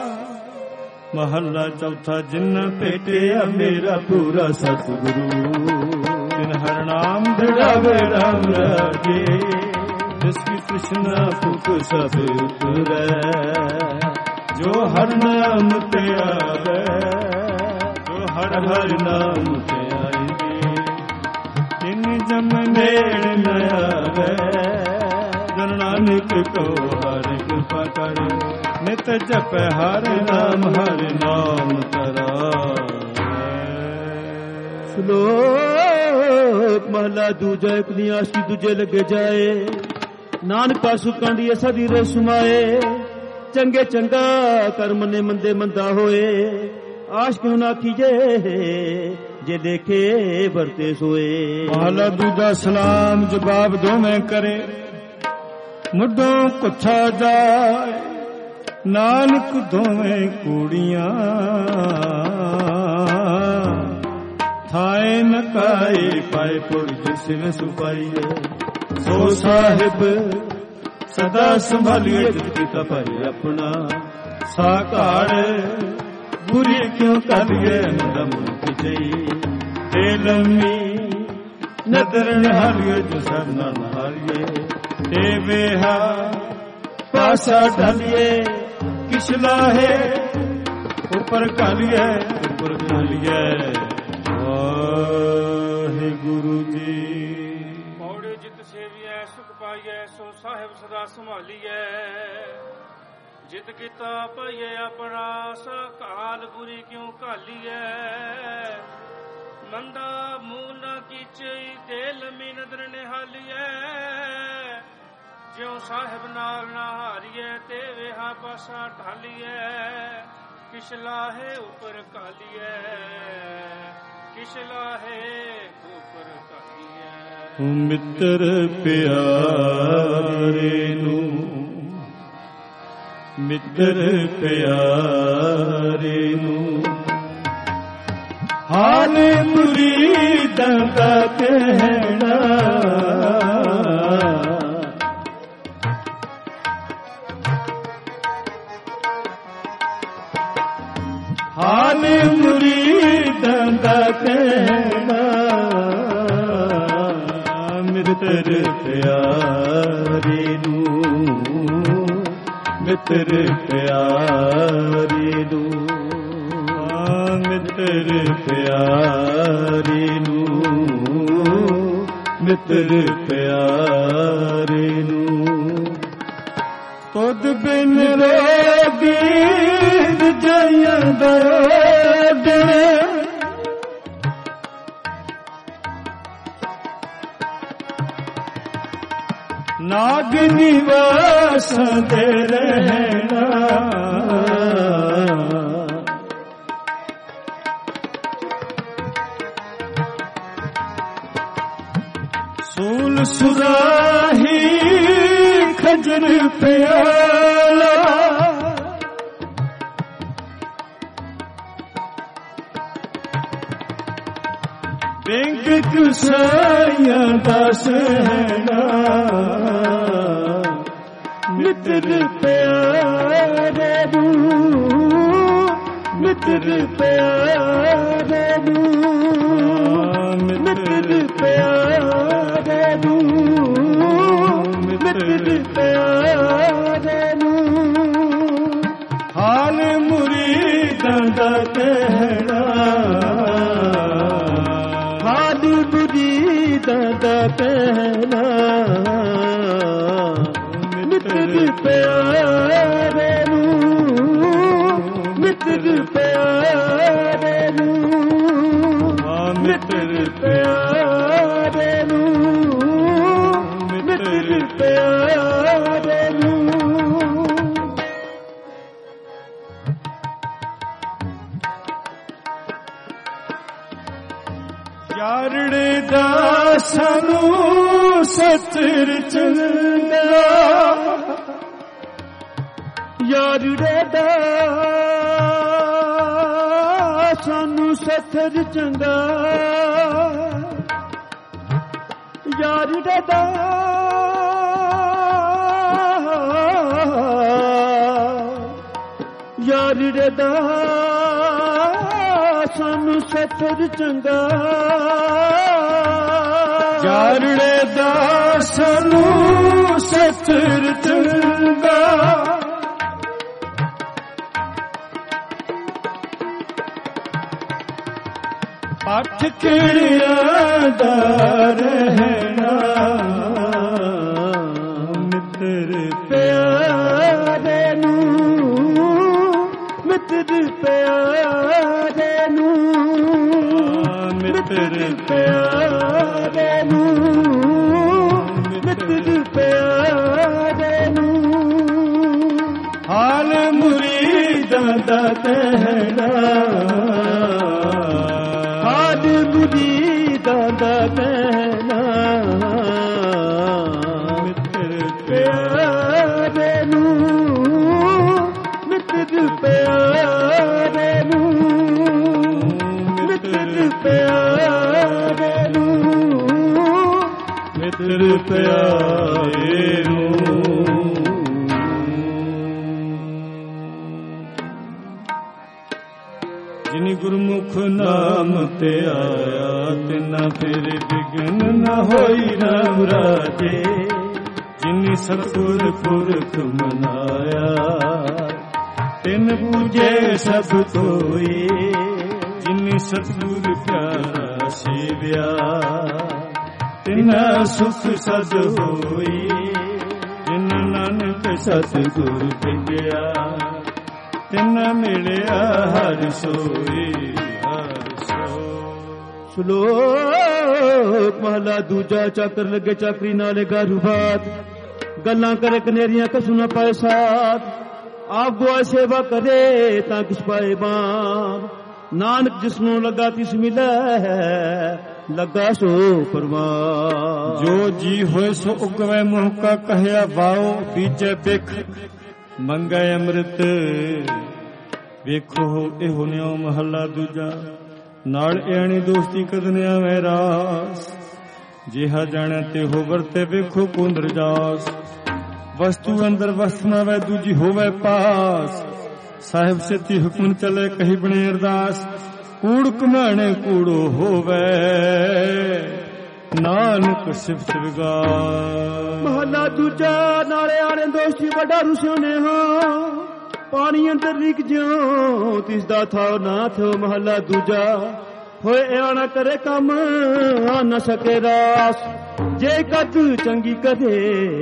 महला चौथा जिन भेटिया मेरा पूरा सतगुरु जिन हर नाम दृढ़ावे राम राजे जिसकी कृष्णा पुख सब उतरे जो हर नाम पे आवे जो हर हर नाम पे आएगी जिन जम नेड़ न आवे जन नानक को हर कृपा करे नित जप हर नाम तरा श्लोक महला दूजा इकनी आशी दूजे लगे जाए नानक सुखां दी सदी रे सुमाए चंगे चंगा कर मने मंदे मंदा होए आश क्यों ना कीजे जे देखे बरते सोए महला दूजा सलाम जवाब दोवें करे मुड्ढों कुत्था जाए नानक दोवें कूड़ियां थाए नकाए पाए पुरज सिर सुपाइए सो साहिब सदा संभालिए जिसकी तपाई अपना साकार बुरी क्यों करिए नदम पिछई लम्मी नदर नहारिए जो सब न नहारिए बेहा पासा ढलिए किसला है ऊपर कालिए ऊपर कालिए वाहे गुरु जी मौड़े जित सेविए सुख पाइए सो साहिब सदा संभालिए ਜਿਤ ਕੀਤਾ ਭਈਏ ਆਪਣਾ ਸਾ ਕਾਲ ਬੁਰੀ ਕਿਉਂ ਘਾਲੀਐ ਮੰਦਾ ਮੂਲ ਨਾ ਕੀਚਈ ਤੇ ਲੰਮੀ ਨਦਰ ਨਿਹਾਲੀਐ ਜਿਉ ਸਾਹਿਬ ਨਾਲ ਨਾ ਹਾਰੀਐ ਤੇ ਵੇਹਾ ਪਾਸਾ ਢਾਲੀਐ ਕਿਛ ਲਾਹੇ ਉਪਰ ਕਾਲੀਐ ਕਿਛ ਲਾਹੇ ਉਪਰ ਕਾਲੀਐ। ਮਿੱਤਰ ਪਿਆਰੇ ਨੂੰ ਮਿੱਤਰ ਪਿਆਰੇ ਨੂੰ ਹਾਲ ਮੁਰੀਦਾਂ ਦਾ ਕਹਿਣਾ ਹਾਲ ਮੁਰੀਦਾਂ ਦਾ ਕਹਿਣਾ ਮਿੱਤਰ ਪਿਆਰੇ ਨੂੰ ਮਿੱਤਰ ਪਿਆਰੇ ਨੂੰ ਮਿੱਤਰ ਪਿਆਰੇ ਨੂੰ ਮਿੱਤਰ ਪਿਆਰੇ ਨੂੰ ਤੁਧ ਬਿਨ ਰੋਗੀ ਰਜਾਈਆਂ ਦਾ ਦਿਨ ਨਾਗ ਨਿਵਾਸ ਦੇ ਰਹਿਣਾ ਸੂਲ ਸੁਰਾਹੀ ਖਜਰ ਪਿਆਲਾ ਬਿੰਗ ਕੁਸਾਈਆਂ ਦਾ ਸਹਿਣਾ ਮਿੱਤਰ ਪਿਆਰੇ ਨੂੰ ਮਿੱਤਰ ਪਿਆਰੇ ਨੂੰ ਮਿੱਤਰ ਪਿਆਰੇ ਨੂੰ ਮਿੱਤਰ ਪਿਆਰੇ ਨੂੰ ਹਾਲ ਮੁਰੀਦਾਂ ਦਾ ਕਹਿਣਾ ਹਾਲ ਮੁਰੀਦਾਂ ਦਾ ਕਹਿਣਾ ਮਿੱਤਰ ਪਿਆਰੇ ਨੂੰ ਮਿੱਤਰ ਪਿਆਰੇ ਨੂੰ ਮਿੱਤਰ ਪਿਆਰੇ ਨੂੰ ਮਿੱਤਰ ਪਿਆਰੇ ਨੂੰ ਯਾਰੜੇ ਦਾ ਸਾਨੂੰ ਸਤਿਰ ਚੰਗਾ ਯਾਰੜੇ ਦਾ ਸਾਨੂੰ ਸਤਿਰ ਚੰਗਾ ਯਾਰੜੇ ਦਾ ਯਾਰੜੇ ਦਾ ਸਾਨੂੰ ਸਤਿਰ ਚੰਗਾ ਯਾਰੜੇ ਦਾ ਸਾਨੂੰ ਸਤਿਰ ਚੰਗਾ ਪੱਠ ਕਿਹੜਿਆਂ ਦਾ ਰਹਿਣਾ ਮਿੱਤਰ ਪਿਆਰੇ ਨੂੰ ਮਿੱਤਰ ਪਿਆਰੇ ਨੂੰ ਮਿੱਤਰ ਪਿਆਰੇ ਨੂੰ ਮਿੱਤਰ ਪਿਆਰੇ ਨੂੰ ਹਾਲ ਮੁਰੀਦਾਂ ਦਾ ਕਹਿਣਾ ਹਾਲ ਮੁਰੀਦਾਂ ਦਾ ਕਹਿਣਾ ਮਿੱਤਰ ਪਿਆਰੇ ਨੂੰ ਮਿੱਤਰ ਪਿਆਰੇ ਨੂੰ ਮਿੱਤਰ ਪਿਆਰੇ ਨੂੰ ਮਿੱਤਰ ਪਿਆਰੇ ਨੂੰ ਜਿਨੀ ਗੁਰਮੁਖ ਨਾਮ ਤੇ ਆਇਆ ਤਿਨਾ ਫਿਰ ਬਿਗਨ ਨ ਹੋਈ ਰਾਮ ਰਾਜੇ ਜਿਨੀ ਸਤਿਗੁਰ ਪੁਰਖ ਮਨਾਇਆ ਤਿਨ ਪੂਜੇ ਸਭ ਕੋਈ ਜਿਨੀ ਸਤਿਗੁਰ ਪਿਆਰਾ ਸੇਵਿਆ ਤਿਨਾ ਸੁਖ ਸਦ ਹੋਈ ਜਿਨ ਨਾਨਕ ਸਤਿਗੁਰ ਭੇਟਿਆ, ਤਿਨ ਮਿਲਿਆ ਹਰਿ ਸੋਈ ਹਰਿ ਸੋਈ। ਸ਼ਲੋਕ ਮਹਲਾ ਦੂਜਾ। ਚਾਕਰ ਲੱਗੇ ਚਾਕਰੀ ਨਾਲੇ ਗਾਰੂ ਬਾਤ, ਗੱਲਾਂ ਕਰੇ ਕਨੇਰੀਆਂ ਕਸੂ ਨਾ ਪਾਏ ਸਾਥ। ਆਪ ਦੁਆ ਸੇਵਾ ਕਰੇ ਤਾਂ ਕਿਸ ਪਾਏ ਬਾਣ, ਨਾਨਕ ਜਿਸਨੂੰ ਲੱਗਾ ਤਿਸ ਮਿਲੈ, ਲੱਗਾ ਸੋ ਪਰਮਾਨ। ਜੋ ਜੀ ਹੋਏ ਸੋ ਉਗਵੇ ਮੂੰਹ ਕਾ ਕਹਿਆ ਵਾਓ, ਬੀਜੇ ਬਿਖ ਮੰਗੈ ਅੰਮ੍ਰਿਤ। ਵੇਖੋ ਇਹੋ ਨਿਉ ਮਹੱਲਾ ਦੂਜਾ। ਨਾਲ ਐਣੀ ਦੋਸਤੀ ਕਦਨਿਆ ਮੈਂ ਰਾਸ, ਜਿਹਾ ਜਾਣਿਆ ਤੇ ਹੋ ਵਰਤੇ ਵੇਖੋ ਕੁੰਦਰ ਜਾਸ। ਵਸਤੂ ਅੰਦਰ ਵਸਤ ਨਾ ਵੈ ਦੂਜੀ ਹੋਵੇ ਪਾਸ, ਸਾਹਿਬ ਸੇਤੀ ਹੁਕਮ ਚਲੇ ਕਹੀ ਬਣੇ ਅਰਦਾਸ। ਕੂੜ ਕਮਾਣੇ ਕੂੜੋ ਹੋਵੇ, ਨਾਨਕ ਸਿਫਤ ਵਿਗਾਸ। ਮਹੱਲਾ ਦੂਜਾ। ਨਾਲੇ ਆਣੇ ਦੋਸਤੀ ਵੱਡਾ ਰੁਸਿਓ ਨੇ ਹਾਂ, ਪਾਣੀ ਅੰਦਰ ਰਿਕ ਜਿਉ ਤਿਸ ਦਾ ਥਾਉ ਨਾ ਥਿਓ। ਮਹੱਲਾ ਦੂਜਾ। ਹੋਏ ਆਣਾ ਕਰੇ ਕੰਮ ਆ ਨਾ ਸਕੇ ਰਾਸ, ਜੇ ਕਤ ਚੰਗੀ ਕਦੇ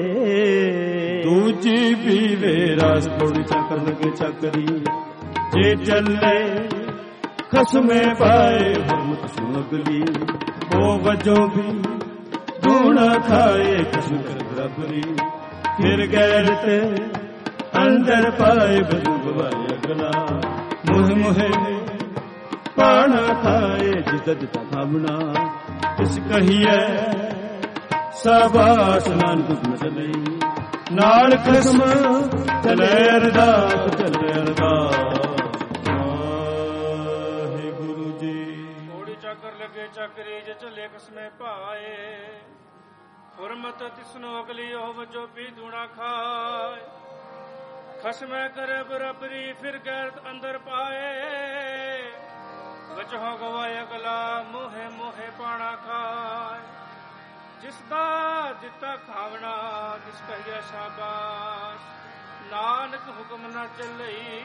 ਦੂਜੀ ਵੀ ਵੇਰਾਸ। ਥੋੜੀ ਚੱਕਰ ਲੱਗੇ ਚੱਕਰੀ, ਜੇ ਚੱਲੇ ਖਸਮੇ ਪਾਏ ਹਰਮਤ ਸੁਨਗਲੀ। ਉਹ ਵਜੋ ਵੀ ਦੂਣਾ ਖਾਏ ਖਸਮ ਕਰ ਬਰਾਬਰੀ, ਫਿਰ ਗੈਰ ਤੇ ਅੰਦਰ ਪਾਏ ਬਜੂ ਗਵਾਏ ਅਗਲਾ। ਮੁਹ ਮੁਹੇ ਪਾਣਾ ਖਾਏ ਜਿਸ ਦਾ ਦਿੱਤਾ ਖਾਵਣਾ, ਇਸ ਕਹੀਏ ਸਾਬਾਸ ਨਾਨਕ ਮਸਲੇ। ਨਾਲ ਖਸਮ ਚਲੇ ਅਰਦਾਸ ਚਲੇ ਅਰਦਾਸ। ਵਾਹਿਗੁਰੂ ਜੀ। ਥੋੜੀ ਚਾਕਰ ਲੱਗੇ ਚਾਕਰੀ, ਜੇ ਚੱਲੇ ਕਸਮੇ ਭਾਏ। ਹੁਰਮਤ ਤਿਸਨੋ ਅਗਲੀ ਉਹ ਵਜੋ ਪੀ ਦੂਣਾ ਖਾਏ। ਖਸਮੇ ਕਰੇ ਬਰਾਬਰੀ, ਫਿਰ ਗੈਰਤ ਅੰਦਰ ਪਾਏ। ਵਜੋ ਗਵਾਏ ਅਗਲਾ, ਮੋਹੇ ਮੋਹੇ ਪਾਣਾ ਖਾਏ। ਜਿਸ ਦਾ ਦਿੱਤਾ ਖਾਵਣਾ, ਤਿਸ ਕਹੀਏ ਸ਼ਾਬਾਸ਼। ਨਾਨਕ ਹੁਕਮ ਨਾ ਚੱਲਈ,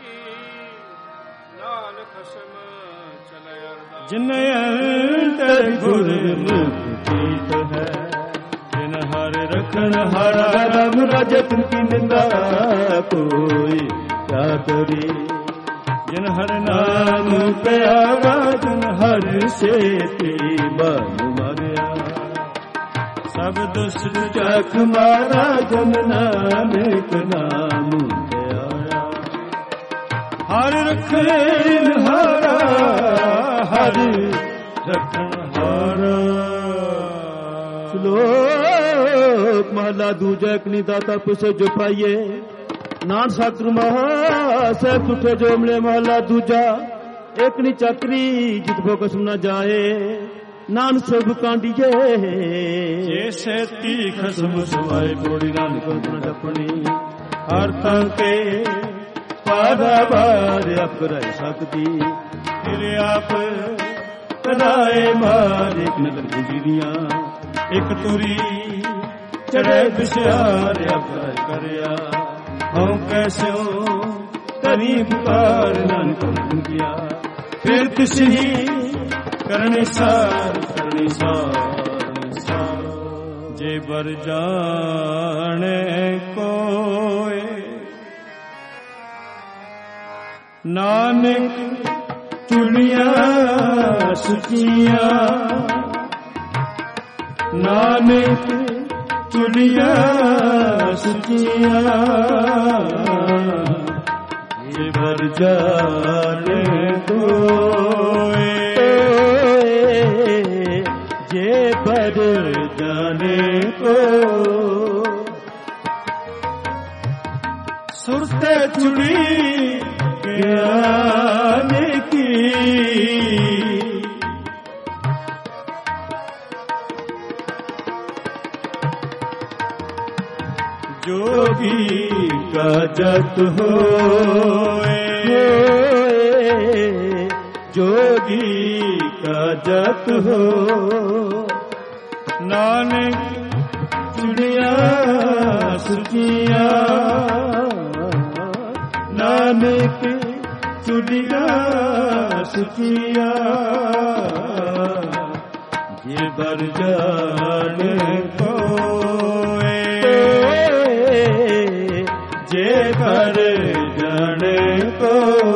ਨਾਲ ਖਸਮ ਚਲੇ ਅਰਦਾਸ। ਜਿਨ ਅੰਤਰ ਗੁਰਮੁਖ ਕੀਤ ਹੈ, ਜਿਨ ਹਰ ਰਖਣ ਹਰ ਰਮ ਰਜਤ ਕੀ ਨਿੰਦਾ ਕੋਈ ਕਿਆ ਕਰੀ। ਜਿਨ ਹਰ ਨਾਮ ਪਿਆਵਾ, ਜਿਨ ਹਰ ਸੇਤੀ ਬਨ ਮਰਿਆ। ਸਭ ਦੁਸ਼ਟ ਚਖ ਮਾਰਾ, ਜਨ ਨਾਨਕ ਨਾਮ ਪਿਆਇਆ। ਹਰ ਰਖਣ ਹਾਰਾ, ਹਰ ਰਖਣ ਹਾਰਾ। ਸ਼ਲੋਕ ਮਹਲਾ ਦੂਜਾ। ਇਕਨੀ ਦਾਤਾ ਪੁਸੇ ਜੋ ਪਾਈਏ, ਨਾਨ ਸਤਿਗੁਰ ਮਹਾ ਸਹਿਬ ਸੁਠੇ ਜੋ ਮਿਲੇ। ਮਹਲਾ ਦੂਜਾ। ਇਕਨੀ ਚਾਕਰੀ ਜਿਤ ਭੋ ਕਸਮ ਨਾ ਜਾਏ, ਨਾਨ ਸਭ ਕਾਂਡੀਏ। ਜੇ ਸੇਤੀ ਖਸਮ ਸਵਾਏ, ਕੋੜੀ ਨਾਨਕ ਨਾ ਜਪਣੀ। ਹਰ ਤਾਂ ਤੇ ਪਾਦਾ ਬਾਰ ਆਪ ਰਹਿ ਸਕਦੀ, ਫਿਰ ਆਪ ਕਦਾਏ ਮਾਰ। ਇੱਕ ਨਦਰ ਗੁਜਰੀਆਂ ਇੱਕ ਤੁਰੀ, ਚੜੇ ਬਿਸ਼ਾਰ ਆਪ ਕਰਿਆ। ਹਉ ਕੈਸਿਓ ਕਰੀ ਪੁਕਾਰ, ਨਾਨਕ ਹੁਕਮ ਕੀਆ। ਫਿਰ ਤਿਸਹੀ ਕਰਨੀ ਸਾਰ ਕਰਨੀ ਸਾਰ। ਜੇ ਬਰ ਜਾਣੇ ਕੋਏ, ਨਾਨਕ ਚੁਣੀਆਂ ਸੁਚੀਆਂ। ਨਾਨਕ ਚੁਣੀਆਂ ਸੁਚੀਆਂ, ਜੇ ਬਰ ਜਾਣੇ ਕੋਏ। ਜੇ ਬਰ ਜਾਣੇ ਕੋ, ਸੁਰਤੇ ਚੁੜੀ ਗਿਆਨ ਕੀ। जोगी का जत होए, जोगी का जत हो। नानक चिड़िया सुखिया, नानक चिड़िया सुखिया। ये बर जाने को पर जाने को।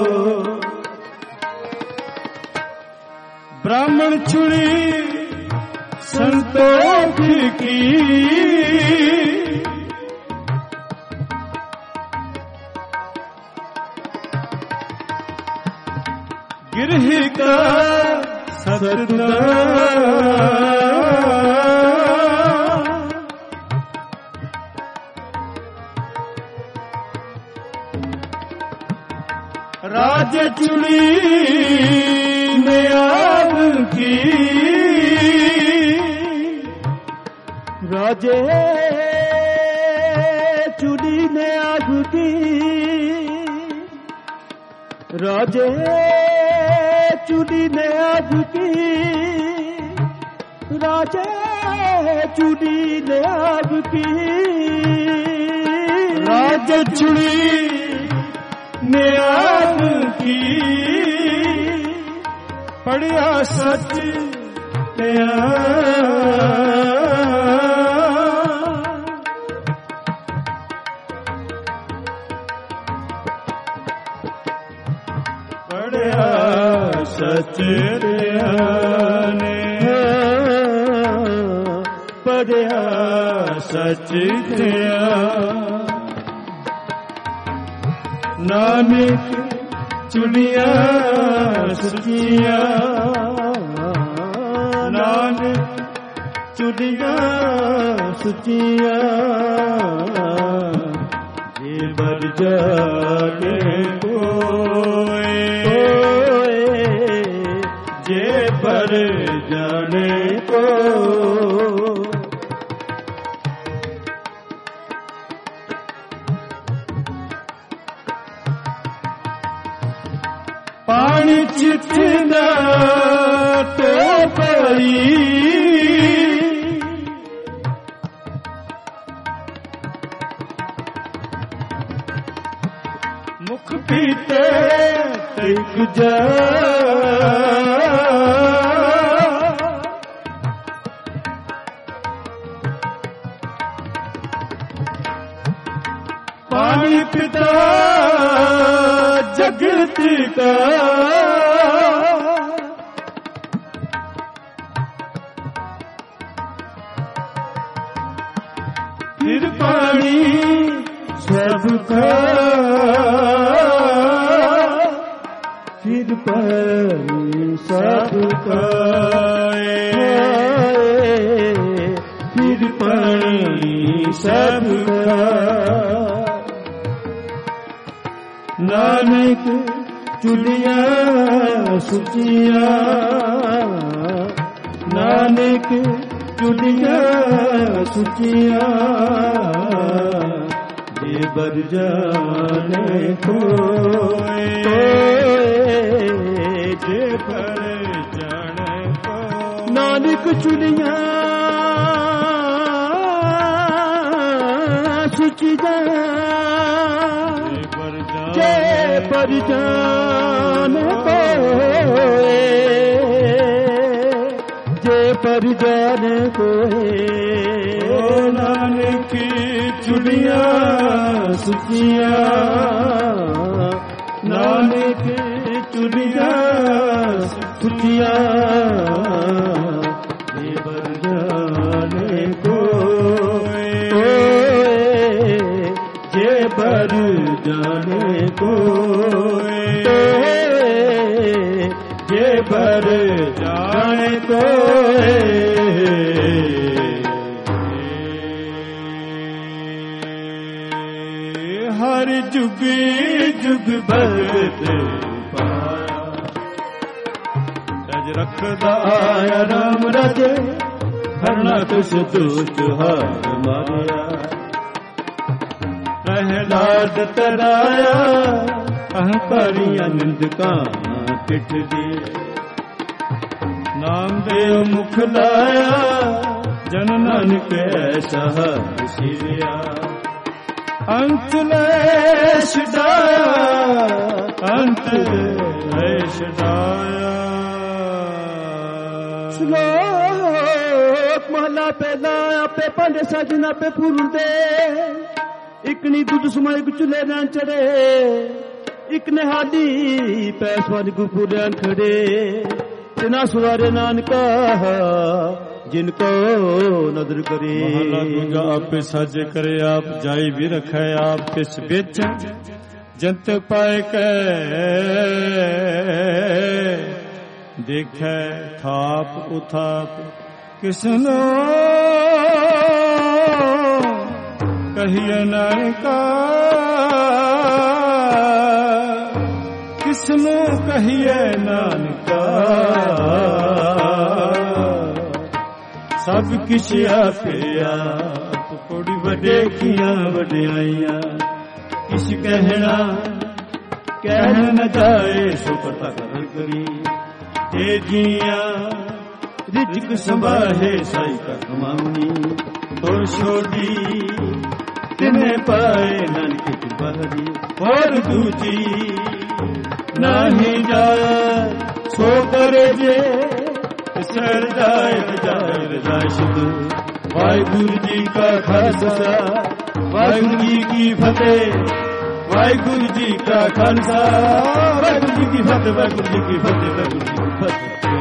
ब्राह्मण चुड़ी संतोष की, गिरह का सतता राज चुड़ी ने आग की, राजे चुड़ी ने आग की, राजे चुड़ी ने आग की, राजे चुड़ी ने आग की, राज चुड़ी ने आग की, पढ़िया सच पढ़िया सच पढ़िया सच नानक चुनिया सचिया, नानक चुनिया सचिया, जे बर जाने कोई, जे बर जाने को। पानी चितना तो पई, मुख पीते तिक जा, पानी पिता जगत का, फिर पानी सबका, फिर पानी सबका, फिर पानी सबका। नानक चुलिया सुचिया, नानक चुलिया सुचिया, जे बर जाने कोई, जे बर जाने को। नानक चुलिया सुचिया, जे पर जाने कोई, जे पर जाने कोई। नानक चुड़िया सुचिया, नानक चुड़िया सुचिया, जे पर जाने कोई, जे पर जाने कोई, जे पर जाने कोई। हर जुग जुग भगत पाया, रज रखदा आया राम राजे, हरना कुछ दुष्ट हार मारिया। प्रहलाद तराया, अहंकारी आनंद का पिट दिए। नाम देव मुख लाया, जन नानक ऐसा सिरिया। अंत लेश डाया, अंत लेश डाया। श्लोक महला पे लाया पे पंडे सजना पे फूल दे, ਇੱਕ ਨੀ ਦੁੱਧ ਸਮਾਏ ਚੁੱਲੇ ਨਾ ਚੜੇ, ਇੱਕ ਨਿਹਾਲੀ ਪੈਸਵਾਨ ਗੁਪੁਰਿਆਂ ਖੜੇ। ਤਿਨਾ ਸਵਾਰੇ ਨਾਨਕਾ ਜਿਨ ਕੋ ਨਦਰ ਕਰੇ। ਮਹਲਾ ਦੂਜਾ ਆਪੇ ਸਾਜੇ ਕਰੇ ਆਪ, ਜਾਈ ਵੀ ਰਖੈ ਆਪ। ਤਿਸ ਵਿੱਚ ਜੰਤ ਪਾਏ ਕੈ ਦੇਖੈ ਥਾਪ ਉਥਾਪ। ਕਿਸਨੋ ਕਹੀਏ ਨਾਨਕਾ, ਕਿਸਨੂੰ ਕਹੀਏ ਨਾਨਕਾ। ਸਭ ਕਿਛ ਆਪੇ ਆਪ, ਕੋੜੀ ਵੱਡੇ ਕੀਆਂ ਵਡਿਆਈਆਂ। ਕਿਛ ਕਹਿਣਾ ਕਹਿ ਨ ਜਾਏ, ਸੋ ਪਤਾ ਕਰ ਕਰੀ। ਤੇ ਜੀਆਂ ਰਿਜਕ ਸੰਭਾਹੇ ਸਾਈ ਕਰ ਕਮਾਉਣੀ। ਤੋਰ ਛੋਡੀ ਤਿਨੇ ਪਾਏ ਨਾਨਕ ਕੀ ਬਹਰੀ। ਹੋਰ ਦੂਜੀ ਨਹੀਂ ਜਾਏ ਸੋ ਕਰੇ ਜੇ, ਸਰ ਜਾਏ ਰਜਾਏ ਰਜਾਏ ਸ਼ੁਧ। ਵਾਹਿਗੁਰੂ ਜੀ ਕਾ ਖਾਲਸਾ ਵਾਹਿਗੁਰੂ ਜੀ ਕੀ ਫਤਿਹ। ਵਾਹਿਗੁਰੂ ਜੀ ਕਾ ਖਾਲਸਾ ਵਾਹਿਗੁਰੂ ਜੀ ਕੀ ਫਤਿਹ। ਵਾਹਿਗੁਰੂ ਜੀ ਕੀ ਫਤਿਹ। ਵਾਹਿਗੁਰੂ ਜੀ ਕੀ ਫਤਿਹ।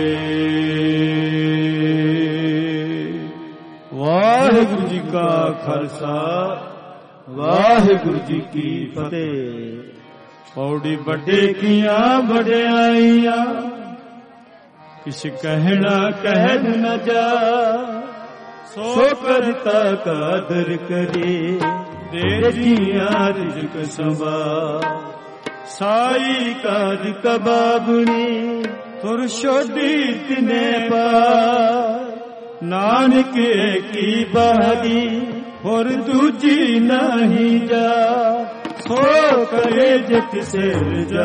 ਵਾਹਿਗੁਰੂ ਜੀ ਕਾ ਖਾਲਸਾ ਵਾਹਿਗੁਰੂ ਜੀ ਕੀ ਫਤਿਹ। ਪੌੜੀ ਵੱਡੇ ਕੀਆਂ ਵਡਿਆਈਆਂ, ਕਿਛ ਕਹਿਣਾ ਕਹਿ ਨ ਜਾ। ਸੋ ਕਰਤਾ ਕਾਦਰ ਕਰੇ, ਦੇ ਜੀਆਂ ਰਿਜਕ ਸੰਭਾ। ਸਾਈ ਕਾਜ ਕਬਾਬਣੀ, ਤੁਰ ਛੋਡੀ ਤਿਨੇ ਪਾ। ਨਾਨਕ ਕੀ ਬਾਗੀ ਹੋਰ ਦੂਜੀ ਨਹੀਂ ਜਾ। ਸੋ ਕਰੇ ਜੇ ਕਿਸੇ ਜਾ,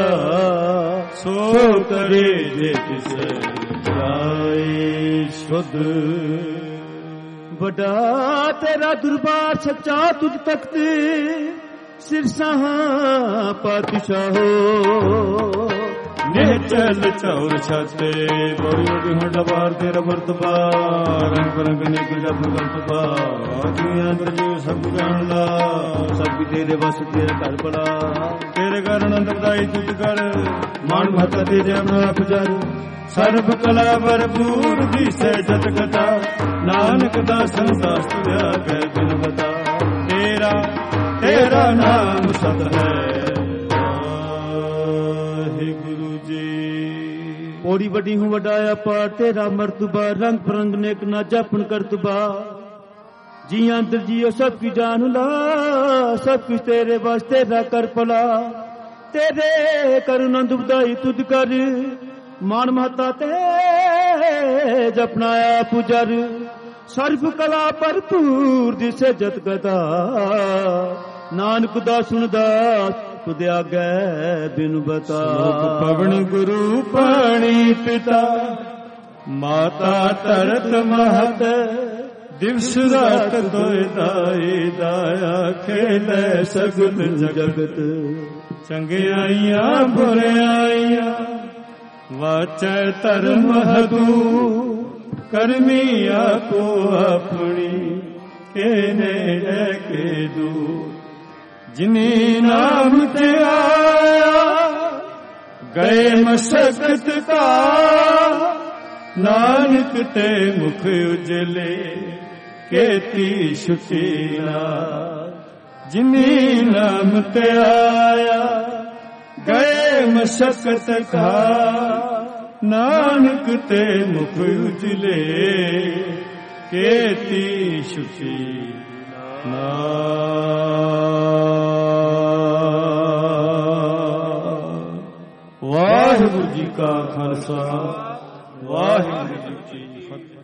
ਸੋ ਕਰੇ ਜੇ ਕਿਸੇ ਜਾਏ ਸ਼ੁੱਧ। ਵੱਡਾ ਤੇਰਾ ਦਰਬਾਰ ਸੱਚਾ ਤੁਝ ਤਖਤ, ਸਿਰਸਾਹਾਂ ਪਾਤਸ਼ਾਹੋ। ਨਿਹ ਚਲ ਚੌਰ ਛਾਤੇ, ਬੜੀ ਵੱਡੀ ਹੁੰਦਾ ਬਾਰ ਤੇਰਾ ਵਰਤਬਾ। ਰੰਗ ਰੰਗ ਨੇ ਗੁਜਾ ਭਗਤਬਾ। ਆਦਿ ਅੰਦਰ ਜੀਵ ਸਭ ਜਾਣਦਾ, ਸਭ ਤੇਰੇ ਵਸ ਤੇਰਾ ਘਰ ਬੜਾ। ਤੇਰੇ ਘਰ ਆਨੰਦ ਵਧਾਈ ਤੁਧ ਕਰ, ਮਾਨ ਭਗਤ ਤੇਰੇ ਆਪਣਾ ਪੁਜਾਰੀ। ਸਰਬ ਕਲਾ ਭਰਪੂਰ ਦਿਸੈ ਜਤ ਕਥਾ, ਨਾਨਕ ਦਾਸਨ ਦਾਸ ਤੁਰਿਆ ਕੈ ਬਿਨ ਬਤਾ। ਤੇਰਾ ਤੇਰਾ ਨਾਮ ਸਤ ਹੈ। ਪੌੜੀ ਵੱਡੀ ਹੂੰ ਵਡਾਇਆ ਪਾਰ, ਤੇਰਾ ਮਰਤਬਾ ਰੰਗ ਬਰੰਗ ਨੇਕ ਨਾ ਜਾਪਨ ਕਰਤਬਾ। ਜੀ ਅੰਦਰ ਜੀਓ ਸਭ ਕੀ ਜਾਨ ਲਾ, ਸਭ ਕੁਛ ਤੇਰੇ ਵਾਸਤੇ ਦਾ ਕਰ ਭਲਾ। ਤੇਰੇ ਕਰੁਣੰਦ ਵਧਾਈ ਤੁਧ ਕਰ, ਮਾਨ ਮਹਤਾ ਤੇ ਜਪਨਾਇਆ ਪੁਜਰ। ਸਰਬ ਕਲਾ ਭਰਪੂਰ ਦਿਸੇ ਜਤ ਗਦਾ, ਨਾਨਕ ਦਾ ਸੁਣਦਾ ਤੁਧ ਆਗੈ ਬਿਨ ਬਤਾ। ਪਵਨ ਗੁਰੂ ਪਾਣੀ ਪਿਤਾ, ਮਾਤਾ ਧਰਤ ਮਹਤ। ਦਿਵਸ ਰਾਤ ਦੋਇ ਦਾਈ ਦਾਇਆ, ਖੇਲੇ ਸਗਲ ਜਗਤ। ਚੰਗਿਆਈਆਂ ਬੁਰਿਆਈਆਂ ਵਾਚੈ ਧਰਮ ਹਦੂ। ਕਰਮੀ ਆਪੋ ਆਪਣੀ, ਕੇਨੇ ਰਹਿ ਕੇ ਦੂ। ਜਿਨੇ ਨਾਮ ਤੇ ਆਇਆ ਗਏ ਮਸਕਤ ਕਾ, ਨਾਨਕ ਤੇ ਮੁਖ ਉਜਲੇ ਕੇਤੀ ਛੁਟੀ ਨਾ। ਜਿਨੇ ਨਾਮ ਤੇ ਆਇਆ ਗਏ ਮਸਕਤ ਕਾ, ਨਾਨਕ ਤੇ ਮੁਖ ਉਜਲੇ ਕੇਤੀ ਛੁਟੀ ਨਾ। ਵਾਹਿਗੁਰੂ ਜੀ ਕਾ ਖਾਲਸਾ ਵਾਹਿਗੁਰੂ ਜੀ ਕੀ ਫਤਿਹ।